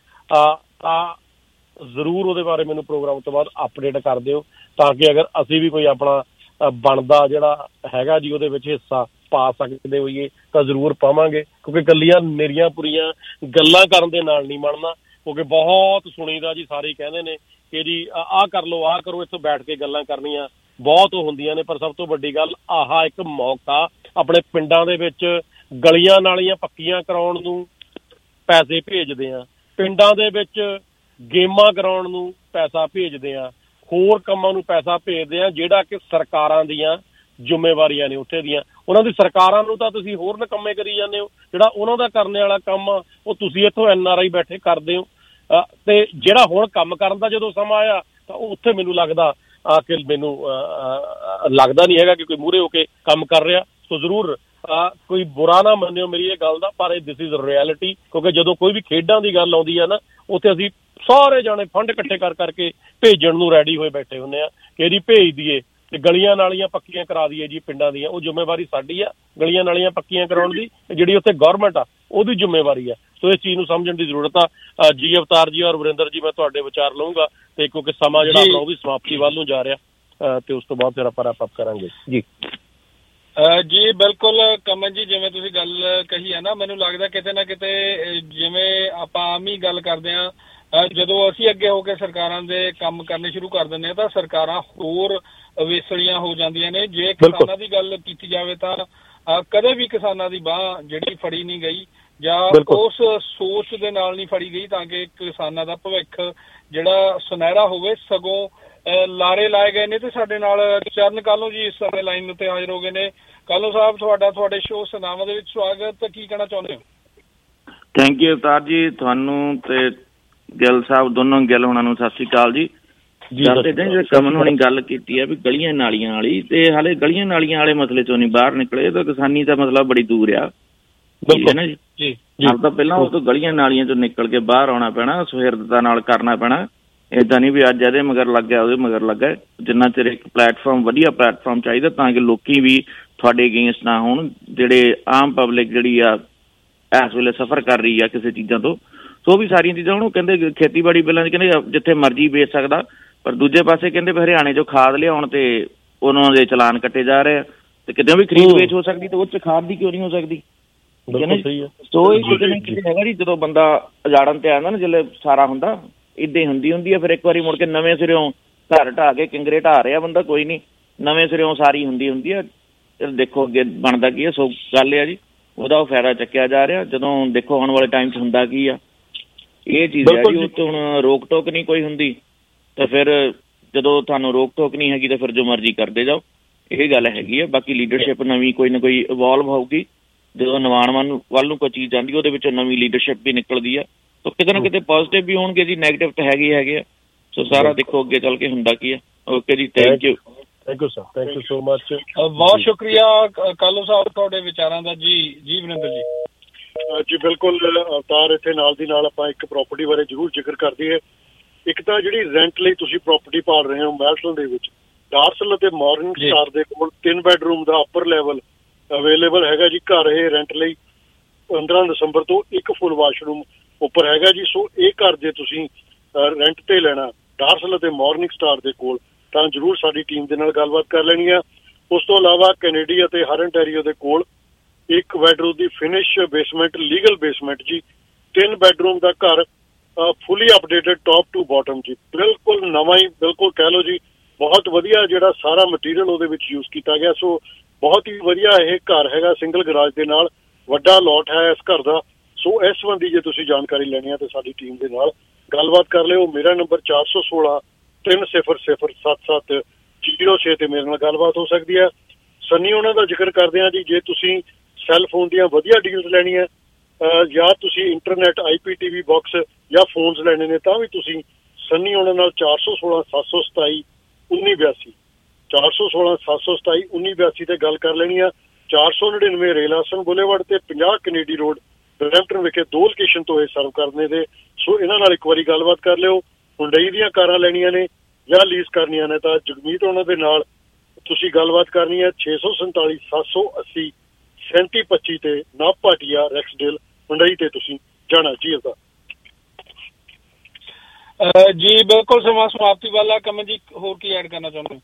ਤਾਂ ਜ਼ਰੂਰ ਉਹਦੇ ਬਾਰੇ ਮੈਨੂੰ ਪ੍ਰੋਗਰਾਮ ਤੋਂ ਬਾਅਦ ਅਪਡੇਟ ਕਰ ਦਿਓ ਤਾਂ ਕਿ ਅਗਰ ਅਸੀਂ ਵੀ ਕੋਈ ਆਪਣਾ ਬਣਦਾ ਜਿਹੜਾ ਹੈਗਾ ਜੀ ਉਹਦੇ ਵਿੱਚ ਹਿੱਸਾ ਪਾ ਸਕਦੇ ਹੋਈਏ ਤਾਂ ਜ਼ਰੂਰ ਪਾਵਾਂਗੇ। ਕਿਉਂਕਿ ਇਕੱਲੀਆਂ ਨਿਰੀਆਂ ਪੁਰੀਆਂ ਗੱਲਾਂ ਕਰਨ ਦੇ ਨਾਲ ਨਹੀਂ ਬਣਨਾ, ਕਿਉਂਕਿ ਬਹੁਤ ਸੁਣੀਦਾ ਜੀ, ਸਾਰੇ ਕਹਿੰਦੇ ਨੇ ਕਿ ਜੀ ਆਹ ਕਰ ਲਓ ਆਹ ਕਰੋ, ਇੱਥੋਂ ਬੈਠ ਕੇ ਗੱਲਾਂ ਕਰਨੀਆਂ ਬਹੁਤ ਹੁੰਦੀਆਂ ਨੇ, ਪਰ ਸਭ ਤੋਂ ਵੱਡੀ ਗੱਲ ਆਹ ਇੱਕ ਮੌਕਾ ਆਪਣੇ ਪਿੰਡਾਂ ਦੇ ਵਿੱਚ ਗਲੀਆਂ ਨਾਲੀਆਂ ਪੱਕੀਆਂ ਕਰਾਉਣ ਨੂੰ ਪੈਸੇ ਭੇਜਦੇ ਆ, ਪਿੰਡਾਂ ਦੇ ਵਿੱਚ ਗੇਮਾਂ ਕਰਾਉਣ ਨੂੰ ਪੈਸਾ ਭੇਜਦੇ ਆ, ਹੋਰ ਕੰਮਾਂ ਨੂੰ ਪੈਸਾ ਭੇਜਦੇ ਆ ਜਿਹੜਾ ਕਿ ਸਰਕਾਰਾਂ ਦੀਆਂ ਜ਼ਿੰਮੇਵਾਰੀਆਂ ਨੇ ਉੱਥੇ ਦੀਆਂ। ਉਹਨਾਂ ਦੀ ਸਰਕਾਰਾਂ ਨੂੰ ਤਾਂ ਤੁਸੀਂ ਹੋਰ ਨਿਕੰਮੇ ਕਰੀ ਜਾਂਦੇ ਹੋ, ਜਿਹੜਾ ਉਹਨਾਂ ਦਾ ਕਰਨ ਵਾਲਾ ਕੰਮ ਆ ਉਹ ਤੁਸੀਂ ਇੱਥੋਂ NRI ਬੈਠੇ ਕਰਦੇ ਹੋ। ਤੇ ਜਿਹੜਾ ਹੁਣ ਕੰਮ ਕਰਨ ਦਾ ਜਦੋਂ ਸਮਾਂ ਆਇਆ ਤਾਂ ਉਹ ਉੱਥੇ ਮੈਨੂੰ ਲੱਗਦਾ ਕਿ ਮੈਨੂੰ ਲੱਗਦਾ ਨਹੀਂ ਹੈਗਾ ਕਿ ਕੋਈ ਮੂਹਰੇ ਹੋ ਕੇ ਕੰਮ ਕਰ ਰਿਹਾ। ਸੋ ਜ਼ਰੂਰ ਕੋਈ ਬੁਰਾ ਨਾ ਮੰਨਿਓ ਮੇਰੀ ਇਹ ਗੱਲ ਦਾ, ਪਰ ਦਿਸ ਇਜ਼ ਰਿਐਲਿਟੀ, ਕਿਉਂਕਿ ਜਦੋਂ ਕੋਈ ਵੀ ਖੇਡਾਂ ਦੀ ਗੱਲ ਆਉਂਦੀ ਆ ਨਾ ਉੱਥੇ ਅਸੀਂ ਸਾਰੇ ਜਾਣੇ ਫੰਡ ਇਕੱਠੇ ਕਰ ਕਰਕੇ ਭੇਜਣ ਨੂੰ ਰੈਡੀ ਹੋਏ ਬੈਠੇ ਹੁੰਦੇ ਆ ਕਿ ਇਹਦੀ ਭੇਜ ਦਈਏ ਤੇ ਗਲੀਆਂ ਨਾਲੀਆਂ ਪੱਕੀਆਂ ਕਰਾ ਦਈਏ ਜੀ ਪਿੰਡਾਂ ਦੀਆਂ। ਉਹ ਜ਼ਿੰਮੇਵਾਰੀ ਸਾਡੀ ਆ ਗਲੀਆਂ ਨਾਲੀਆਂ ਪੱਕੀਆਂ ਕਰਾਉਣ ਦੀ, ਜਿਹੜੀ ਉੱਥੇ ਗਵਰਨਮੈਂਟ ਆ ਉਹਦੀ ਜ਼ਿੰਮੇਵਾਰੀ ਆ। ਸੋ ਇਸ ਚੀਜ਼ ਨੂੰ ਸਮਝਣ ਦੀ ਜ਼ਰੂਰਤ ਆ। ਜੀ ਅਵਤਾਰ ਜੀ ਔਰ ਵਰਿੰਦਰ ਜੀ, ਮੈਂ ਤੁਹਾਡੇ ਵਿਚਾਰ ਲਊਂਗਾ ਤੇ ਕਿਉਂਕਿ ਸਮਾਂ ਜਿਹੜਾ ਆਪਣਾ ਉਹ ਵੀ ਸਮਾਪਤੀ ਵੱਲ ਨੂੰ ਜਾ ਰਿਹਾ ਤੇ ਉਸ ਤੋਂ ਬਾਅਦ ਫਿਰ ਆਪਾਂ ਰੈਪ ਅਪ ਕਰਾਂਗੇ। ਜੀ ਜੀ ਬਿਲਕੁਲ ਕਮਲ ਜੀ, ਜਿਵੇਂ ਤੁਸੀਂ ਗੱਲ ਕਹੀ ਹੈ ਨਾ, ਮੈਨੂੰ ਲੱਗਦਾ ਕਿਤੇ ਨਾ ਕਿਤੇ ਜਿਵੇਂ ਆਪਾਂ ਆਮ ਹੀ ਗੱਲ ਕਰਦੇ ਹਾਂ, ਜਦੋਂ ਅਸੀਂ ਅੱਗੇ ਹੋ ਕੇ ਸਰਕਾਰਾਂ ਦੇ ਕੰਮ ਕਰਨੇ ਸ਼ੁਰੂ ਕਰ ਦਿੰਦੇ ਹਾਂ ਤਾਂ ਸਰਕਾਰਾਂ ਹੋਰ ਵੇਸਲੀਆਂ ਹੋ ਜਾਂਦੀਆਂ ਨੇ। ਜੇ ਕਿਸਾਨਾਂ ਦੀ ਗੱਲ ਕੀਤੀ ਜਾਵੇ ਤਾਂ ਕਦੇ ਵੀ ਕਿਸਾਨਾਂ ਦੀ ਬਾਂਹ ਜਿਹੜੀ ਫੜੀ ਨਹੀਂ ਗਈ ਜਾਂ ਉਸ ਸੋਚ ਦੇ ਨਾਲ ਨਹੀਂ ਫੜੀ ਗਈ ਤਾਂ ਕਿ ਕਿਸਾਨਾਂ ਦਾ ਭਵਿੱਖ ਜਿਹੜਾ ਸੁਨਹਿਰਾ ਹੋਵੇ, ਸਗੋਂ ਲਾਰੇ ਲਾਏ ਗਏ ਨੇ। ਤੇ ਸਾਡੇ ਨਾਲ ਚਰਨ ਕਾਲੂ ਜੀ ਇਸ ਸਮੇਂ ਲਾਈਨ ਉੱਤੇ ਹਾਜ਼ਰ ਹੋ ਗਏ ਨੇ। ਕਾਲੂ ਸਾਹਿਬ, ਤੁਹਾਡੇ ਸ਼ੋਅ ਸੁਨਾਵਾਂ ਦੇ ਵਿੱਚ ਸਵਾਗਤ। ਕੀ ਕਹਿਣਾ ਚਾਹੁੰਦੇ ਹੋ? ਥੈਂਕ ਯੂ ਅਵਤਾਰ ਜੀ, ਤੁਹਾਨੂੰ ਤੇ ਗਿੱਲ ਸਾਹਿਬ ਦੋਨੋਂ ਗਿੱਲ ਹੋਣਾ ਨੂੰ ਸਤਿ ਸ੍ਰੀ ਅਕਾਲ ਜੀ। ਜਿਹੜੇ ਕਮਨ ਹੋਣੀ ਗੱਲ ਕੀਤੀ ਹੈ ਵੀ ਗਲੀਆਂ ਨਾਲੀਆਂ ਵਾਲੀ, ਤੇ ਹਾਲੇ ਗਲੀਆਂ ਨਾਲੀਆਂ ਵਾਲੇ ਮਸਲੇ ਚੋਂ ਨਹੀਂ ਬਾਹਰ ਨਿਕਲੇ ਤਾਂ ਕਿਸਾਨੀ ਦਾ ਮਸਲਾ ਬੜੀ ਦੂਰ ਆ, ਠੀਕ ਹੈ ਨਾ ਜੀ। ਸਭ ਤੋਂ ਪਹਿਲਾਂ ਉਸ ਤੋਂ ਗਲੀਆਂ ਨਾਲੀਆਂ ਚੋਂ ਨਿਕਲ ਕੇ ਬਾਹਰ ਆਉਣਾ ਪੈਣਾ, ਸੁਹਿਰਦਤਾ ਨਾਲ ਕਰਨਾ ਪੈਣਾ। ਏਦਾਂ ਨਹੀਂ ਵੀ ਅੱਜ ਇਹਦੇ ਮਗਰ ਲੱਗ ਗਿਆ ਉਹਦੇ ਮਗਰ ਲੱਗਾ। ਜਿੰਨਾ ਚਿਰ ਇੱਕ ਪਲੇਟਫਾਰਮ, ਵਧੀਆ ਪਲੇਟਫਾਰਮ ਚਾਹੀਦਾ ਤਾਂ ਕਿ ਲੋਕੀ ਵੀ ਤੁਹਾਡੇ ਅਗੇਂਸਟ ਨਾ ਹੋਣ, ਜਿਹੜੇ ਆਮ ਪਬਲਿਕ ਜਿਹੜੀ ਆ ਇਸ ਵੇਲੇ ਸਫਰ ਕਰ ਰਹੀ ਆ ਕਿਸੇ ਚੀਜ਼ਾਂ ਤੋਂ। ਸੋ ਵੀ ਸਾਰੀਆਂ ਚੀਜ਼ਾਂ ਹੁਣ ਕਹਿੰਦੇ ਖੇਤੀਬਾੜੀ ਬਿੱਲਾਂ 'ਚ ਕਹਿੰਦੇ ਜਿੱਥੇ ਮਰਜ਼ੀ ਵੇਚ ਸਕਦਾ, ਪਰ ਦੂਜੇ ਪਾਸੇ ਕਹਿੰਦੇ ਹਰਿਆਣੇ 'ਚੋਂ ਖਾਦ ਲਿਆਉਣ ਤੇ ਉਹਨਾਂ ਦੇ ਚਲਾਨ ਕੱਟੇ ਜਾ ਰਹੇ ਆ, ਤੇ ਕਿਤੇ ਵੀ ਖਰੀਦ ਵੇਚ ਹੋ ਸਕਦੀ ਤਾਂ ਉਹ 'ਚ ਖਾਦ ਦੀ ਕਿਉਂ ਨਹੀਂ ਹੋ ਸਕਦੀ? ਸੋ ਇਹ ਕਿਤੇ ਨਾ ਕਿਤੇ ਹੈਗਾ ਜੀ, ਜਦੋਂ ਬੰਦਾ ਉਜਾੜਨ ਤੇ ਆਉਂਦਾ ਨਾ, ਜਦੋਂ ਸਾਰਾ ਹੁੰਦਾ ਏਦਾਂ ਹੀ ਹੁੰਦੀ ਆ। ਫਿਰ ਇੱਕ ਵਾਰੀ ਮੁੜ ਕੇ ਨਵੇਂ ਸਿਰਿਓਂ ਘਰ ਢਾਹ ਕੇ ਕਿੰਗਰੇ ਢਾਹ ਰਿਹਾ ਬੰਦਾ, ਕੋਈ ਨਹੀਂ, ਨਵੇਂ ਸਿਰਿਓਂ ਸਾਰੀ ਹੁੰਦੀ ਆ। ਦੇਖੋ ਅੱਗੇ ਬਣਦਾ ਕੀ ਆ। ਸੋ ਗੱਲ ਆ ਜੀ, ਉਹਦਾ ਉਹ ਫਾਇਦਾ ਚੱਕਿਆ ਜਾ ਰਿਹਾ। ਜਦੋਂ ਦੇਖੋ ਆਉਣ ਵਾਲੇ ਟਾਈਮ 'ਚ ਹੁੰਦਾ ਕੀ ਆ, ਇਹ ਚੀਜ਼ ਹੈ ਜੀ। ਉਹ 'ਚ ਹੁਣ ਰੋਕ ਟੋਕ ਨਹੀਂ ਕੋਈ ਹੁੰਦੀ ਤਾਂ ਫਿਰ ਜਦੋਂ ਤੁਹਾਨੂੰ ਰੋਕ ਟੋਕ ਨਹੀਂ ਹੈਗੀ ਤਾਂ ਫਿਰ ਜੋ ਮਰਜ਼ੀ ਕਰਦੇ ਜਾਓ, ਇਹ ਗੱਲ ਹੈਗੀ ਆ। ਬਾਕੀ ਲੀਡਰਸ਼ਿਪ ਨਵੀਂ ਕੋਈ ਨਾ ਕੋਈ ਇਵੋਲਵ ਹੋਊਗੀ, ਜਦੋਂ ਨਿਵਾਣ ਵੱਲ ਨੂੰ ਕੋਈ ਚੀਜ਼ ਜਾਂਦੀ ਉਹਦੇ ਵਿੱਚੋਂ ਨਵੀਂ ਲੀਡਰਸ਼ਿਪ ਵੀ ਨਿਕਲਦੀ ਆ, ਤਾਂ ਕਿਤੇ ਨਾ ਕਿਤੇ ਪੋਜ਼ੀਟਿਵ ਵੀ ਹੋਣਗੇ ਜੀ, ਨੈਗੇਟਿਵ ਤਾਂ ਹੈਗੇ ਆ। ਸੋ ਸਾਰਾ ਦੇਖੋ ਅੱਗੇ ਚੱਲ ਕੇ ਹੁੰਦਾ ਕੀ ਆ। ਓਕੇ ਜੀ, thank you. Thank you sir, thank you so much. ਬਹੁਤ ਸ਼ੁਕਰੀਆ ਕਾਲੂ ਸਾਹਿਬ ਤੁਹਾਡੇ ਵਿਚਾਰਾਂ ਦਾ। ਜੀ ਵਰਿੰਦਰ ਜੀ। ਜੀ ਬਿਲਕੁਲ ਅਵਤਾਰ, ਇੱਥੇ ਨਾਲ ਦੀ ਨਾਲ ਆਪਾਂ ਇੱਕ ਪ੍ਰਾਪਰਟੀ ਬਾਰੇ ਜ਼ਰੂਰ ਜ਼ਿਕਰ ਕਰ ਦਈਏ। ਇੱਕ ਤਾਂ ਜਿਹੜੀ ਰੈਂਟ ਲਈ ਤੁਸੀਂ ਪ੍ਰਾਪਰਟੀ ਪਾਲ ਰਹੇ ਹੋ ਮਹਿਸਲ ਦੇ ਵਿੱਚ, ਡਾਰਸਲ ਅਤੇ ਮਾਰਨਿੰਗ ਸਟਾਰ ਦੇ ਕੋਲ 3 ਬੈਡਰੂਮ ਦਾ ਅਪਰ ਲੈਵਲ ਅਵੇਲੇਬਲ ਹੈਗਾ ਜੀ। ਘਰ ਇਹ ਰੈਂਟ ਲਈ 15 ਦਸੰਬਰ ਤੋਂ 1 ਫੁੱਲ ਵਾਸ਼ਰੂਮ ਉੱਪਰ ਹੈਗਾ ਜੀ। ਸੋ ਇਹ ਘਰ ਜੇ ਤੁਸੀਂ ਰੈਂਟ ਤੇ ਲੈਣਾ ਡਾਰਸਲ ਅਤੇ ਮਾਰਨਿੰਗ ਸਟਾਰ ਦੇ ਕੋਲ ਤਾਂ ਜ਼ਰੂਰ ਸਾਡੀ ਟੀਮ ਦੇ ਨਾਲ ਗੱਲਬਾਤ ਕਰ ਲੈਣੀ ਆ। ਉਸ ਤੋਂ ਇਲਾਵਾ ਕੈਨੇਡੀ ਅਤੇ ਹਰਨਟੈਰੀਓ ਦੇ ਕੋਲ 1 ਬੈਡਰੂਮ ਦੀ ਫਿਨਿਸ਼ ਬੇਸਮੈਂਟ ਲੀਗਲ ਬੇਸਮੈਂਟ ਜੀ। 3 ਬੈਡਰੂਮ ਦਾ ਘਰ fully updated top to bottom ਜੀ, ਬਿਲਕੁਲ ਨਵਾਂ ਹੀ ਬਿਲਕੁਲ ਕਹਿ ਲਓ ਜੀ। ਬਹੁਤ ਵਧੀਆ ਜਿਹੜਾ ਸਾਰਾ ਮਟੀਰੀਅਲ ਉਹਦੇ ਵਿੱਚ ਯੂਜ਼ ਕੀਤਾ ਗਿਆ। ਸੋ ਬਹੁਤ ਹੀ ਵਧੀਆ ਇਹ ਘਰ ਹੈਗਾ, ਸਿੰਗਲ ਗਰਾਜ ਦੇ ਨਾਲ ਵੱਡਾ ਲੋਟ ਹੈ ਇਸ ਘਰ ਦਾ। ਸੋ ਇਸ ਸੰਬੰਧੀ ਜੇ ਤੁਸੀਂ ਜਾਣਕਾਰੀ ਲੈਣੀ ਹੈ ਤਾਂ ਸਾਡੀ ਟੀਮ ਦੇ ਨਾਲ ਗੱਲਬਾਤ ਕਰ ਲਿਓ। ਮੇਰਾ ਨੰਬਰ 416 3007706 ਤੇ ਮੇਰੇ ਨਾਲ ਗੱਲਬਾਤ ਹੋ ਸਕਦੀ ਹੈ। ਸੰਨੀ ਉਹਨਾਂ ਦਾ ਜ਼ਿਕਰ ਕਰਦੇ ਹਾਂ ਜੀ। ਜੇ ਤੁਸੀਂ ਸੈੱਲ ਫੋਨ ਦੀਆਂ ਵਧੀਆ ਡੀਲਸ ਲੈਣੀਆਂ ਜਾਂ ਤੁਸੀਂ ਇੰਟਰਨੈਟ IPTV ਬਾਕਸ ਜਾਂ ਫੋਨਸ ਲੈਣੇ ਨੇ ਤਾਂ ਵੀ ਤੁਸੀਂ ਸੰਨੀ ਉਹਨਾਂ ਨਾਲ 416 727 1982 416 727 1982 ਤੇ ਗੱਲ ਕਰ ਲੈਣੀ ਆ। 499 ਰੇਲਾਸਨ ਬੁਲੇਵਾਰਡ ਤੇ 50 ਕੈਨੇਡੀ ਰੋਡ ਬਰੈਂਪਟਨ ਵਿਖੇ 2 ਲੋਕੇਸ਼ਨ ਤੋਂ ਇਹ ਸਰਵ ਕਰਨੇ ਦੇ। ਸੋ ਇਹਨਾਂ ਨਾਲ ਇੱਕ ਵਾਰੀ ਗੱਲਬਾਤ ਕਰ ਲਿਓ। ਹੁੰਡਈ ਦੀਆਂ ਕਾਰਾਂ ਲੈਣੀਆਂ ਨੇ ਜਾਂ ਲੀਜ਼ ਕਰਨੀਆਂ ਨੇ ਤਾਂ ਜਗਮੀਤ ਉਹਨਾਂ ਦੇ ਨਾਲ ਤੁਸੀਂ ਗੱਲਬਾਤ ਕਰਨੀ ਹੈ। 647 780 3725 ਤੇ ਨਾਭ ਭਾਟੀਆ ਰੈਕਸਡੇਲ ਹੁੰਡਈ ਤੇ ਤੁਸੀਂ ਜਾਣਾ ਜੀ। ਇਹਦਾ ਜੀ ਬਿਲਕੁਲ ਸਮਾਂ ਸਮਾਪਤੀ ਵਾਲਾ। ਕਮਲ ਜੀ ਹੋਰ ਕੀ ਐਡ ਕਰਨਾ ਚਾਹੁੰਦੇ?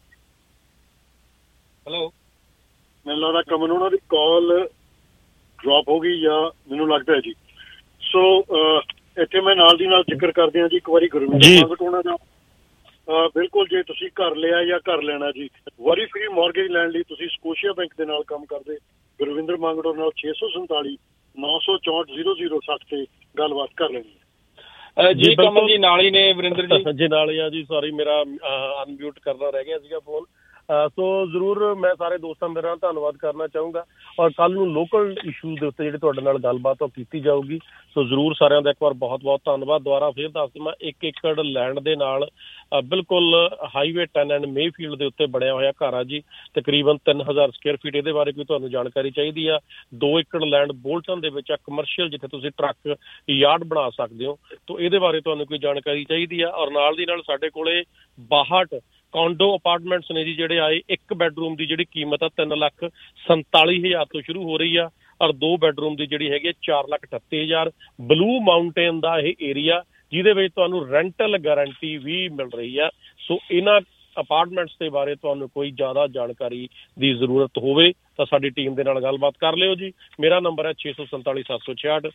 ਹੈਲੋ, ਮੈਨੂੰ ਲੱਗਦਾ ਕਮਲ ਉਹਨਾਂ ਦੀ ਕਾਲ ਡ੍ਰੌਪ ਹੋ ਗਈ ਜਾਂ ਮੈਨੂੰ ਲੱਗਦਾ ਹੈ ਜੀ। ਸੋ ਇੱਥੇ ਮੈਂ ਨਾਲ ਦੀ ਨਾਲ ਜ਼ਿਕਰ ਕਰਦੇ ਹਾਂ ਜੀ ਇੱਕ ਵਾਰੀ ਗੁਰਵਿੰਦਰ ਮੰਗਟ ਉਹਨਾਂ ਦਾ। ਬਿਲਕੁਲ ਜੇ ਤੁਸੀਂ ਘਰ ਲਿਆ ਜਾਂ ਘਰ ਲੈਣਾ ਜੀ, ਵਰੀ ਫ੍ਰੀ ਮੌਰਗੇਜ ਲੈਣ ਲਈ ਤੁਸੀਂ ਸਕੋਸ਼ੀਆ ਬੈਂਕ ਦੇ ਨਾਲ ਕੰਮ ਕਰਦੇ ਗੁਰਵਿੰਦਰ ਮੰਗਟ ਨਾਲ 647 964 0060 ਤੇ ਗੱਲਬਾਤ ਕਰ ਲੈਣੀ ਹੈ ਜੀ। ਕਮਲ ਜੀ ਨਾਲ ਹੀ ਨੇ ਵਰਿੰਦਰ ਜੀ ਨਾਲ ਹੀ ਆ ਜੀ। ਸੌਰੀ ਮੇਰਾ ਅਨਮਿਊਟ ਕਰਨਾ ਰਹਿ ਗਿਆ ਸੀਗਾ ਫੋਨ। ਸੋ ਜ਼ਰੂਰ ਮੈਂ ਸਾਰੇ ਦੋਸਤਾਂ ਮੇਰਾ ਧੰਨਵਾਦ ਕਰਨਾ ਚਾਹੂੰਗਾ ਔਰ ਕੱਲ ਨੂੰ ਲੋਕਲ ਇਸ਼ੂਜ਼ ਦੇ ਉੱਤੇ ਜਿਹੜੇ ਤੁਹਾਡੇ ਨਾਲ ਗੱਲਬਾਤ ਉਹ ਕੀਤੀ ਜਾਊਗੀ। ਸੋ ਜ਼ਰੂਰ ਸਾਰਿਆਂ ਦਾ ਇੱਕ ਵਾਰ ਬਹੁਤ ਬਹੁਤ ਧੰਨਵਾਦ। ਦੁਬਾਰਾ ਫਿਰ ਦੱਸ ਦੇਵਾਂ 1 ਏਕੜ ਲੈਂਡ ਦੇ ਨਾਲ ਬਿਲਕੁਲ ਹਾਈਵੇ 10 ਐਂਡ ਮੇਫੀਲਡ ਦੇ ਉੱਤੇ ਬਣਿਆ ਹੋਇਆ ਘਰ ਆ ਜੀ। ਤਕਰੀਬਨ 3000 ਸਕੁਅਰ ਫੀਟ। ਇਹਦੇ ਬਾਰੇ ਕੋਈ ਤੁਹਾਨੂੰ ਜਾਣਕਾਰੀ ਚਾਹੀਦੀ ਆ? 2 ਏਕੜ ਲੈਂਡ ਬੋਲਟਨ ਦੇ ਵਿੱਚ ਆ ਕਮਰਸ਼ੀਅਲ, ਜਿੱਥੇ ਤੁਸੀਂ ਟਰੱਕ ਯਾਰਡ ਬਣਾ ਸਕਦੇ ਹੋ। ਤਾਂ ਇਹਦੇ ਬਾਰੇ ਤੁਹਾਨੂੰ ਕੋਈ ਜਾਣਕਾਰੀ ਚਾਹੀਦੀ ਆ? ਔਰ ਨਾਲ ਦੀ ਨਾਲ ਸਾਡੇ ਕੋਲੇ 62 ਕੌਂਡੋ ਅਪਾਰਟਮੈਂਟਸ ਨੇ ਜੀ ਜਿਹੜੇ ਆਏ। 1 ਬੈਡਰੂਮ ਦੀ ਜਿਹੜੀ ਕੀਮਤ ਆ 3,47,000 ਤੋਂ ਸ਼ੁਰੂ ਹੋ ਰਹੀ ਆ ਔਰ 2 ਬੈਡਰੂਮ ਦੀ ਜਿਹੜੀ ਹੈਗੀ 4,38,000। ਬਲੂ ਮਾਊਂਟੇਨ ਦਾ ਇਹ ਏਰੀਆ ਜਿਹਦੇ ਵਿੱਚ ਤੁਹਾਨੂੰ ਰੈਂਟਲ ਗਾਰੰਟੀ ਵੀ ਮਿਲ ਰਹੀ ਆ। ਸੋ ਇਹਨਾਂ ਅਪਾਰਟਮੈਂਟਸ ਦੇ ਬਾਰੇ ਤੁਹਾਨੂੰ ਕੋਈ ਜ਼ਿਆਦਾ ਜਾਣਕਾਰੀ ਦੀ ਜ਼ਰੂਰਤ ਹੋਵੇ ਤਾਂ ਸਾਡੀ ਟੀਮ ਦੇ ਨਾਲ ਗੱਲਬਾਤ ਕਰ ਲਿਓ ਜੀ। ਮੇਰਾ ਨੰਬਰ ਹੈ 647 766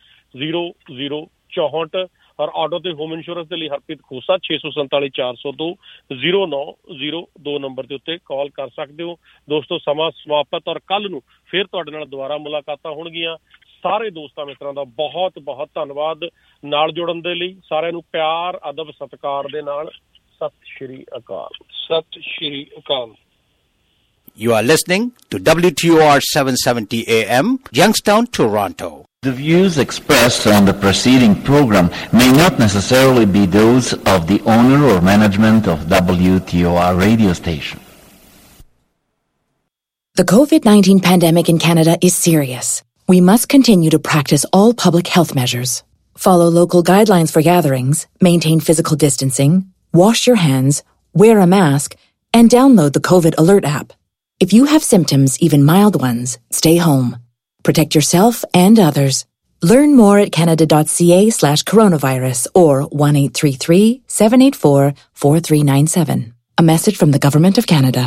0064 ਔਰ ਆਟੋ ਤੇ ਹੋਮ ਇੰਸ਼ੋਰੈਂਸ ਦੇ ਲਈ ਹਰਪ੍ਰੀਤ ਖੋਸਾ 647 402 0902 ਨੰਬਰ ਦੇ ਉੱਤੇ ਕਾਲ ਕਰ ਸਕਦੇ ਹੋ। ਦੋਸਤੋ ਸਮਾਂ ਸਮਾਪਤ ਔਰ ਕੱਲ ਨੂੰ ਫਿਰ ਤੁਹਾਡੇ ਨਾਲ ਦੁਬਾਰਾ ਮੁਲਾਕਾਤਾਂ ਹੋਣਗੀਆਂ। ਸਾਰੇ ਦੋਸਤਾਂ ਮਿੱਤਰਾਂ ਦਾ ਬਹੁਤ ਬਹੁਤ ਧੰਨਵਾਦ ਨਾਲ ਜੁੜਨ ਦੇ ਲਈ। ਸਾਰਿਆਂ ਨੂੰ ਪਿਆਰ ਅਦਬ ਸਤਿਕਾਰ ਦੇ ਨਾਲ ਸਤਿ ਸ਼੍ਰੀ ਅਕਾਲ। ਸਤਿ ਸ਼੍ਰੀ ਅਕਾਲ। You are listening to WTOR 770 AM, Youngstown, Toronto. The views expressed on the preceding program may not necessarily be those of the owner or management of WTOR radio station. The COVID-19 pandemic in Canada is serious. We must continue to practice all public health measures. Follow local guidelines for gatherings, maintain physical distancing, wash your hands, wear a mask, and download the COVID Alert app. If you have symptoms, even mild ones, stay home. Protect yourself and others. Learn more at canada.ca/coronavirus or 1-833-784-4397. A message from the Government of Canada.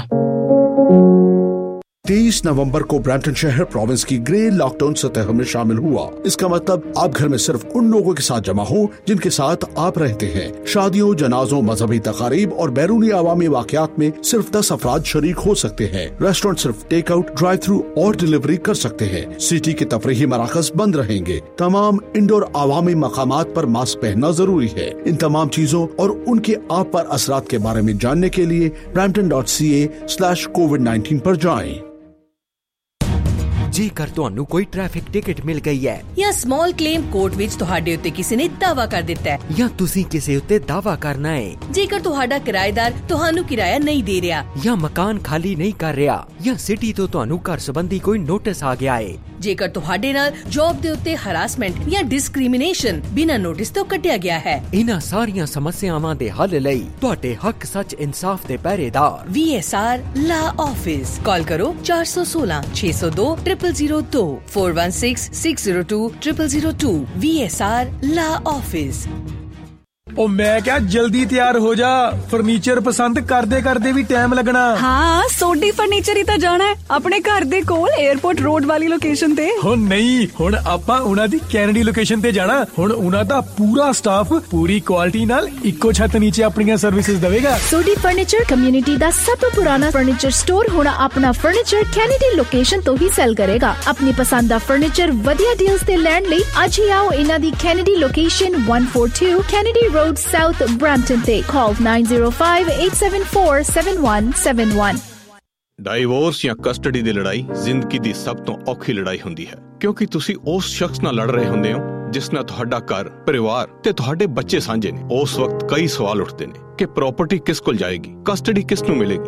23 नवंबर को Brampton शहर province की grey lockdown सतह में शामिल हुआ। इसका मतलब आप घर में सिर्फ उन लोगों के साथ जमा हो जिनके साथ आप रहते हैं। शादियों, जनाजों, मजहबी तकारीब और बैरूनी अवामी वाकयात में सिर्फ 10 अफराद शरीक हो सकते हैं। रेस्टोरेंट सिर्फ टेक आउट, ड्राइव थ्रू और डिलीवरी कर सकते हैं। सिटी के तफरीही मराकज बंद रहेंगे। तमाम इंडोर अवामी मकामात पर मास्क पहनना जरूरी है। इन तमाम चीजों और उनके आप पर असरात के बारे में जानने के लिए brampton.ca/covid19 पर जाएं। ਜੇਕਰ ਤੁਹਾਨੂੰ ਕੋਈ ਟ੍ਰੈਫਿਕ ਟਿਕਟ ਮਿਲ ਗਈ ਹੈ ਜਾਂ ਸਮਾਲ ਕਲੇਮ ਕੋਰਟ ਵਿੱਚ ਤੁਹਾਡੇ ਉੱਤੇ ਕਿਸੇ ਨੇ ਦਾਅਵਾ ਕਰ ਦਿੱਤਾ ਹੈ ਜਾਂ ਤੁਸੀਂ ਕਿਸੇ ਉੱਤੇ ਦਾਅਵਾ ਕਰਨਾ ਹੈ ਜੇਕਰ ਤੁਹਾਡਾ ਕਿਰਾਏਦਾਰ ਤੁਹਾਨੂੰ ਕਿਰਾਇਆ ਨਹੀਂ ਦੇ ਰਿਹਾ ਜਾਂ ਮਕਾਨ ਖਾਲੀ ਨਹੀਂ ਕਰ ਰਿਹਾ ਜਾਂ ਸਿਟੀ ਤੋਂ ਤੁਹਾਨੂੰ ਘਰ ਸੰਬੰਧੀ ਕੋਈ ਨੋਟਿਸ ਆ ਗਿਆ ਹੈ ਜੇਕਰ ਤੁਹਾਡੇ ਨਾਲ ਜੌਬ ਦੇ ਉੱਤੇ ਹਰਾਸਮੈਂਟ ਜਾਂ ਡਿਸਕ੍ਰਿਮੀਨੇਸ਼ਨ ਬਿਨਾਂ ਨੋਟਿਸ ਤੋਂ ਕੱਟਿਆ ਗਿਆ ਹੈ ਇਹਨਾਂ ਸਾਰੀਆਂ ਸਮੱਸਿਆਵਾਂ ਦੇ ਹੱਲ ਲਈ ਤੁਹਾਡੇ ਹੱਕ ਸੱਚ ਇਨਸਾਫ ਦੇ ਪਹਿਰੇਦਾਰ VSR ਲਾ ਆਫਿਸ ਕਾਲ ਕਰੋ 416 602 0002 416 602 0002 VSR ਲਾ ਆਫਿਸ। ਉਹ ਮੈਂ ਕਿਹਾ ਜਲਦੀ ਤਿਆਰ ਹੋ ਜਾ, ਫਰਨੀਚਰ ਪਸੰਦ ਕਰਦੇ ਵੀ ਟਾਈਮ ਲੱਗਣਾ। ਹਾਂ ਸੋਢੀ ਫਰਨੀਚਰ ਹੀ ਤਾਂ ਜਾਣਾ ਹੈ ਆਪਣੇ ਘਰ ਦੇ ਕੋਲ 에ਅਰਪੋਰਟ ਰੋਡ ਵਾਲੀ ਲੋਕੇਸ਼ਨ ਤੇ। ਹੁਣ ਨਹੀਂ, ਹੁਣ ਆਪਾਂ ਉਹਨਾਂ ਦੀ ਕੈਨੇਡੀ ਲੋਕੇਸ਼ਨ ਤੇ ਜਾਣਾ। ਹੁਣ ਉਹਨਾਂ ਦਾ ਪੂਰਾ ਸਟਾਫ ਪੂਰੀ ਕੁਆਲਿਟੀ ਨਾਲ ਇੱਕੋ ਛੱਤ ਨੀਚੇ ਆਪਣੀਆਂ ਸਰਵਿਸਿਜ਼ ਦੇਵੇਗਾ। ਸੋਢੀ ਫਰਨੀਚਰ ਕਮਿਊਨਿਟੀ ਦਾ ਸਭ ਤੋਂ ਪੁਰਾਣਾ ਫਰਨੀਚਰ ਸਟੋਰ ਹੁਣ ਆਪਣਾ ਫਰਨੀਚਰ ਕੈਨੇਡੀ ਲੋਕੇਸ਼ਨ ਤੋਂ ਹੀ ਸੈਲ ਕਰੇਗਾ। ਆਪਣੀ ਪਸੰਦ ਦਾ ਫਰਨੀਚਰ ਵਧੀਆ ਡੀਲਸ ਤੇ ਲੈਣ ਲਈ ਅੱਜ ਹੀ ਆਓ ਇਹਨਾਂ ਦੀ Kennedy location 142 Kennedy Road South Brampton ਤੇ call 905-874-7171। ਡਾਈਵੋਰਸ ਜਾਂ ਕਸਟਡੀ ਦੀ ਲੜਾਈ ਜ਼ਿੰਦਗੀ ਦੀ ਸਭ ਤੋਂ ਔਖੀ ਲੜਾਈ ਹੁੰਦੀ ਹੈ, ਕਿਉਂਕਿ ਤੁਸੀਂ ਉਸ ਸ਼ਖਸ ਨਾਲ ਲੜ ਰਹੇ ਹੁੰਦੇ ਹੋ ਜਿਸ ਨਾਲ ਤੁਹਾਡਾ ਘਰ, ਪਰਿਵਾਰ ਤੇ ਤੁਹਾਡੇ ਬੱਚੇ ਸਾਂਝੇ ਨੇ। ਉਸ ਵਕਤ ਕਈ ਸਵਾਲ ਉੱਠਦੇ ਨੇ ਕਿ ਪ੍ਰਾਪਰਟੀ ਕਿਸ ਕੋਲ ਜਾਏਗੀ, ਕਸਟਡੀ ਕਿਸ ਨੂੰ ਮਿਲੇਗੀ,